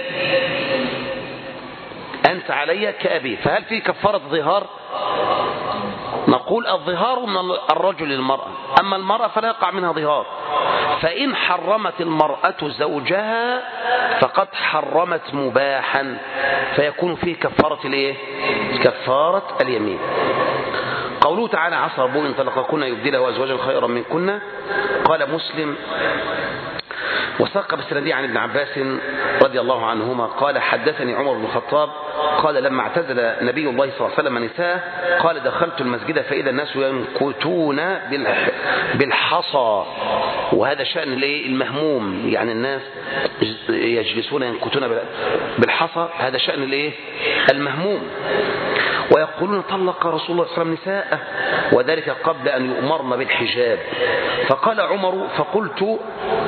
أنت علي كأبي، فهل فيه كفارة ظهار؟ نقول الظهار من الرجل للمرأة، أما المرأة فلا يقع منها ظهار. فإن حرمت المرأة زوجها فقد حرمت مباحا، فيكون فيه كفارة الايه؟ كفارة اليمين. قوله تعالى عسى ربه إن طلقكن يبدله أزواجا خيرا منكن. قال مسلم وساق بالسند عن ابن عباس رضي الله عنهما قال حدثني عمر بن الخطاب قال لما اعتزل نبي الله صلى الله عليه وسلم نساء قال دخلت المسجد فإذا الناس ينكتون بالحصى، وهذا شأن المهموم، يعني الناس يجلسون ينكتون بالحصى، هذا شأن المهموم. ويقولون طلق رسول الله صلى الله عليه وسلم نساءه، وذلك قبل أن يؤمرن بالحجاب. فقال عمر فقلت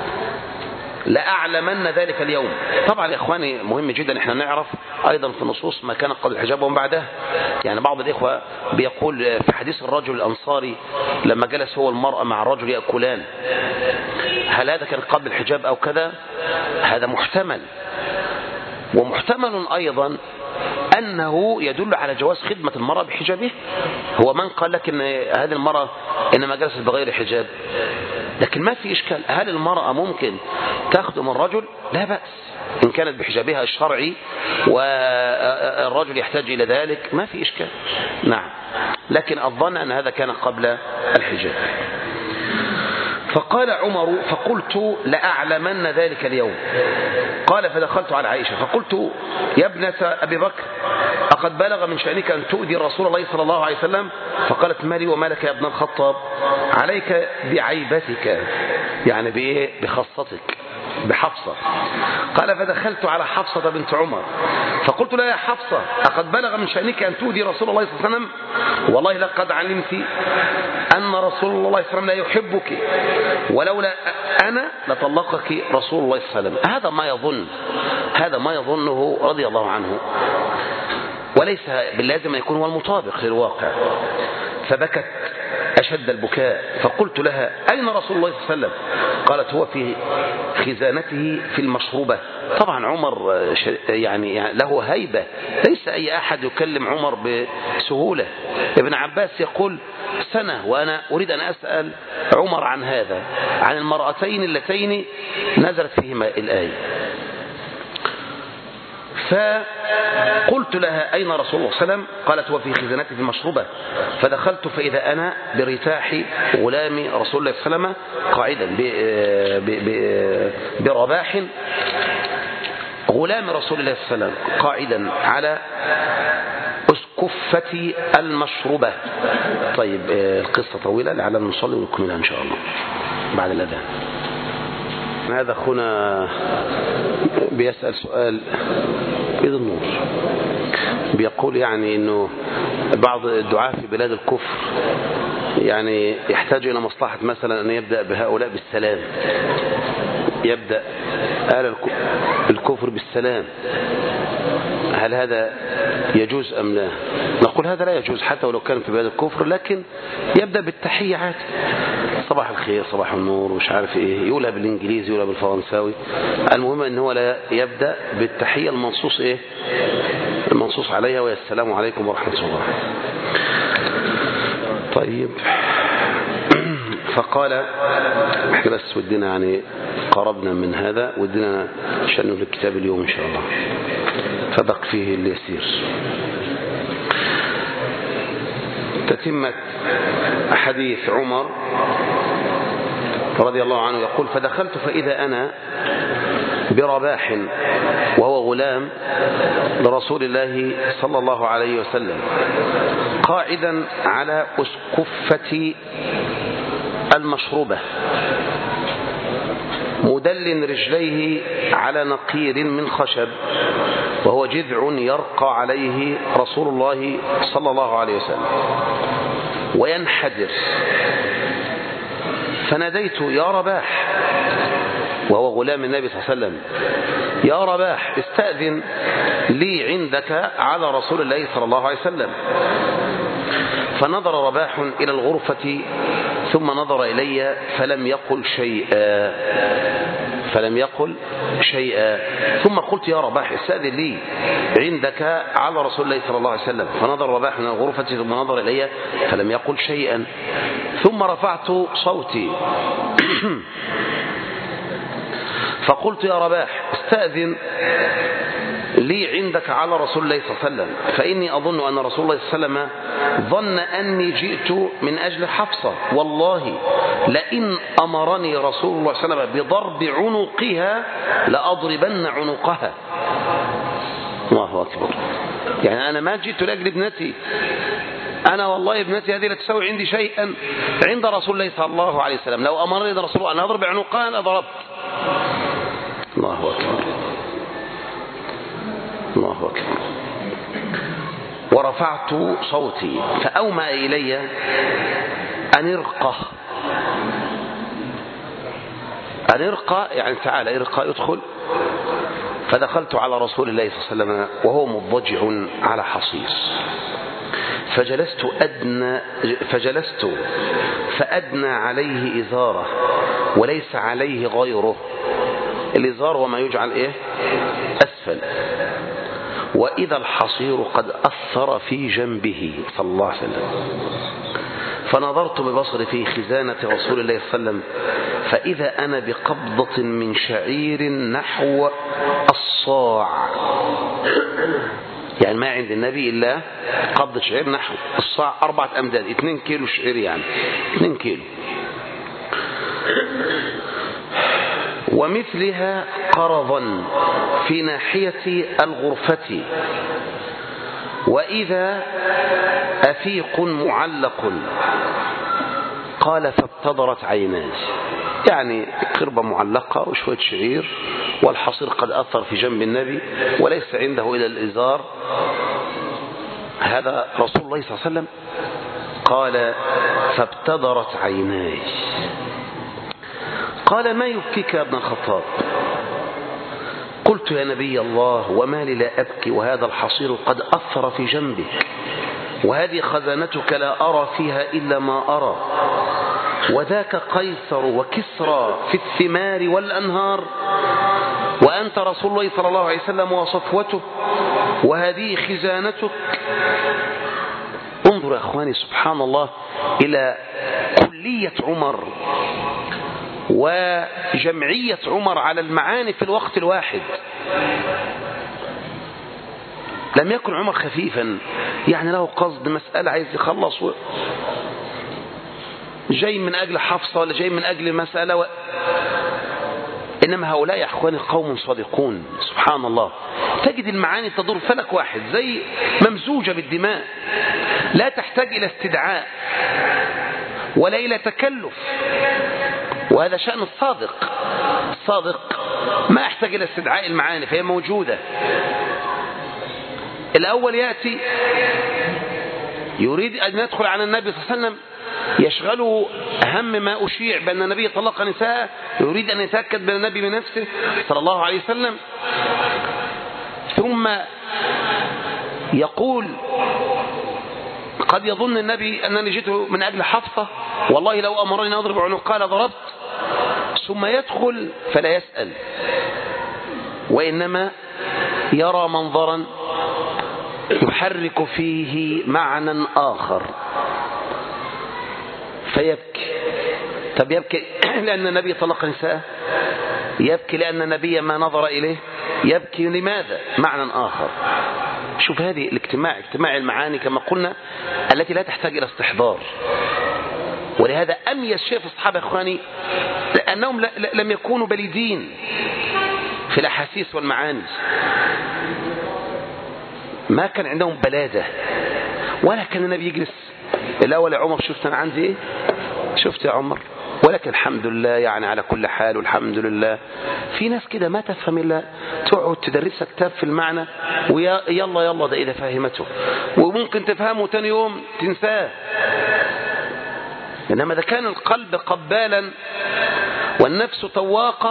لأعلمن ذلك اليوم. طبعا يا إخواني مهم جدا احنا نعرف أيضا في النصوص ما كان قبل الحجاب ومن بعده. يعني بعض الإخوة بيقول في حديث الرجل الأنصاري لما جلس هو المرأة مع الرجل يأكلان، هل هذا كان قبل الحجاب أو كذا؟ هذا محتمل. ومحتمل أيضا أنه يدل على جواز خدمة المرأة بحجابه. هو من قال لك أن هذه المرأة إنما جلست بغير حجاب؟ لكن ما في إشكال، هل المرأة ممكن تخدم الرجل؟ لا بأس إن كانت بحجابها الشرعي والرجل يحتاج إلى ذلك، ما في إشكال. نعم، لكن الظن أن هذا كان قبل الحجاب. فقال عمر فقلت لأعلمن ذلك اليوم. قال فدخلت على عائشة فقلت يا ابنة أبي بكر أقد بلغ من شأنك أن تؤذي رسول الله صلى الله عليه وسلم؟ فقالت مالي ومالك يا ابن الخطاب، عليك بعيبتك، يعني بإيه؟ بخاصتك، بحفصة. قال فدخلت على حفصة بنت عمر فقلت لها يا حفصة أقد بلغ من شأنك أن تؤذي رسول الله صلى الله عليه وسلم؟ والله لقد علمت أن رسول الله صلى الله عليه وسلم لا يحبك، ولولا أنا لطلقك رسول الله صلى الله عليه وسلم. هذا ما يظنه رضي الله عنه، وليس باللازم أن يكون هو المطابق للواقع. فبكت أشد البكاء. فقلت لها أين رسول الله صلى الله عليه وسلم؟ قالت هو في خزانته في المشروبة. طبعا عمر يعني له هيبة، ليس أي أحد يكلم عمر بسهولة. ابن عباس يقول سنة وأنا أريد أن أسأل عمر عن هذا، عن المرأتين اللتين نزلت فيهما الآية. فقلت لها أين رسول الله صلى الله عليه وسلم؟ قالت هو في خزانته في المشروبة. فدخلت فإذا أنا برتاح غلام رسول الله صلى الله عليه وسلم قاعدا برباح غلام رسول الله صلى الله عليه وسلم قاعدا على أسكفة المشروبة. طيب القصة طويلة، لعلنا نصلي ونكملها إن شاء الله بعد الأذان. هذا أخونا بيسأل سؤال بيد النور، بيقول يعني إنه بعض الدعاة في بلاد الكفر يعني يحتاج إلى مصلحة مثلا أن يبدأ بهؤلاء بالسلام، يبدأ أهل الكفر بالسلام، هل هذا يجوز أم لا؟ نقول هذا لا يجوز حتى ولو كان في بلاد الكفر، لكن يبدأ بالتحية عادي، صباح الخير صباح النور مش عارف ايه، يقولها بالانجليزي يقولها بالفرنساوي، المهم ان هو لا يبدأ بالتحية المنصوص ايه المنصوص عليها، وهي السلام عليكم ورحمة الله. طيب فقال احنا بس ودينا يعني قربنا من هذا، ودينا شأنه للكتاب اليوم ان شاء الله، فبق فيه اليسير. تتمة حديث عمر رضي الله عنه يقول فدخلت فإذا أنا برباح وهو غلام لرسول الله صلى الله عليه وسلم قاعدا على أسكفة المشروبة مدل رجليه على نقير من خشب، وهو جذع يرقى عليه رسول الله صلى الله عليه وسلم وينحدر. فناديت يا رباح، وهو غلام النبي صلى الله عليه وسلم، يا رباح استأذن لي عندك على رسول الله صلى الله عليه وسلم. فنظر رباح إلى الغرفة ثم نظر إلي فلم يقل شيئا. فلم يقل شيئا. ثم قلت يا رباح استأذن لي عندك على رسول الله صلى الله عليه وسلم، فنظر رباح من الغرفة ثم نظر إلي فلم يقل شيئا. ثم رفعت صوتي فقلت يا رباح استأذن لي عندك على رسول الله صلى الله عليه وسلم، فإني أظن أن رسول الله صلى الله عليه وسلم ظن أني جئت من أجل حفصة، والله لئن أمرني رسول الله صلى الله عليه وسلم بضرب عنقها لأضربن عنقها. الله أكبر. يعني أنا ما جئت لأجل ابنتي، أنا والله ابنتي هذه لا تسوي عندي شيئا عند رسول الله صلى الله عليه وسلم، لو أمرني رسول الله أن أضرب عنقها لضربت. الله أكبر الله أكبر. ورفعت صوتي فأومأ إلي أن ارقى يعني تعالى ارقى ادخل. فدخلت على رسول الله صلى الله عليه وسلم وهو مضجع على حصير، فجلست فأدنى عليه إزاره وليس عليه غيره. الإزار وما يجعل إيه أسفل. وإذا الحصير قد أثر في جنبه صلى الله عليه وسلم، فنظرت ببصري في خزانة رسول الله صلى الله عليه وسلم فإذا أنا بقبضة من شعير نحو الصاع، يعني ما عند النبي إلا قبضة شعير نحو الصاع 4 أمداد 2 كيلو شعير، يعني 2 كيلو. ومثلها قرضا في ناحية الغرفة، وإذا أفيق معلق. قال فابتدرت عيناي، يعني قربة معلقة وشوية شعير والحصير قد أثر في جنب النبي وليس عنده إلى الإزار. هذا رسول الله صلى الله عليه وسلم. قال فابتدرت عيناي. قال ما يبكيك يا ابن الخطاب؟ قلت يا نبي الله وما لي لا أبكي وهذا الحصير قد أثر في جنبك، وهذه خزانتك لا أرى فيها إلا ما أرى، وذاك قيصر وكسرى في الثمار والأنهار، وأنت رسول الله صلى الله عليه وسلم وصفوته، وهذه خزانتك. انظر يا أخواني سبحان الله إلى كلية عمر وجمعية عمر على المعاني في الوقت الواحد. لم يكن عمر خفيفا، يعني له قصد مسألة عايز يخلص جاي من أجل حفصة ولا جاي من أجل مسألة إنما هؤلاء يا أخواني قوم صادقون سبحان الله. تجد المعاني تدور فلك واحد زي ممزوجة بالدماء، لا تحتاج إلى استدعاء ولا إلى تكلف، وهذا شأن الصادق. الصادق ما يحتاج إلى استدعاء المعاني فهي موجودة. الأول يأتي يريد أن يدخل على النبي صلى الله عليه وسلم، يشغله أهم ما أشيع بأن النبي طلق نساء، يريد أن يتأكد من النبي بنفسه صلى الله عليه وسلم. ثم يقول قد يظن النبي أنني جئت من أجل حفصة، والله لو أمرني أضرب عنقها لضربت. ثم يدخل فلا يسأل، وإنما يرى منظرا يحرك فيه معنى آخر فيبكي. طب يبكي لأن النبي طلق نساء؟ يبكي لأن النبي ما نظر إليه؟ يبكي لماذا؟ معنى آخر. شوف هذه اجتماع المعاني كما قلنا التي لا تحتاج إلى استحضار. ولهذا أميز شيء في الصحابة أخواني لأنهم لم يكونوا بليدين في الأحاسيس والمعاني، ما كان عندهم بلادة، ولا كان النبي يجلس الأول يا عمر شفت أنا عندي إيه؟ شفت يا عمر؟ ولكن الحمد لله يعني على كل حال والحمد لله. في ناس كده ما تفهم إلا تقعد تدرسها كتاب في المعنى ويلا يلا ده إذا فهمته، وممكن تفهمه تاني يوم تنساه. إنما إذا كان القلب قبالا والنفس طواقة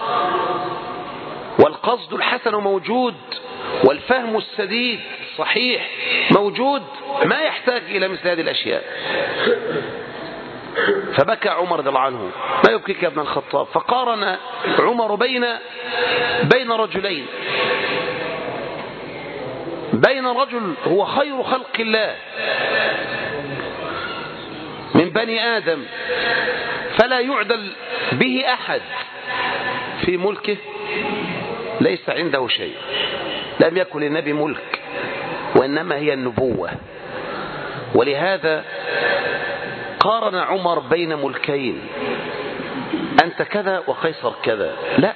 والقصد الحسن موجود والفهم السديد صحيح موجود، ما يحتاج إلى مثل هذه الأشياء. فبكى عمر رضي الله عنه: ما يبكيك يا ابن الخطاب؟ فقارن عمر بين رجلين، بين رجل هو خير خلق الله من بني آدم فلا يعدل به أحد في ملكه، ليس عنده شيء، لم يكن للنبي ملك وإنما هي النبوة. ولهذا قارن عمر بين ملكين، أنت كذا وقيصر كذا، لا،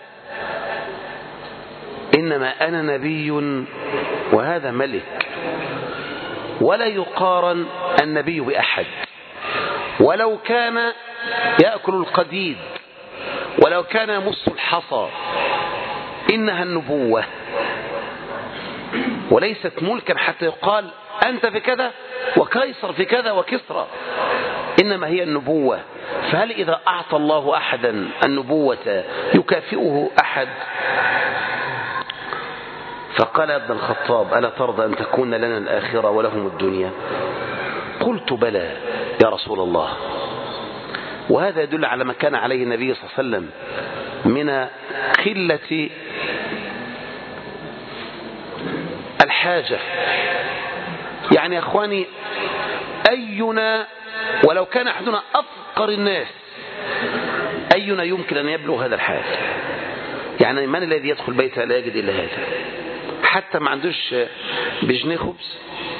إنما أنا نبي وهذا ملك، ولا يقارن النبي بأحد، ولو كان يأكل القديد ولو كان يمص الحصى، إنها النبوة وليست ملكا حتى يقال أنت في كذا وقيصر في كذا وكسرى، إنما هي النبوة. فهل إذا أعطى الله أحدا النبوة يكافئه أحد؟ فقال ابن الخطاب: ألا ترضى أن تكون لنا الآخرة ولهم الدنيا؟ قلت: بلى يا رسول الله. وهذا يدل على ما كان عليه النبي صلى الله عليه وسلم من قلة الحاجة. يعني يا أخواني، أينا ولو كان أحدنا أفقر الناس، أينا يمكن أن يبلغ هذا الحال؟ يعني من الذي يدخل بيته لا يجد إلا هذا؟ حتى ما عندوش بجنيه خبز،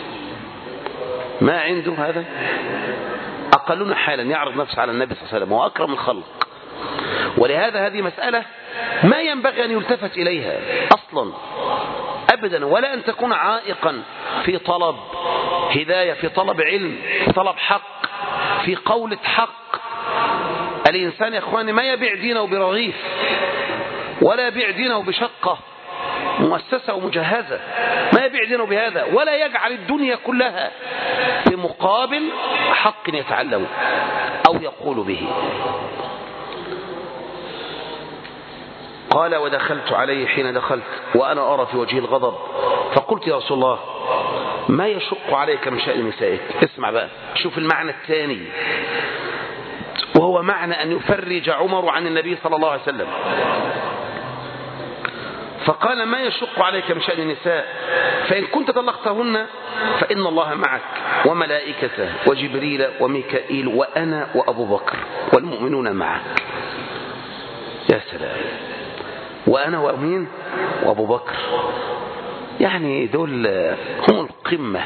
ما عنده هذا. أقلنا حالا يعرض نفسه على النبي صلى الله عليه وسلم وأكرم الخلق. ولهذا هذه مسألة ما ينبغي أن يلتفت إليها أصلا أبدا، ولا أن تكون عائقا في طلب هداية، في طلب علم، في طلب حق، في قولة حق. الإنسان يا أخواني ما يبيع دينه برغيف، ولا يبيع دينه بشقة مؤسسة ومجهزة، ما يبيع دينه بهذا، ولا يجعل الدنيا كلها في مقابل حق يتعلم أو يقول به. قال: ودخلت عليه حين دخلت وأنا أرى في وجهه الغضب، فقلت: يا رسول الله، ما يشق عليك من شأن نسائك؟ اسمع بقى، شوف المعنى الثاني، وهو معنى أن يفرج عمر عن النبي صلى الله عليه وسلم. فقال: ما يشق عليك من شأن النساء؟ فإن كنت طلقتهن فإن الله معك وملائكته وجبريل وميكائيل وأنا وأبو بكر والمؤمنون معك. يا سلام، وأنا وأمين وأبو بكر، يعني دول هم القمة.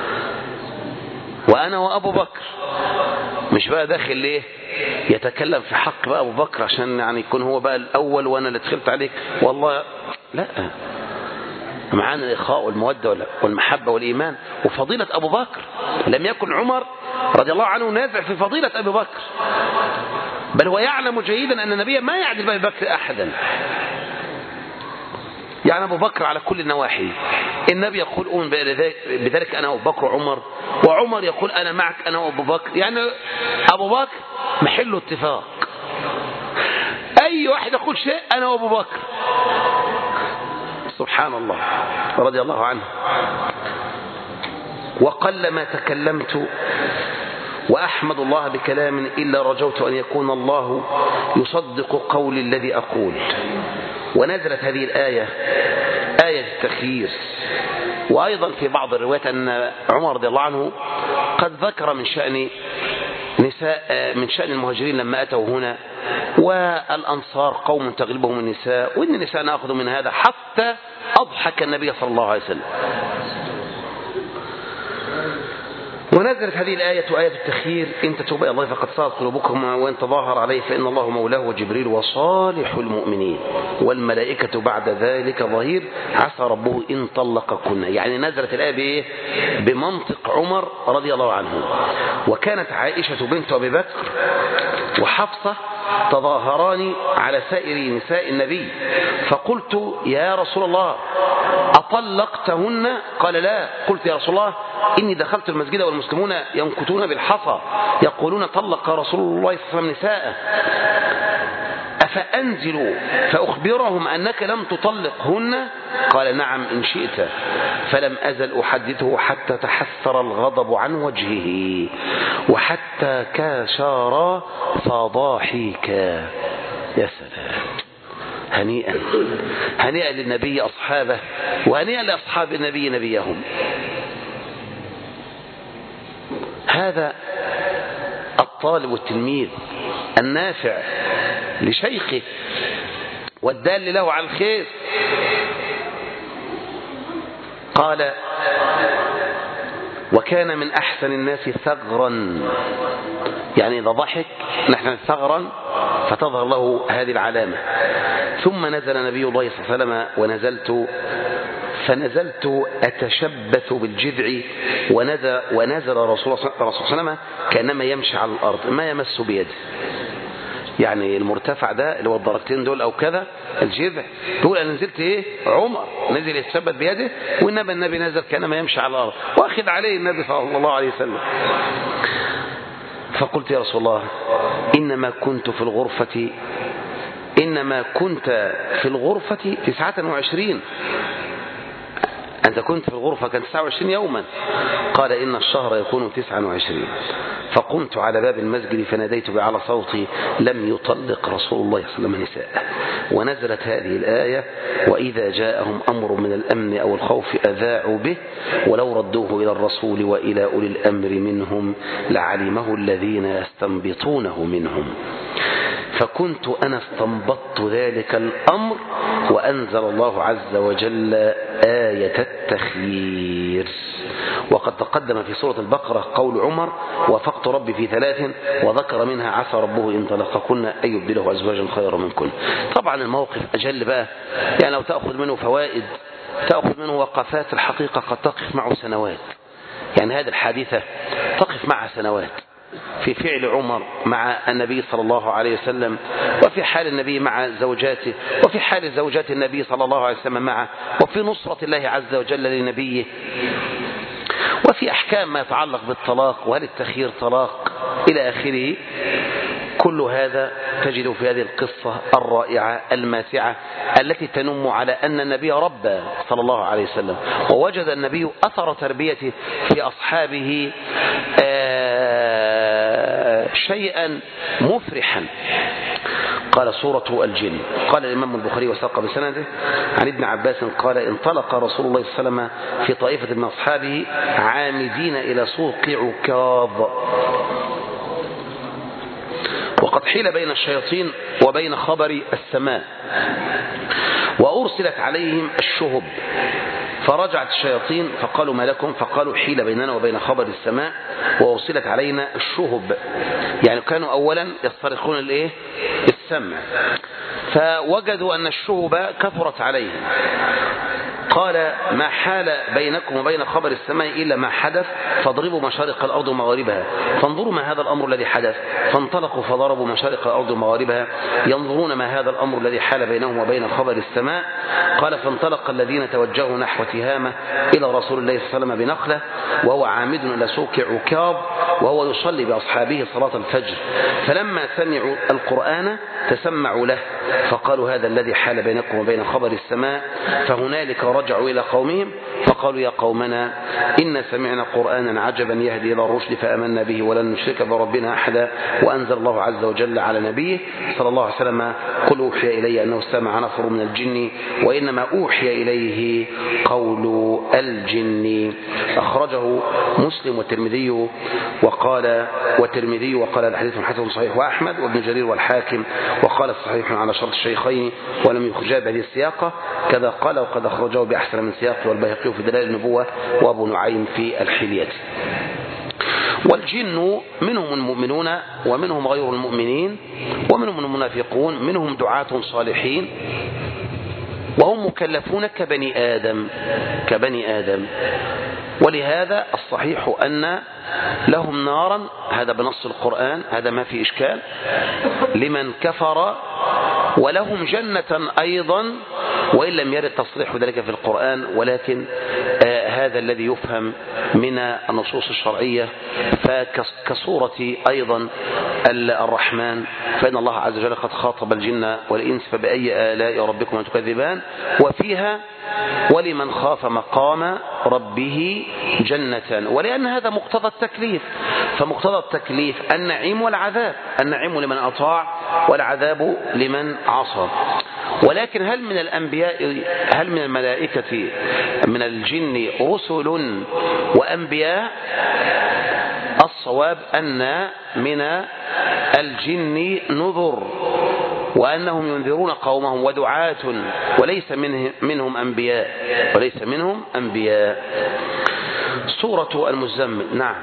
وأنا وأبو بكر، مش بقى داخل ليه يتكلم في حق بقى أبو بكر عشان يعني يكون هو بقى الأول وأنا اللي دخلت عليك، والله لا، معانا الإخاء والمودة والمحبة والإيمان وفضيلة أبو بكر. لم يكن عمر رضي الله عنه نازع في فضيلة أبي بكر، بل هو يعلم جيدا أن النبي ما يعدل بأبي بكر أحدا. يعني أبو بكر على كل النواحي، النبي يقول: أؤمن بذلك أنا وأبو بكر وعمر، وعمر يقول: أنا معك أنا وأبو بكر. يعني أبو بكر محل اتفاق، أي واحد يقول شيء أنا وأبو بكر. سبحان الله، رضي الله عنه. وقل ما تكلمت وأحمد الله بكلام إلا رجوت أن يكون الله يصدق قولي الذي أقول. ونزلت هذه الآية، آية التخيير. وأيضا في بعض الروايات أن عمر رضي الله عنه قد ذكر من شأن المهاجرين لما أتوا هنا، والأنصار قوم تغلبهم النساء، وإن النساء نأخذ من هذا، حتى أضحك النبي صلى الله عليه وسلم. ونزلت هذه الآية، آية التخيير: إن تتوبوا إلى الله فقد صارت قلوبكم، وإن تظاهر عليه فإن الله مولاه وجبريل وصالح المؤمنين والملائكة بعد ذلك ظهير، عسى ربه إن طلقكن. يعني نزلت الآية بإيه؟ بمنطق عمر رضي الله عنه. وكانت عائشة بنت أبي بكر وحفصة تظاهران على سائر نساء النبي، فقلت: يا رسول الله، أطلقتهن؟ قال: لا. قلت: يا رسول الله، إني دخلت المسجد والمسلمون ينكتون بالحصى يقولون طلق رسول الله صلى الله عليه وسلم نساءه، أفأنزل فأخبرهم أنك لم تطلقهن؟ قال: نعم إن شئت. فلم أزل أحدثه حتى تحسر الغضب عن وجهه. وحتى كاشارا فضاحكا. يا سلام، هنيئا هنيئا للنبي أصحابه، وهنيئا لأصحاب النبي نبيهم. هذا الطالب والتلميذ النافع لشيخه والدال له على الخير. قال: وكان من أحسن الناس ثغرا، يعني إذا ضحك نحن ثغرا فتظهر له هذه العلامة. ثم نزل نبي الله صلى الله عليه وسلم فنزلت أتشبث بالجذع، ونزل رسول الله صلى الله عليه وسلم كأنما يمشي على الأرض ما يمس بيده. يعني المرتفع ده اللي هو الدرجتين دول أو كذا الجذع، تقول أنا نزلت إيه؟ عمر نزل يتثبت بيده، وإنما النبي نزل كأنما يمشي على الأرض، وأخذ عليه النبي صلى الله عليه وسلم. فقلت: يا رسول الله، إنما كنت في الغرفة 29. أنت كنت في الغرفة كان 29 يوما. قال: إن الشهر يكون 29. فقمت على باب المسجد فناديت بأعلى صوتي: لم يطلق رسول الله صلى الله عليه وسلم نساءه. ونزلت هذه الآية: وإذا جاءهم أمر من الأمن أو الخوف أذاعوا به ولو ردوه إلى الرسول وإلى أولي الأمر منهم لعلمه الذين يستنبطونه منهم. فكنت أنا استنبطت ذلك الأمر، وأنزل الله عز وجل آية التخيير. وقد تقدم في سورة البقرة قول عمر: وافقت ربي في 3 وذكر منها عسى ربه إن طلقكن أن يبدله أزواجا خيرا منكن. طبعا الموقف أجل بقى، يعني لو تأخذ منه فوائد، تأخذ منه وقفات الحقيقة قد تقف معه سنوات. يعني هذه الحادثة تقف معها سنوات في فعل عمر مع النبي صلى الله عليه وسلم، وفي حال النبي مع زوجاته، وفي حال زوجات النبي صلى الله عليه وسلم معه، وفي نصرة الله عز وجل لنبيه، وفي أحكام ما يتعلق بالطلاق وهل التخيير طلاق إلى آخره. كل هذا تجد في هذه القصة الرائعة الماسعة التي تنم على أن النبي ربى صلى الله عليه وسلم، ووجد النبي أثر تربيته في أصحابه شيئا مفرحا. قال: سورة الجن. قال الإمام البخاري وساق بسنده عن ابن عباس قال: انطلق رسول الله صلى الله عليه وسلم في طائفة من أصحابه عامدين إلى سوق عكاظ، وقد حيل بين الشياطين وبين خبر السماء، وأرسلت عليهم الشهب. فرجعت الشياطين فقالوا: ما لكم؟ فقالوا: حيل بيننا وبين خبر السماء وأرسلت علينا الشهب. يعني كانوا أولا يسترقون السمع، فوجدوا أن الشهب كثرت عليهم. قال: ما حال بينكم وبين خبر السماء إلا ما حدث، فاضربوا مشارق الأرض ومغاربها فانظروا ما هذا الأمر الذي حدث. فانطلقوا فضربوا مشارق الأرض ومغاربها ينظرون ما هذا الأمر الذي حال بينهم وبين خبر السماء. قال: فانطلق الذين توجهوا نحو تهامة إلى رسول الله صلى الله عليه وسلم بنخلة، وهو عامد إلى سوق عكاظ، وهو يصلي بأصحابه صلاة الفجر. فلما سمعوا القرآن تسمعوا له، فقالوا: هذا الذي حال بينكم وبين خبر السماء. فهنالك رجعوا إلى قومهم فقالوا: يا قومنا إن سمعنا قرآنا عجبا يهدي إلى الرشد فآمنا به ولن نشرك بربنا أحدا. وأنزل الله عز وجل على نبيه صلى الله عليه وسلم: قل أوحي إلي أنه استمع نفر من الجن وإنما أوحي إليه قول الجن. أخرجه مسلم والترمذي وقال الحديث حسن صحيح، وأحمد وابن جرير والحاكم، وقال الصحيح على شرط الشيخين ولم يخرجا بهذه السياقة. كذا قال: وقد أخرجه بأحسن من سياق والبيهقي في دلائل النبوة وأبو نعيم في الحلية. والجن منهم المؤمنون ومنهم غير المؤمنين ومنهم المنافقون، منهم دعاة صالحين، وهم مكلفون كبني آدم. ولهذا الصحيح أن لهم نارا، هذا بنص القرآن، هذا ما في إشكال لمن كفر، ولهم جنة أيضا وإن لم يرد تصريح ذلك في القرآن، ولكن هذا الذي يفهم من النصوص الشرعية. فكصورة أيضا الرحمن، فإن الله عز وجل قد خاطب الجن والإنس: فبأي آلاء ربكم تكذبان. وفيها: ولمن خاف مقام ربه جنتان. ولأن هذا مقتضى التكليف، فمقتضى التكليف النعيم والعذاب، النعيم لمن أطاع والعذاب لمن عصى. ولكن هل من الأنبياء، هل من الملائكة من الجن رسل وأنبياء؟ الصواب أن من الجن نذر، وأنهم ينذرون قومهم ودعاة، وليس منهم أنبياء. سورة المزمل. نعم.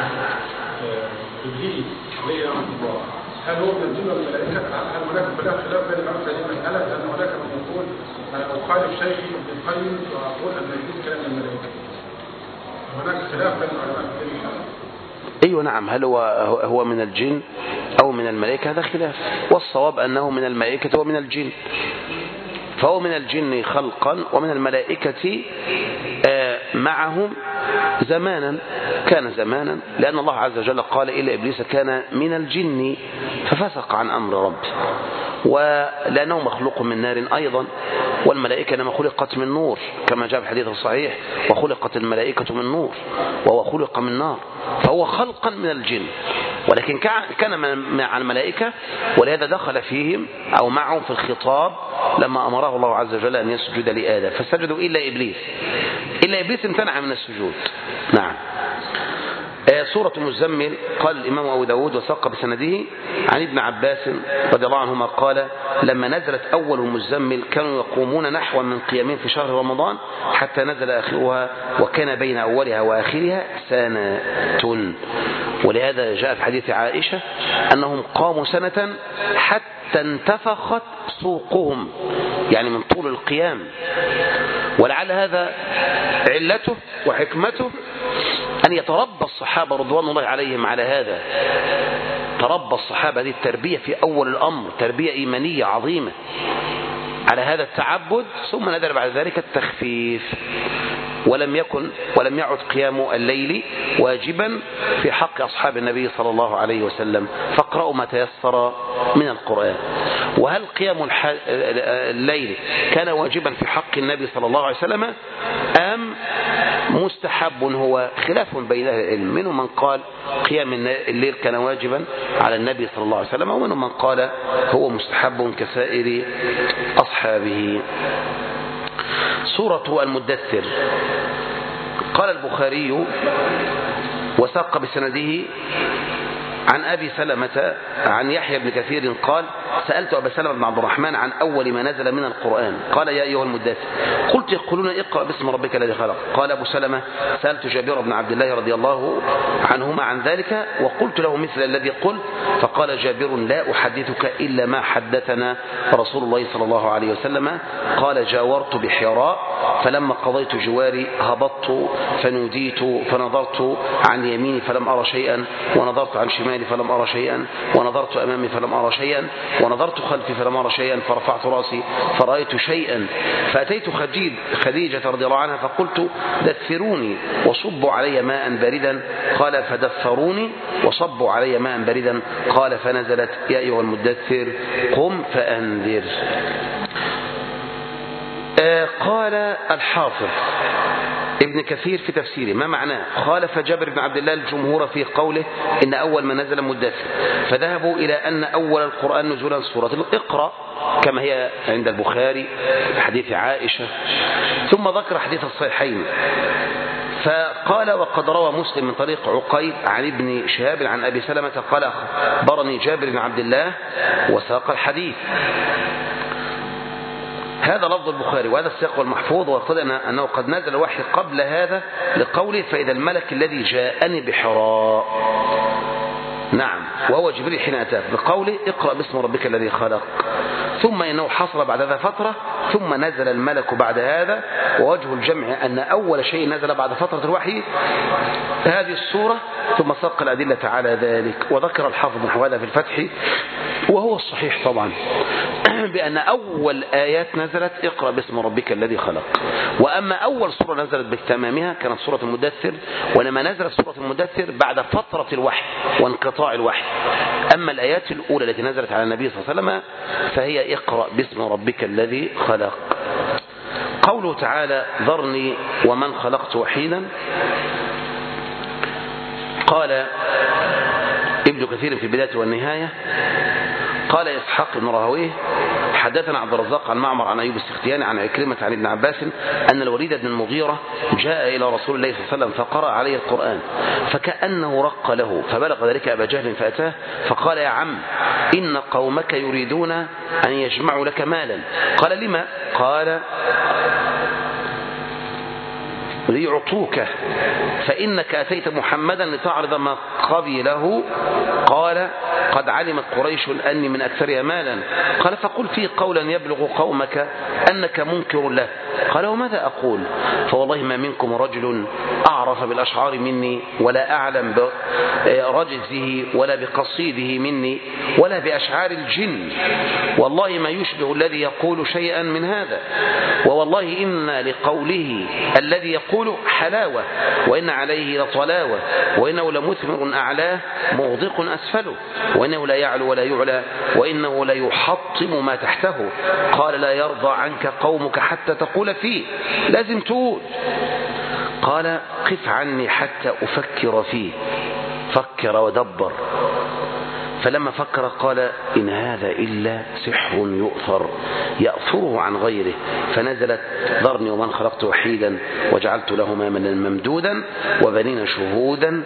هل هو من الجن والملائكة؟ هل هناك خلاف بين العلماء في هذه المسألة؟ لأن هناك من يقول أخالف شيخي ابن القيم وأقول أن الجن كلام الملائكة. هناك خلاف بين العلماء في هذه المسألة. أيوة نعم، هل هو من الجن أو من الملائكة؟ هذا خلاف، والصواب أنه من الملائكة ومن الجن، فهو من الجن خلقا ومن الملائكة معهم زمانا، كان زمانا، لأن الله عز وجل قال إلا إبليس كان من الجن ففسق عن أمر ربه، ولأنه مخلوق من نار أيضا، والملائكة لما خلقت من نور كما جاء في الحديث الصحيح، وخلقت الملائكة من نور وهو خلق من نار، فهو خلقا من الجن، ولكن كان مع الملائكة، ولهذا دخل فيهم أو معهم في الخطاب لما أمره الله عز وجل أن يسجد لآدم، فسجدوا إلا إبليس امتنع من السجود. نعم. سورة المزمل قال الإمام أبو داود وساق بسنده عن ابن عباس رضي الله عنهما قال لما نزلت أول المزمل كانوا يقومون نحو من قيامين في شهر رمضان حتى نزل آخرها، وكان بين أولها وآخرها سنة. ولهذا جاء في حديث عائشة أنهم قاموا سنة حتى انتفخت سوقهم، يعني من طول القيام. ولعل هذا علته وحكمته أن يتربى الصحابة رضوان الله عليهم على هذا، تربى الصحابة هذه التربية في أول الأمر، تربية إيمانية عظيمة على هذا التعبد، ثم نزل بعد ذلك التخفيف، ولم يعد قيام الليل واجبا في حق أصحاب النبي صلى الله عليه وسلم، فاقرأوا ما تيسر من القرآن. وهل قيام الليل كان واجبا في حق النبي صلى الله عليه وسلم أم مستحب؟ هو خلاف بين أهل العلم، منهم من قال قيام الليل كان واجبا على النبي صلى الله عليه وسلم، ومنهم من قال هو مستحب كسائر أصحابه. سورة المدثر قال البخاري وساق بسنده عن أبي سلمة عن يحيى بن كثير قال سألت أبا سلمة بن عبد الرحمن عن أول ما نزل من القرآن، قال يا أيها المدثر، قلت يقولون اقرأ باسم ربك الذي خلق. قال أبو سلمة سألت جابر بن عبد الله رضي الله عنهما عن ذلك وقلت له مثل الذي قلت، فقال جابر لا أحدثك إلا ما حدثنا رسول الله صلى الله عليه وسلم. قال جاورت بحراء فلما قضيت جواري هبطت فنوديت فنظرت عن يميني فلم أرى شيئا، ونظرت عن شمالي فلم أرى شيئا، ونظرت أمامي فلم أرى شيئا، ونظرت خلفي فلم أرى شيئا، فرفعت رأسي فرأيت شيئا، فأتيت خديجة رضي الله عنها فقلت دثروني وصبوا علي ماء باردا، قال فدثروني وصبوا علي ماء باردا، قال فنزلت يا أيها المدثر قم فأنذر. قال الحافظ ابن كثير في تفسيره ما معناه؟ خالف جابر بن عبد الله الجمهور في قوله إن أول ما نزل مدثر، فذهبوا إلى أن أول القرآن نزولا سورة الإقرأ كما هي عند البخاري حديث عائشة، ثم ذكر حديث الصحيحين فقال وقد روى مسلم من طريق عقيل عن ابن شهاب عن أبي سلمة قال أخبرني جابر بن عبد الله وساق الحديث. هذا لفظ البخاري وهذا السياق المحفوظ، واقتضى أنه قد نزل الوحي قبل هذا لقوله فإذا الملك الذي جاءني بحراء، نعم وهو جبريل حين أتاه بقوله اقرأ باسم ربك الذي خلق، ثم إنه حصل بعد هذا فترة ثم نزل الملك بعد هذا، ووجه الجمع أن أول شيء نزل بعد فترة الوحي هذه السورة، ثم ساق الأدلة على ذلك. وذكر الحافظ نحو هذا في الفتح وهو الصحيح طبعا بأن أول آيات نزلت اقرأ باسم ربك الذي خلق، وأما أول سورة نزلت بتمامها كانت سورة المدثر، ولما نزلت سورة المدثر بعد فترة الوحي وانقطاع الوحي. أما الآيات الأولى التي نزلت على النبي صلى الله عليه وسلم فهي اقرأ باسم ربك الذي خلق. قوله تعالى ذرني ومن خلقت وحيدا، قال ابن كثير في البداية والنهاية قال إسحاق بن راهويه حدثنا عبد الرزاق عن معمر عن أيوب السختياني عن عكرمة عن ابن عباس أن الوليد بن المغيرة جاء إلى رسول الله صلى الله عليه وسلم فقرأ عليه القرآن فكأنه رق له، فبلغ ذلك أبا جهل فأتاه فقال يا عم إن قومك يريدون أن يجمعوا لك مالا. قال لما؟ قال ليعطوك فإنك أتيت محمدا لتعرض ما قبله. قال قد علمت قريش أني من أكثرها مالا. قال فقل فيه قولا يبلغ قومك أنك منكر له. قال وماذا أقول؟ فوالله ما منكم رجل أعرف بالأشعار مني ولا أعلم برجزه ولا بقصيده مني ولا بأشعار الجن، والله ما يشبه الذي يقول شيئا من هذا، ووالله إن لقوله الذي يقول حلاوة وإن عليه لطلاوة وإنه لمثمر أعلاه مغدق أسفله وإنه لا يعلو ولا يعلى وإنه لا يحطم ما تحته. قال لا يرضى عنك قومك حتى تقول فيه، لازم تقول. قال قف عني حتى أفكر فيه. فكر ودبر، فلما فكر قال إن هذا إلا سحر يؤثر يأثره عن غيره. فنزلت ذرني ومن خلقت وحيدا وجعلت له مالا ممدودا وبنين شهودا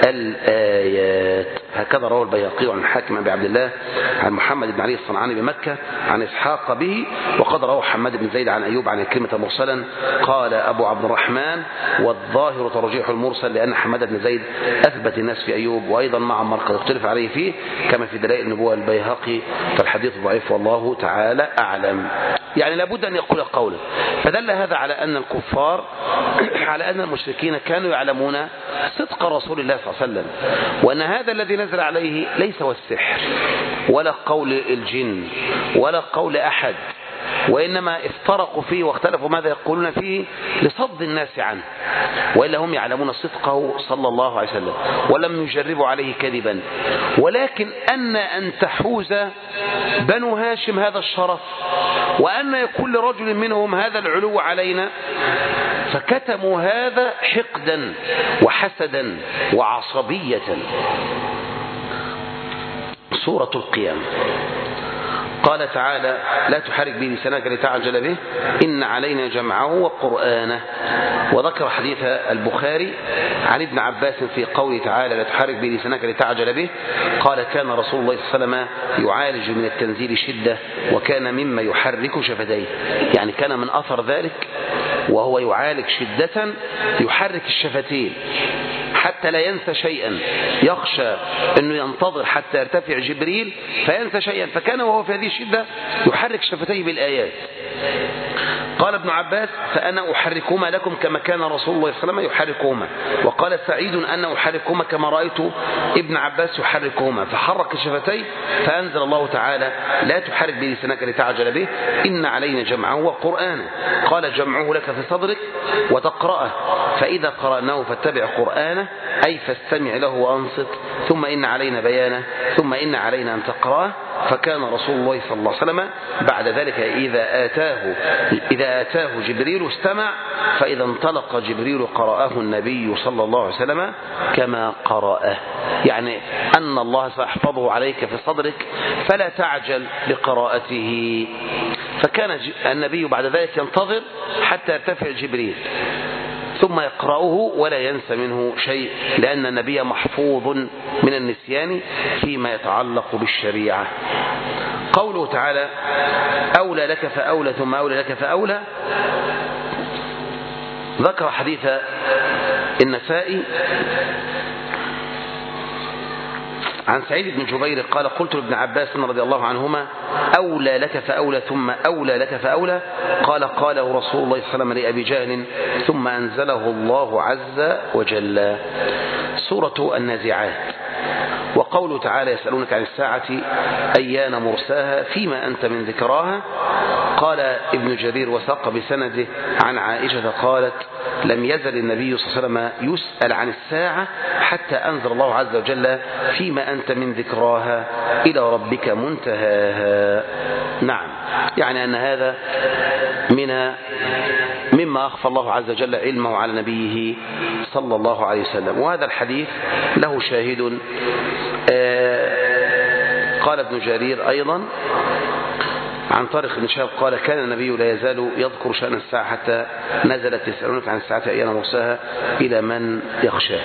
الآيات. هكذا روى البيهقي عن الحاكم أبي عبد الله عن محمد بن علي الصنعاني بمكة عن إسحاق به، وقد روى حماد بن زيد عن أيوب عن كلمة مرسلا. قال أبو عبد الرحمن والظاهر ترجيح المرسل لأن حماد بن زيد أثبت الناس في أيوب، وأيضا معمر قد اختلف عليه فيه كما في دلائل النبوة البيهقي، فالحديث ضعيف والله تعالى أعلم. يعني لابد أن يقول قولا. فدل هذا على أن الكفار على أن المشركين كانوا يعلمون صدق رسول الله صلى الله عليه وسلم، وأن هذا الذي نزل عليه ليس هو السحر ولا قول الجن ولا قول أحد، وإنما افترقوا فيه واختلفوا ماذا يقولون فيه لصد الناس عنه، وإلا هم يعلمون صدقه صلى الله عليه وسلم ولم يجربوا عليه كذبا. ولكن أن تحوز بنو هاشم هذا الشرف وأن يكون لرجل منهم هذا العلو علينا، فكتموا هذا حقدا وحسدا وعصبية. سورة القيامة قال تعالى لا تحرك به لسانك لتعجل به إن علينا جمعه وقرآنه. وذكر حديث البخاري عن ابن عباس في قوله تعالى لا تحرك به لسانك لتعجل به. قال كان رسول الله صلى الله عليه وسلم يعالج من التنزيل شدة وكان مما يحرك شفتيه، يعني كان من أثر ذلك وهو يعالج شدة يحرك الشفتين حتى لا ينسى شيئا، يخشى أنه ينتظر حتى يرتفع جبريل فينسى شيئا، فكان وهو في هذه الشدة يحرك شفتيه بالآيات. قال ابن عباس فأنا أحركهما لكم كما كان رسول الله صلى الله عليه وسلم يحركهما. وقال سعيد أن أحركهما كما رأيت ابن عباس يحركهما، فحرك شفتيه فأنزل الله تعالى لا تحرك بلسانك لتعجل به إن علينا جمعه وقرآنه. قال جمعه لك في صدرك وتقرأه، فإذا قرأناه فاتبع قرآنه أي فاستمع له وأنصت، ثم إن علينا بيانه ثم إن علينا أن تقرأه. فكان رسول الله صلى الله عليه وسلم بعد ذلك إذا أتاه جبريل استمع، فإذا انطلق جبريل قرأه النبي صلى الله عليه وسلم كما قرأه، يعني أن الله سيحفظه عليك في صدرك فلا تعجل بقراءته. فكان النبي بعد ذلك ينتظر حتى يرتفع جبريل ثم يقرأه ولا ينسى منه شيء، لأن النبي محفوظ من النسيان فيما يتعلق بالشريعة. قوله تعالى أولى لك فأولى ثم أولى لك فأولى، ذكر حديث النسائي عن سعيد بن جبير قال قلت لابن عباس رضي الله عنهما أولى لك فأولى ثم أولى لك فأولى؟ قال قاله رسول الله صلى الله عليه وسلم لأبي جهل ثم أنزله الله عز وجل. سورة النازعات. وقوله تعالى يسألونك عن الساعة أيان مرساها فيما أنت من ذكراها. قال ابن جرير وثق بسنده عن عائشة قالت لم يزل النبي صلى الله عليه وسلم يسأل عن الساعة حتى أنزل الله عز وجل فيما أنت من ذكراها إلى ربك منتهاها. نعم. يعني أن هذا مما أخفى الله عز وجل علمه على نبيه صلى الله عليه وسلم. وهذا الحديث له شاهد، قال ابن جرير أيضا عن طارق بن شهاب قال كان النبي لا يزال يذكر شأن الساعة حتى نزلت يسألونك عن الساعة أيان مرساها إلى من يخشاه.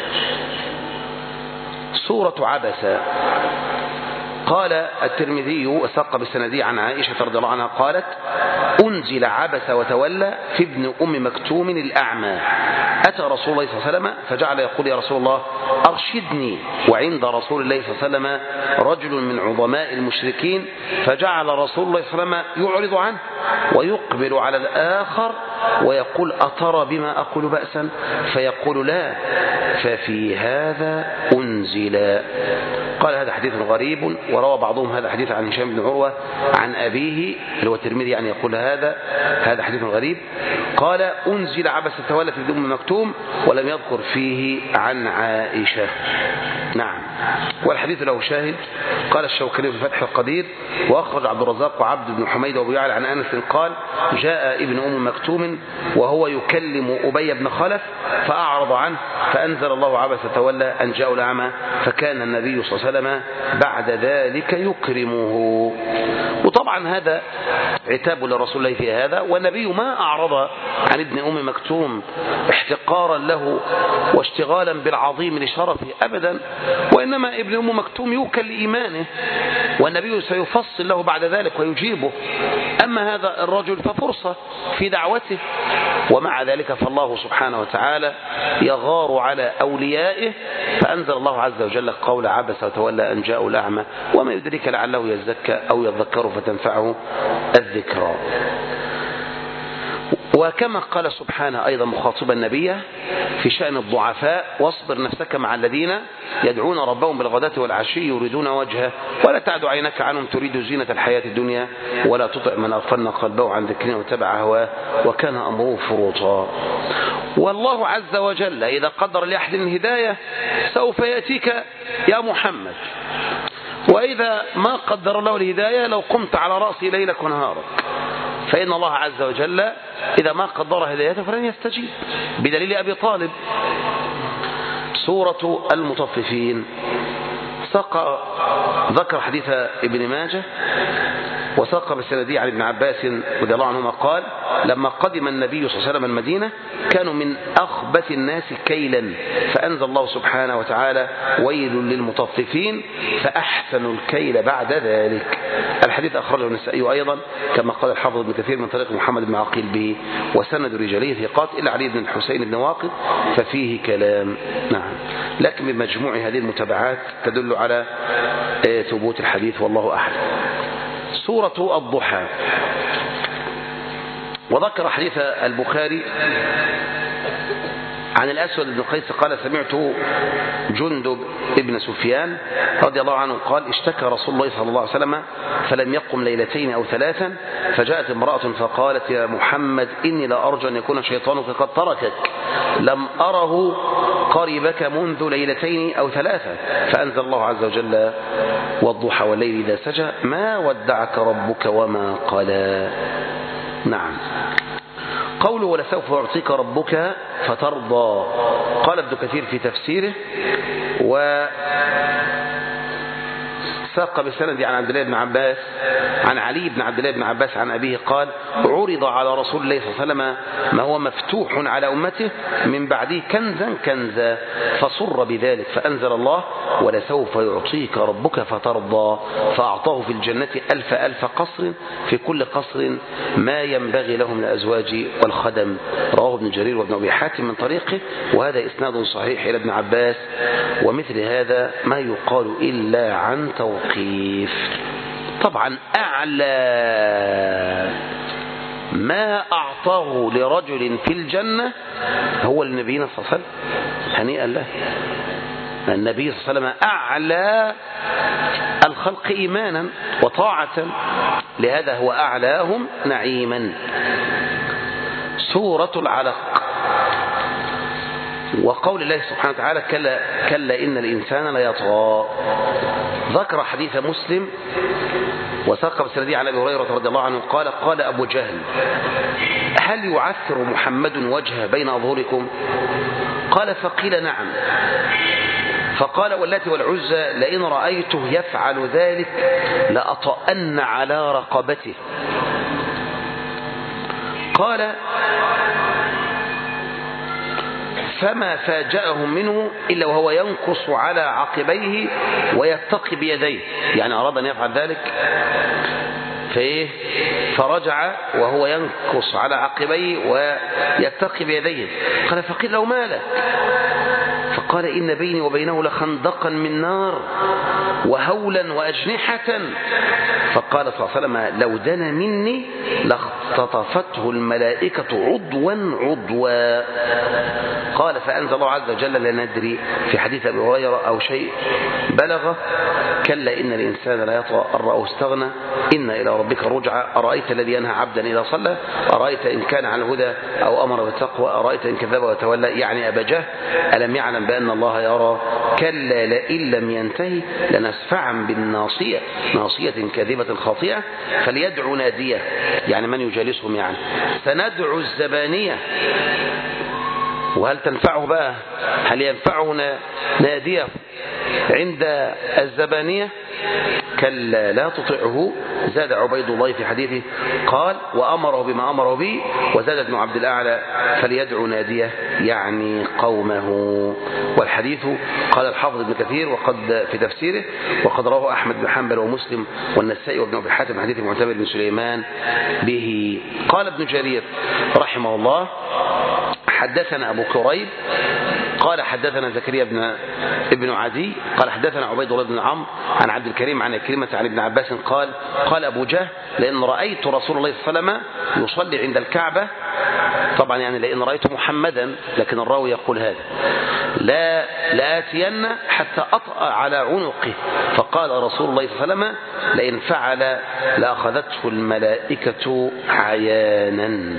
سورة عبس. قال الترمذي وساق بالسندي عن عائشة رضي الله عنها قالت أنزل عبس وتولى في ابن أم مكتوم الأعمى. أتى رسول الله صلى الله عليه وسلم فجعل يقول يا رسول الله أرشدني، وعند رسول الله صلى الله عليه وسلم رجل من عظماء المشركين، فجعل رسول الله صلى الله عليه وسلم يعرض عنه ويقبل على الآخر ويقول أترى بما أقول بأسا؟ فيقول لا، ففي هذا أنزل. قال هذا حديث غريب، وروى بعضهم هذا حديث عن هشام بن عروة عن أبيه اللي هو الترمذي، يعني يقول هذا حديث غريب. قال أنزل عبس تولى في ابن أم مكتوم، ولم يذكر فيه عن عائشة. نعم. والحديث له شاهد. قال الشوكاني في فتح القدير وأخرج عبد الرزاق وعبد بن حميد وابو يعلى عن أنس قال جاء ابن أم مكتوم وهو يكلم أبي بن خلف فأعرض عنه، فأنزل الله عبس تولى أن جاء الأعمى، فكان النبي صلى الله عليه وسلم بعد ذلك يكرمه. وطبعا هذا عتاب لرسول الله في هذا، والنبي ما أعرض عن ابن أم مكتوم احتقارا له واشتغالا بالعظيم لشرفه أبدا، وإنما ابن أم مكتوم يوكل لإيمانه، والنبي سيفصل له بعد ذلك ويجيبه. أما هذا الرجل ففرصة في دعوته، ومع ذلك فالله سبحانه وتعالى يغار على أوليائه، فأنزل الله عز وجل قول عبس وتولى أن جاء الأعمى وما يدريك لعله يزكى أو يذكر فتنفعه الذكرى. وكما قال سبحانه أيضا مخاطبا النبي في شأن الضعفاء واصبر نفسك مع الذين يدعون ربهم بالغداة والعشي يريدون وجهه ولا تعد عينك عنهم تريد زينة الحياة الدنيا ولا تطع من أغفلنا قلبه عن ذكرنا واتبع هواه وكان أمره فرطا. والله عز وجل إذا قدر لأحد الهداية سوف يأتيك يا محمد، وإذا ما قدر له الهداية لو قمت على رأسي ليلك ونهارك، فإن الله عز وجل إذا ما قدر هدايته فلن يستجيب، بدليل أبي طالب. سورة المطففين. ذكر حديث ابن ماجه وساق بالسندي عن ابن عباس رضي الله عنهما قال لما قدم النبي صلى الله عليه وسلم المدينة كانوا من أخبث الناس كيلا، فأنزل الله سبحانه وتعالى ويل للمطففين فأحسنوا الكيل بعد ذلك. الحديث أخرجه النسائي أيضا كما قال الحافظ ابن كثير من طريق محمد بن عقيل به وسند رجاليه ثقات إلا علي بن الحسين بن واقد ففيه كلام. نعم، لكن بمجموع هذه المتابعات تدل على ثبوت الحديث والله أعلم. سورة الضحى. وذكر حديث البخاري عن الأسود بن قيس قال سمعت جندب ابن سفيان رضي الله عنه قال اشتكى رسول الله صلى الله عليه وسلم فلم يقم ليلتين أو ثلاثا، فجاءت امرأة فقالت يا محمد إني لا أرجو أن يكون شيطانك قد تركك، لم أره قريبك منذ ليلتين أو ثلاثة، فأنزل الله عز وجل والضحى والليل إذا سجى ما ودعك ربك وما قلى. نعم. قوله ولسوف يعطيك ربك فترضى. قال ابن كثير في تفسيره ساق بسند عن عبد الله بن عباس عن علي بن عبد الله بن عباس عن أبيه قال عرض على رسول الله صلى الله عليه وسلم ما هو مفتوح على أمته من بعده كنزا كنزا فصر بذلك، فأنزل الله ولسوف يعطيك ربك فترضى، فأعطاه في الجنة 1000 قصر في كل قصر ما ينبغي لهم الأزواج والخدم. رواه ابن جرير وابن أبي حاتم من طريقه، وهذا إسناد صحيح إلى ابن عباس، ومثل هذا ما يقال إلا عن توقيف. طبعا أعلى ما أعطاه لرجل في الجنة هو النبي صلى الله عليه وسلم، هنيئا له. النبي صلى الله عليه وسلم أعلى الخلق إيمانا وطاعة، لهذا هو أعلاهم نعيما. سورة العلق. وقول الله سبحانه وتعالى كلا إن الإنسان ليطغى. ذكر حديث مسلم وساق بسندي عن أبي هريرة رضي الله عنه قال قال أبو جهل هل يعثر محمد وجهه بين أظهركم؟ قال فقيل نعم. فقال واللات والعزى لئن رأيته يفعل ذلك لأطأن على رقبته. قال فما فاجأهم منه إلا وهو ينكص على عقبيه ويتقي بيديه، يعني أراد أن يفعل ذلك فرجع وهو ينكص على عقبيه ويتقي بيديه. قال فقيل له ما لك؟ فقال إن بيني وبينه لخندقا من نار وهولا وأجنحة. فقال صلى الله عليه وسلم لو دنا مني لاختطفته الملائكة عضوا عضوا. قال فأنزل الله عز وجل لا ندري في حديث أبي هريرة أو شيء بلغه كلا إن الإنسان لا يطغى أن رآه استغنى إن إلى ربك الرجعى أرأيت الذي ينهى عبدا إذا صلى أرأيت إن كان على الهدى أو أمر بالتقوى أرأيت إن كذب وتولى، يعني أبا جهل ألم يعلم بأن الله يرى كلا لئن لم ينتهي لنسفعا بالناصية ناصية كاذبة خاطئة فليدعو نادية، يعني من يجالسهم، يعني سندعو الزبانية. وهل تنفعه بقى؟ هل ينفعه نادية عند الزبانية؟ كلا لا تطعه. زاد عبيد الله في حديثه قال وأمره بما أمره به. وزاد ابن عبد الأعلى فليدعو نادية يعني قومه. والحديث قال الحافظ ابن كثير وقد في تفسيره وقد رواه أحمد بن حنبل ومسلم والنسائي وابن أبي حاتم حديث المعتمر بن سليمان به. قال ابن جرير رحمه الله حدثنا أبو كريب قال حدثنا زكريا ابن عدي قال حدثنا عبيد الله بن عمرو عن عبد الكريم عن كلمة عن ابن عباس قال قال أبو جهل لأن رأيت رسول الله صلى الله عليه وسلم يصلي عند الكعبة، طبعا يعني لأن رأيت محمدا، لكن الراوي يقول هذا لا لآتين حتى أطأ على عنقه. فقال رسول الله صلى الله عليه وسلم لئن فعل لأخذته الملائكة عيانا.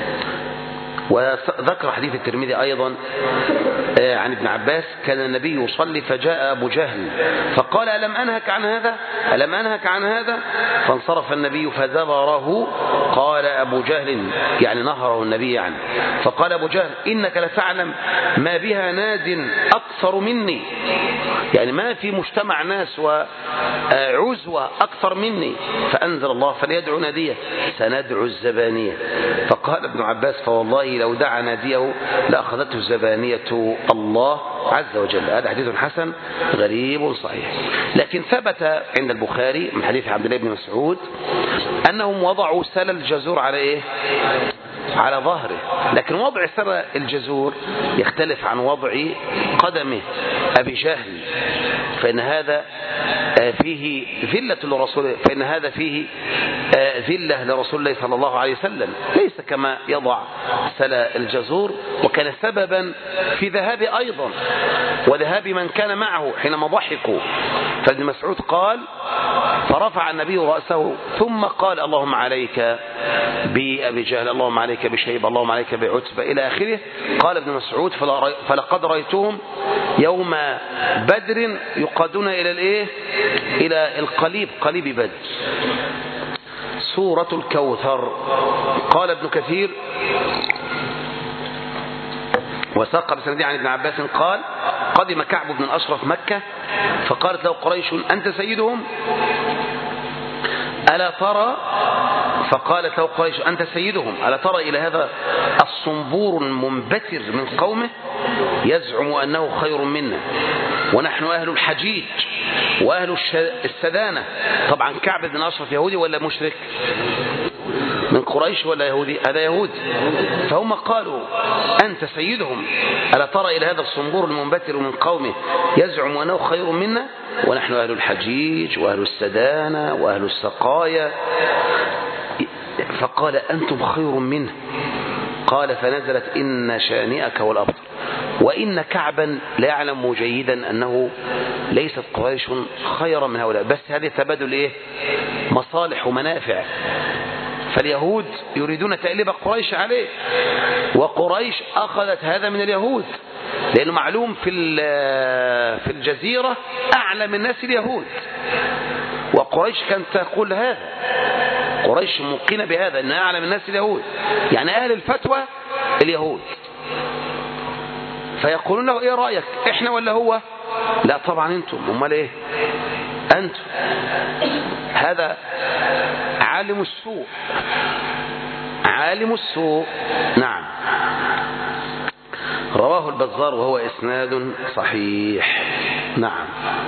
وذكر حديث الترمذي أيضا عن ابن عباس كان النبي يصلي فجاء أبو جهل فقال ألم أنهك عن هذا ألم أنهك عن هذا؟ فانصرف النبي فزبره. قال أبو جهل يعني نهره النبي يعني. فقال أبو جهل إنك لتعلم ما بها ناد أكثر مني، يعني ما في مجتمع ناس وعزوة أكثر مني. فأنزل الله فليدعو نادية سندعو الزبانية. فقال ابن عباس فوالله لو دعا ناديه لأخذته الزبانية الله عز وجل. هذا حديث حسن غريب صحيح. لكن ثبت عند البخاري من حديث عبد الله بن مسعود أنهم وضعوا سل الجزور على إيه؟ على ظهره، لكن وضع سل الجزور يختلف عن وضع قدمه أبي جهل، فإن هذا فيه ذلة لرسول، فإن هذا فيه ذلة لرسول الله صلى الله عليه وسلم، ليس كما يضع سل الجزور. وكان سببا في ذهاب أيضا وذهاب من كان معه حينما ضحكوا. فابن مسعود قال فرفع النبي رأسه ثم قال اللهم عليك بأبي جهل اللهم عليك بشيبة اللهم عليك بعتبة إلى آخره. قال ابن مسعود فلقد رأيتهم يوم بدر يقادون إلى الإيه؟ إلى القليب، قليب بدر. سورة الكوثر. قال ابن كثير وساق بسندي عن ابن عباس قال قدم كعب بن الأشرف مكة فقالت له قريش أنت سيدهم ألا ترى؟ فقالت له قريش أنت سيدهم ألا ترى إلى هذا الصنبور المنبتر من قومه يزعم أنه خير منا ونحن أهل الحجيج وأهل السدانة. طبعا كعب بن الأشرف يهودي ولا مشرك؟ من قريش ولا يهودي؟ هذا يهودي. فهم قالوا أنت سيدهم ألا ترى إلى هذا الصنبور المنبتر من قومه يزعم أنه خير منا ونحن أهل الحجيج وأهل السدانة وأهل السقايا. فقال أنتم خير منه. قال فنزلت إن شانئك والأبطر وإن كعبا لا يعلم جيدا أنه ليست قريش خيرا من هؤلاء، بس هذه تبادل إيه؟ مصالح ومنافع. فاليهود يريدون تأليب قريش عليه وقريش أخذت هذا من اليهود، لأنه معلوم في الجزيرة أعلم الناس اليهود، وقريش كانت تقول هذا، قريش موقنة بهذا أن أعلم الناس اليهود، يعني أهل الفتوى اليهود. فيقولون له إيه رأيك، إحنا ولا هو؟ لا طبعا أنتم. أمال إيه؟ أنتم. هذا عالم السوء، عالم السوء. نعم. رواه البزار وهو إسناد صحيح. نعم.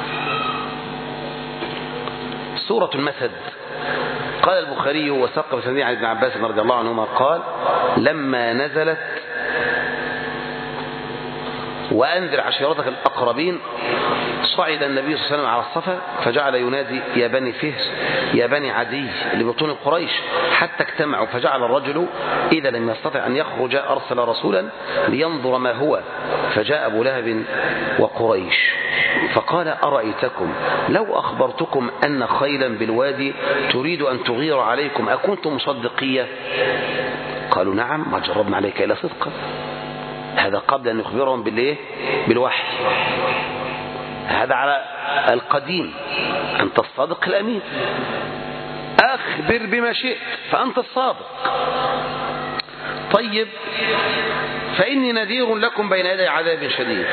سورة المسد. قال البخاري وساق بسند عن ابن عباس رضي الله عنهما قال لما نزلت وأنذر عشيرتك الأقربين صعد النبي صلى الله عليه وسلم على الصفا فجعل ينادي يا بني فهس يا بني عدي لبطون قريش حتى اجتمعوا، فجعل الرجل إذا لم يستطع أن يخرج أرسل رسولا لينظر ما هو، فجاء أبو لهب وقريش فقال أرأيتكم لو أخبرتكم أن خيلا بالوادي تريد أن تغير عليكم أكنتم مصدقية؟ قالوا نعم ما جربنا عليك إلا صدقا. هذا قبل أن يخبرهم بالإيه؟ بالوحي. هذا على القديم، أنت الصادق الأمين، أخبر بما شئت فأنت الصادق. طيب فإني نذير لكم بين يدي عذاب شديد.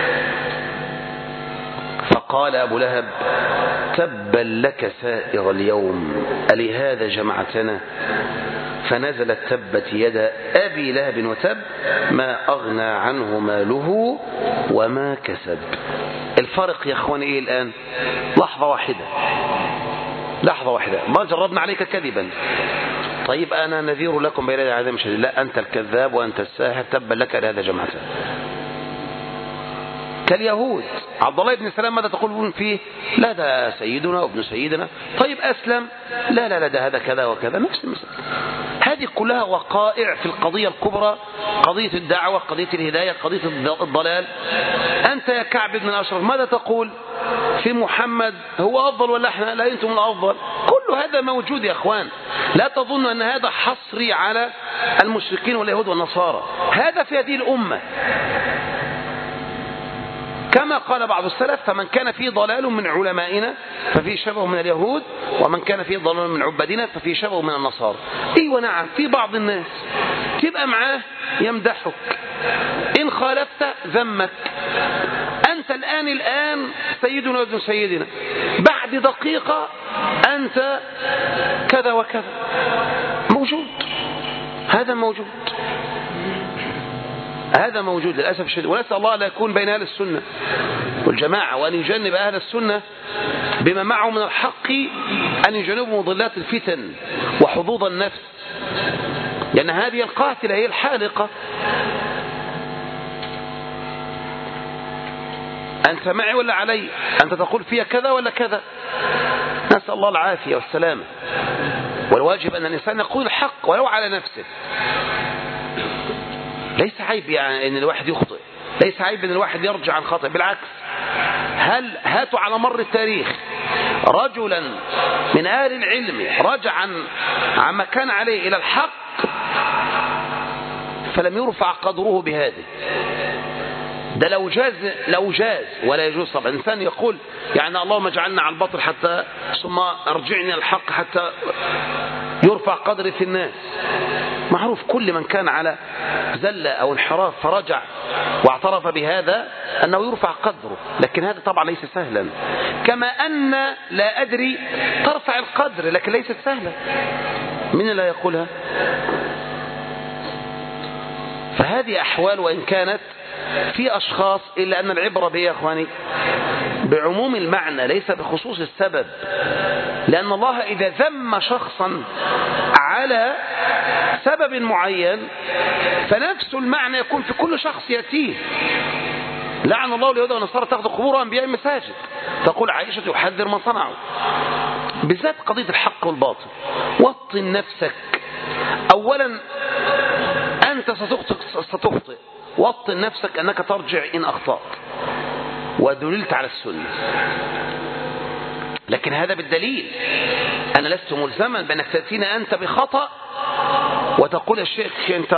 فقال أبو لهب تبا لك سائر اليوم ألهذا جمعتنا؟ فنزلت تبت يد أبي لهب وتب ما أغنى عنه ماله وما كسب. الفرق يا أخواني إيه الآن؟ لحظة واحدة، لحظة واحدة. ما جربنا عليك كذبا. طيب أنا نذير لكم بين يدي عذاب شديد. لا أنت الكذاب وأنت الساحر، تبا لك لهذا جمعتنا. كاليهود عبد الله بن سلام ماذا تقولون فيه؟ لا ده سيدنا وابن سيدنا. طيب أسلم؟ لا لا لا ده هذا كذا وكذا. نفس المسألة. هذه كلها وقائع في القضية الكبرى، قضية الدعوة، قضية الهداية، قضية الضلال. أنت يا كعب بن الأشرف ماذا تقول في محمد؟ هو أفضل ولا احنا؟ لا أنتم الأفضل. كل هذا موجود يا أخوان. لا تظن أن هذا حصري على المشركين واليهود والنصارى، هذا في هذه الأمة. كما قال بعض السلف فمن كان فيه ضلال من علمائنا ففيه شبه من اليهود، ومن كان فيه ضلال من عبادنا ففيه شبه من النصارى. ايوه نعم، في بعض الناس تبقى معاه يمدحك، إن خالفت ذمك. أنت الآن سيدنا وابن سيدنا، بعد دقيقة أنت كذا وكذا. موجود، هذا موجود، هذا موجود للأسف الشديد. ونسأل الله لا يكون بين أهل السنة والجماعة، وأن يجنب أهل السنة بما معه من الحق أن يجنبوا مضلات الفتن وحظوظ النفس، لأن هذه القاتلة هي الحالقة. أنت معي ولا علي؟ أنت تقول فيها كذا ولا كذا؟ نسأل الله العافية والسلامة. والواجب أن الإنسان يقول الحق ولو على نفسه. ليس عيب يعني أن الواحد يخطئ، ليس عيب أن الواحد يرجع عن خطأ، بالعكس. هل هاتوا على مر التاريخ رجلا من أهل العلم رجع عن ما كان عليه إلى الحق فلم يرفع قدره بهذه؟ ده لو جاز ولا يجوز طبعا. الإنسان يقول يعني اللهم اجعلنا على الباطل حتى ثم ارجعني الحق حتى يرفع قدري في الناس. معروف كل من كان على زلة أو انحراف فرجع واعترف بهذا أنه يرفع قدره، لكن هذا طبعا ليس سهلا. كما أن لا أدري ترفع القدر لكن ليست سهلة. من لا يقولها؟ فهذه أحوال وإن كانت في أشخاص، إلا أن العبرة بها يا أخواني بعموم المعنى ليس بخصوص السبب. لأن الله إذا ذم شخصا على سبب معين فنفس المعنى يكون في كل شخص يأتيه. لعن الله اليهود والنصارى تأخذ قبور أنبياء مساجد. تقول عائشة يحذر ما صنعوا، بالذات قضية الحق والباطل. وطن نفسك أولا، أنت ستخطئ، وطن نفسك أنك ترجع إن أخطأت ودللت على السنة. لكن هذا بالدليل. أنا لست ملزما بأنك تأتينا أنت بخطأ وتقول يا شيخ أنت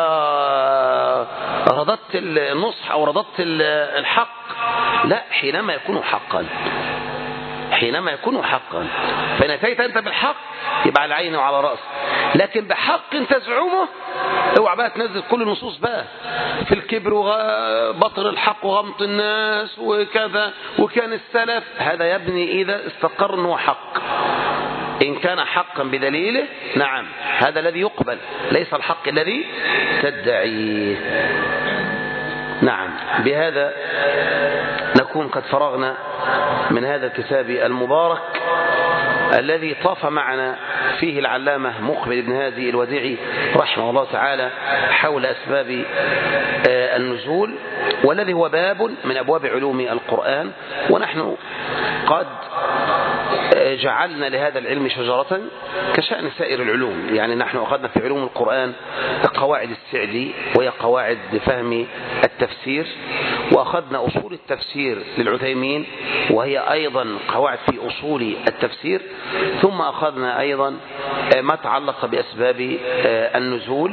رضت النصح أو رضت الحق. لا، حينما يكون حقا، حينما يكون حقا. فإن أتيت أنت بالحق يبقى على عيني وعلى رأسي، لكن بحق تزعمه اوعى بقى تنزل كل النصوص بقى في الكبر وبطر الحق وغمط الناس وكذا وكان السلف. هذا يا ابني إذا استقر أنه حق، إن كان حقا بدليله نعم هذا الذي يقبل، ليس الحق الذي تدعيه. نعم، بهذا نكون قد فرغنا من هذا الكتاب المبارك الذي طاف معنا فيه العلامة مقبل بن هادي الوديعي رحمه الله تعالى حول أسباب النزول، والذي هو باب من أبواب علوم القرآن. ونحن قد جعلنا لهذا العلم شجرة كشأن سائر العلوم. يعني نحن أخذنا في علوم القرآن قواعد السعدي وهي قواعد فهم التفسير، وأخذنا أصول التفسير للعثيمين وهي أيضا قواعد في أصول التفسير، ثم أخذنا أيضا ما تعلق بأسباب النزول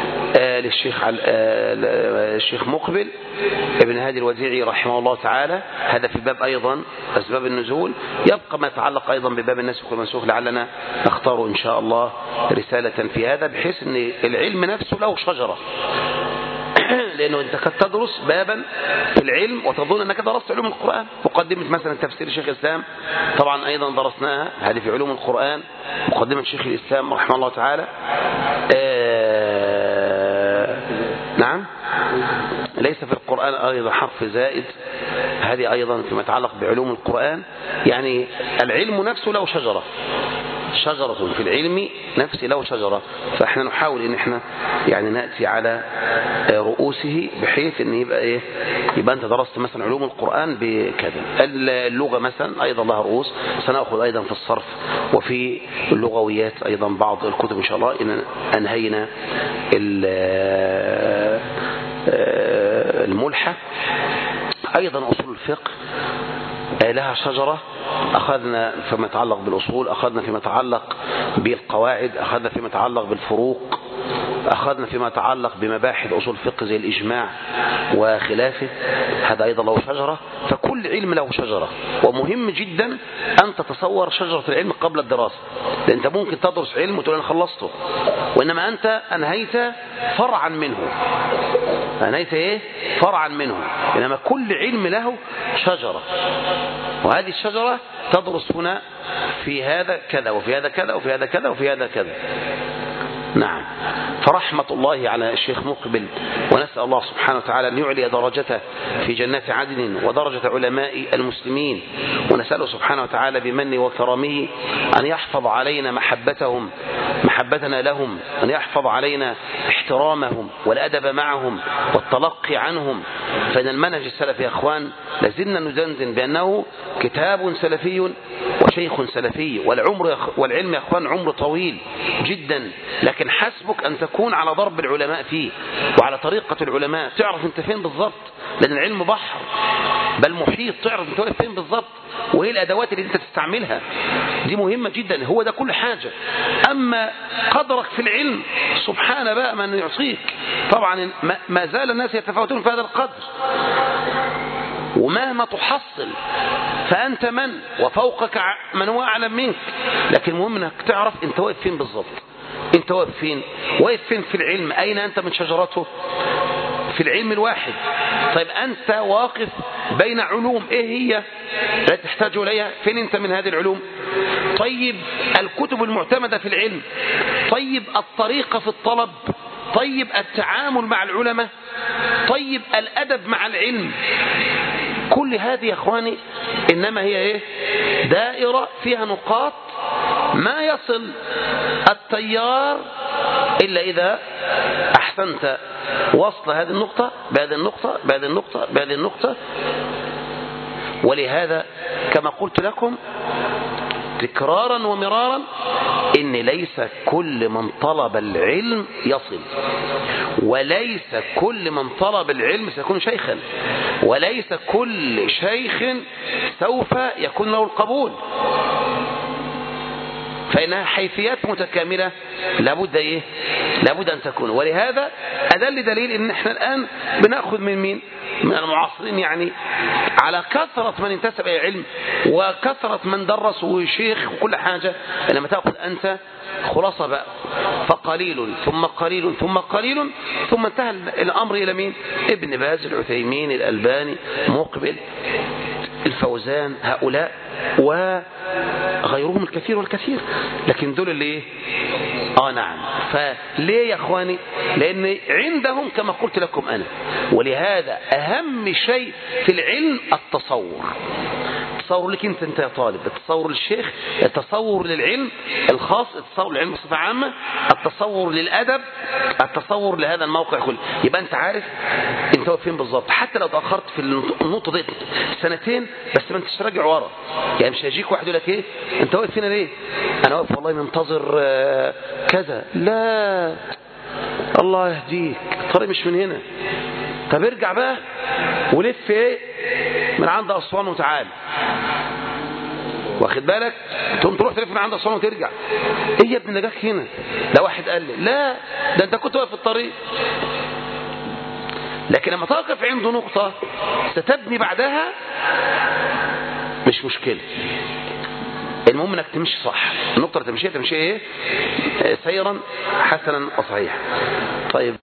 للشيخ مقبل ابن هادي الوديعي رحمه الله تعالى. هذا في باب أيضا أسباب النزول. يبقى ما يتعلق أيضا بباب النسخ والمنسوخ، لعلنا نختار إن شاء الله رسالة في هذا، بحيث أن العلم نفسه له شجرة. لأنه أنت قد تدرس بابا في العلم وتظن أنك درست علوم القرآن. مقدمة مثلا تفسير شيخ الإسلام طبعا أيضا درسناها، هذه في علوم القرآن مقدمة شيخ الإسلام رحمه الله تعالى. نعم، ليس في القرآن أيضا حرف زائد، هذه أيضا فيما يتعلق بعلوم القرآن. يعني العلم نفسه له شجرة، شجرة في العلم نفسه له شجرة. فإحنا نحاول إن إحنا يعني نأتي على رؤوسه، بحيث إن يبقى إيه، يبقى أنت درست مثلا علوم القرآن بكذا. اللغة مثلا أيضا لها رؤوس، سنأخذ أيضا في الصرف وفي اللغويات أيضا بعض الكتب إن شاء الله. إن أنهينا الملحة. أيضا أصول الفقه لها شجرة، أخذنا فيما يتعلق بالأصول، أخذنا فيما يتعلق بالقواعد، أخذنا فيما يتعلق بالفروق، أخذنا فيما يتعلق بمباحث أصول الفقه زي الإجماع وخلافه، هذا أيضا له شجرة. فكل علم له شجرة، ومهم جدا أن تتصور شجرة العلم قبل الدراسة. لأن أنت ممكن تدرس علم وتقول أنا خلصته، وإنما أنت أنهيت فرعا منه. أنهيت إيه؟ فرعا منه. إنما كل علم له شجرة، وهذه الشجرة تدرس هنا في هذا كذا وفي هذا كذا وفي هذا كذا وفي هذا كذا. نعم، فرحمة الله على الشيخ مقبل، ونسأل الله سبحانه وتعالى أن يعلي درجته في جنات عدن ودرجة علماء المسلمين، ونسأله سبحانه وتعالى بمنه وكرمه أن يحفظ علينا محبتنا لهم، أن يحفظ علينا احترامهم والأدب معهم والتلقي عنهم. فإن المنهج السلفي يا أخوان لازلنا نزنزن بأنه كتاب سلفي وشيخ سلفي، والعلم يا أخوان عمر طويل جدا، لكن حسبك أن تكون على ضرب العلماء فيه وعلى طريقة العلماء، تعرف انت فين بالضبط، لأن العلم بحر بل محيط، تعرف انت فين بالضبط وهي الأدوات اللي انت تستعملها، دي مهمة جدا. هو ده كل حاجة. أما قدرك في العلم سبحان بقى من يعطيك. طبعا ما زال الناس يتفاوتون في هذا القدر، ومهما تحصل فأنت من وفوقك من هو أعلم منك، لكن المهم انك تعرف انت واقف فين بالضبط. انت واقف فين في العلم؟ أين أنت من شجرته في العلم الواحد؟ طيب أنت واقف بين علوم، إيه هي لا تحتاج إليها؟ فين أنت من هذه العلوم؟ طيب الكتب المعتمدة في العلم، طيب الطريقة في الطلب، طيب التعامل مع العلماء، طيب الأدب مع العلم. كل هذه يا أخواني إنما هي إيه؟ دائرة فيها نقاط ما يصل التيار إلا إذا أحسنت وصل هذه النقطة بهذه النقطة بهذه النقطة بهذه النقطة. ولهذا كما قلت لكم تكرارا ومرارا إن ليس كل من طلب العلم يصل، وليس كل من طلب العلم سيكون شيخا، وليس كل شيخ سوف يكون له القبول، فإنها حيثيات متكاملة لابد أن تكون. ولهذا أدل دليل إن احنا الآن بنأخذ من مين؟ من المعاصرين يعني على كثرة من انتسب إلى العلم وكثرة من درس وشيخ وكل حاجة، لما تأخذ أنت خلاصة بقى فقليل ثم قليل ثم قليل ثم انتهى الأمر إلى مين؟ ابن باز، العثيمين، الألباني، مقبل، الفوزان، هؤلاء وغيرهم الكثير والكثير. لكن دول اللي ايه؟ نعم. فليه يا اخواني؟ لان عندهم كما قلت لكم انا، ولهذا اهم شيء في العلم التصور. التصور لك انت يا طالب، التصور للشيخ، التصور للعلم الخاص، التصور للعلم بصفة عامة، التصور للأدب، التصور لهذا الموقع كله. يبقى انت عارف انت واقف فين بالظبط، حتى لو تأخرت في النقطة دي سنتين بس ما انتش راجع ورا. يعني مش هيجيك واحد يقول لك ايه انت واقف هنا ليه؟ انا واقف والله منتظر كذا. لا، الله يهديك، الطريق مش من هنا. طب ارجع بقى ولف ايه من عند أسوان وتعال، واخد بالك؟ تقوم تروح تلف من عند أسوان وترجع. ايه يا ابني نجاك هنا؟ لا واحد قال لي لا ده انت كنت واقف في الطريق. لكن لما تقف عنده نقطة ستبني بعدها مش مشكلة، المهم انك تمشي صح. النقطة اللي تمشي ايه؟ سيرا حسنا وصحيحا. طيب.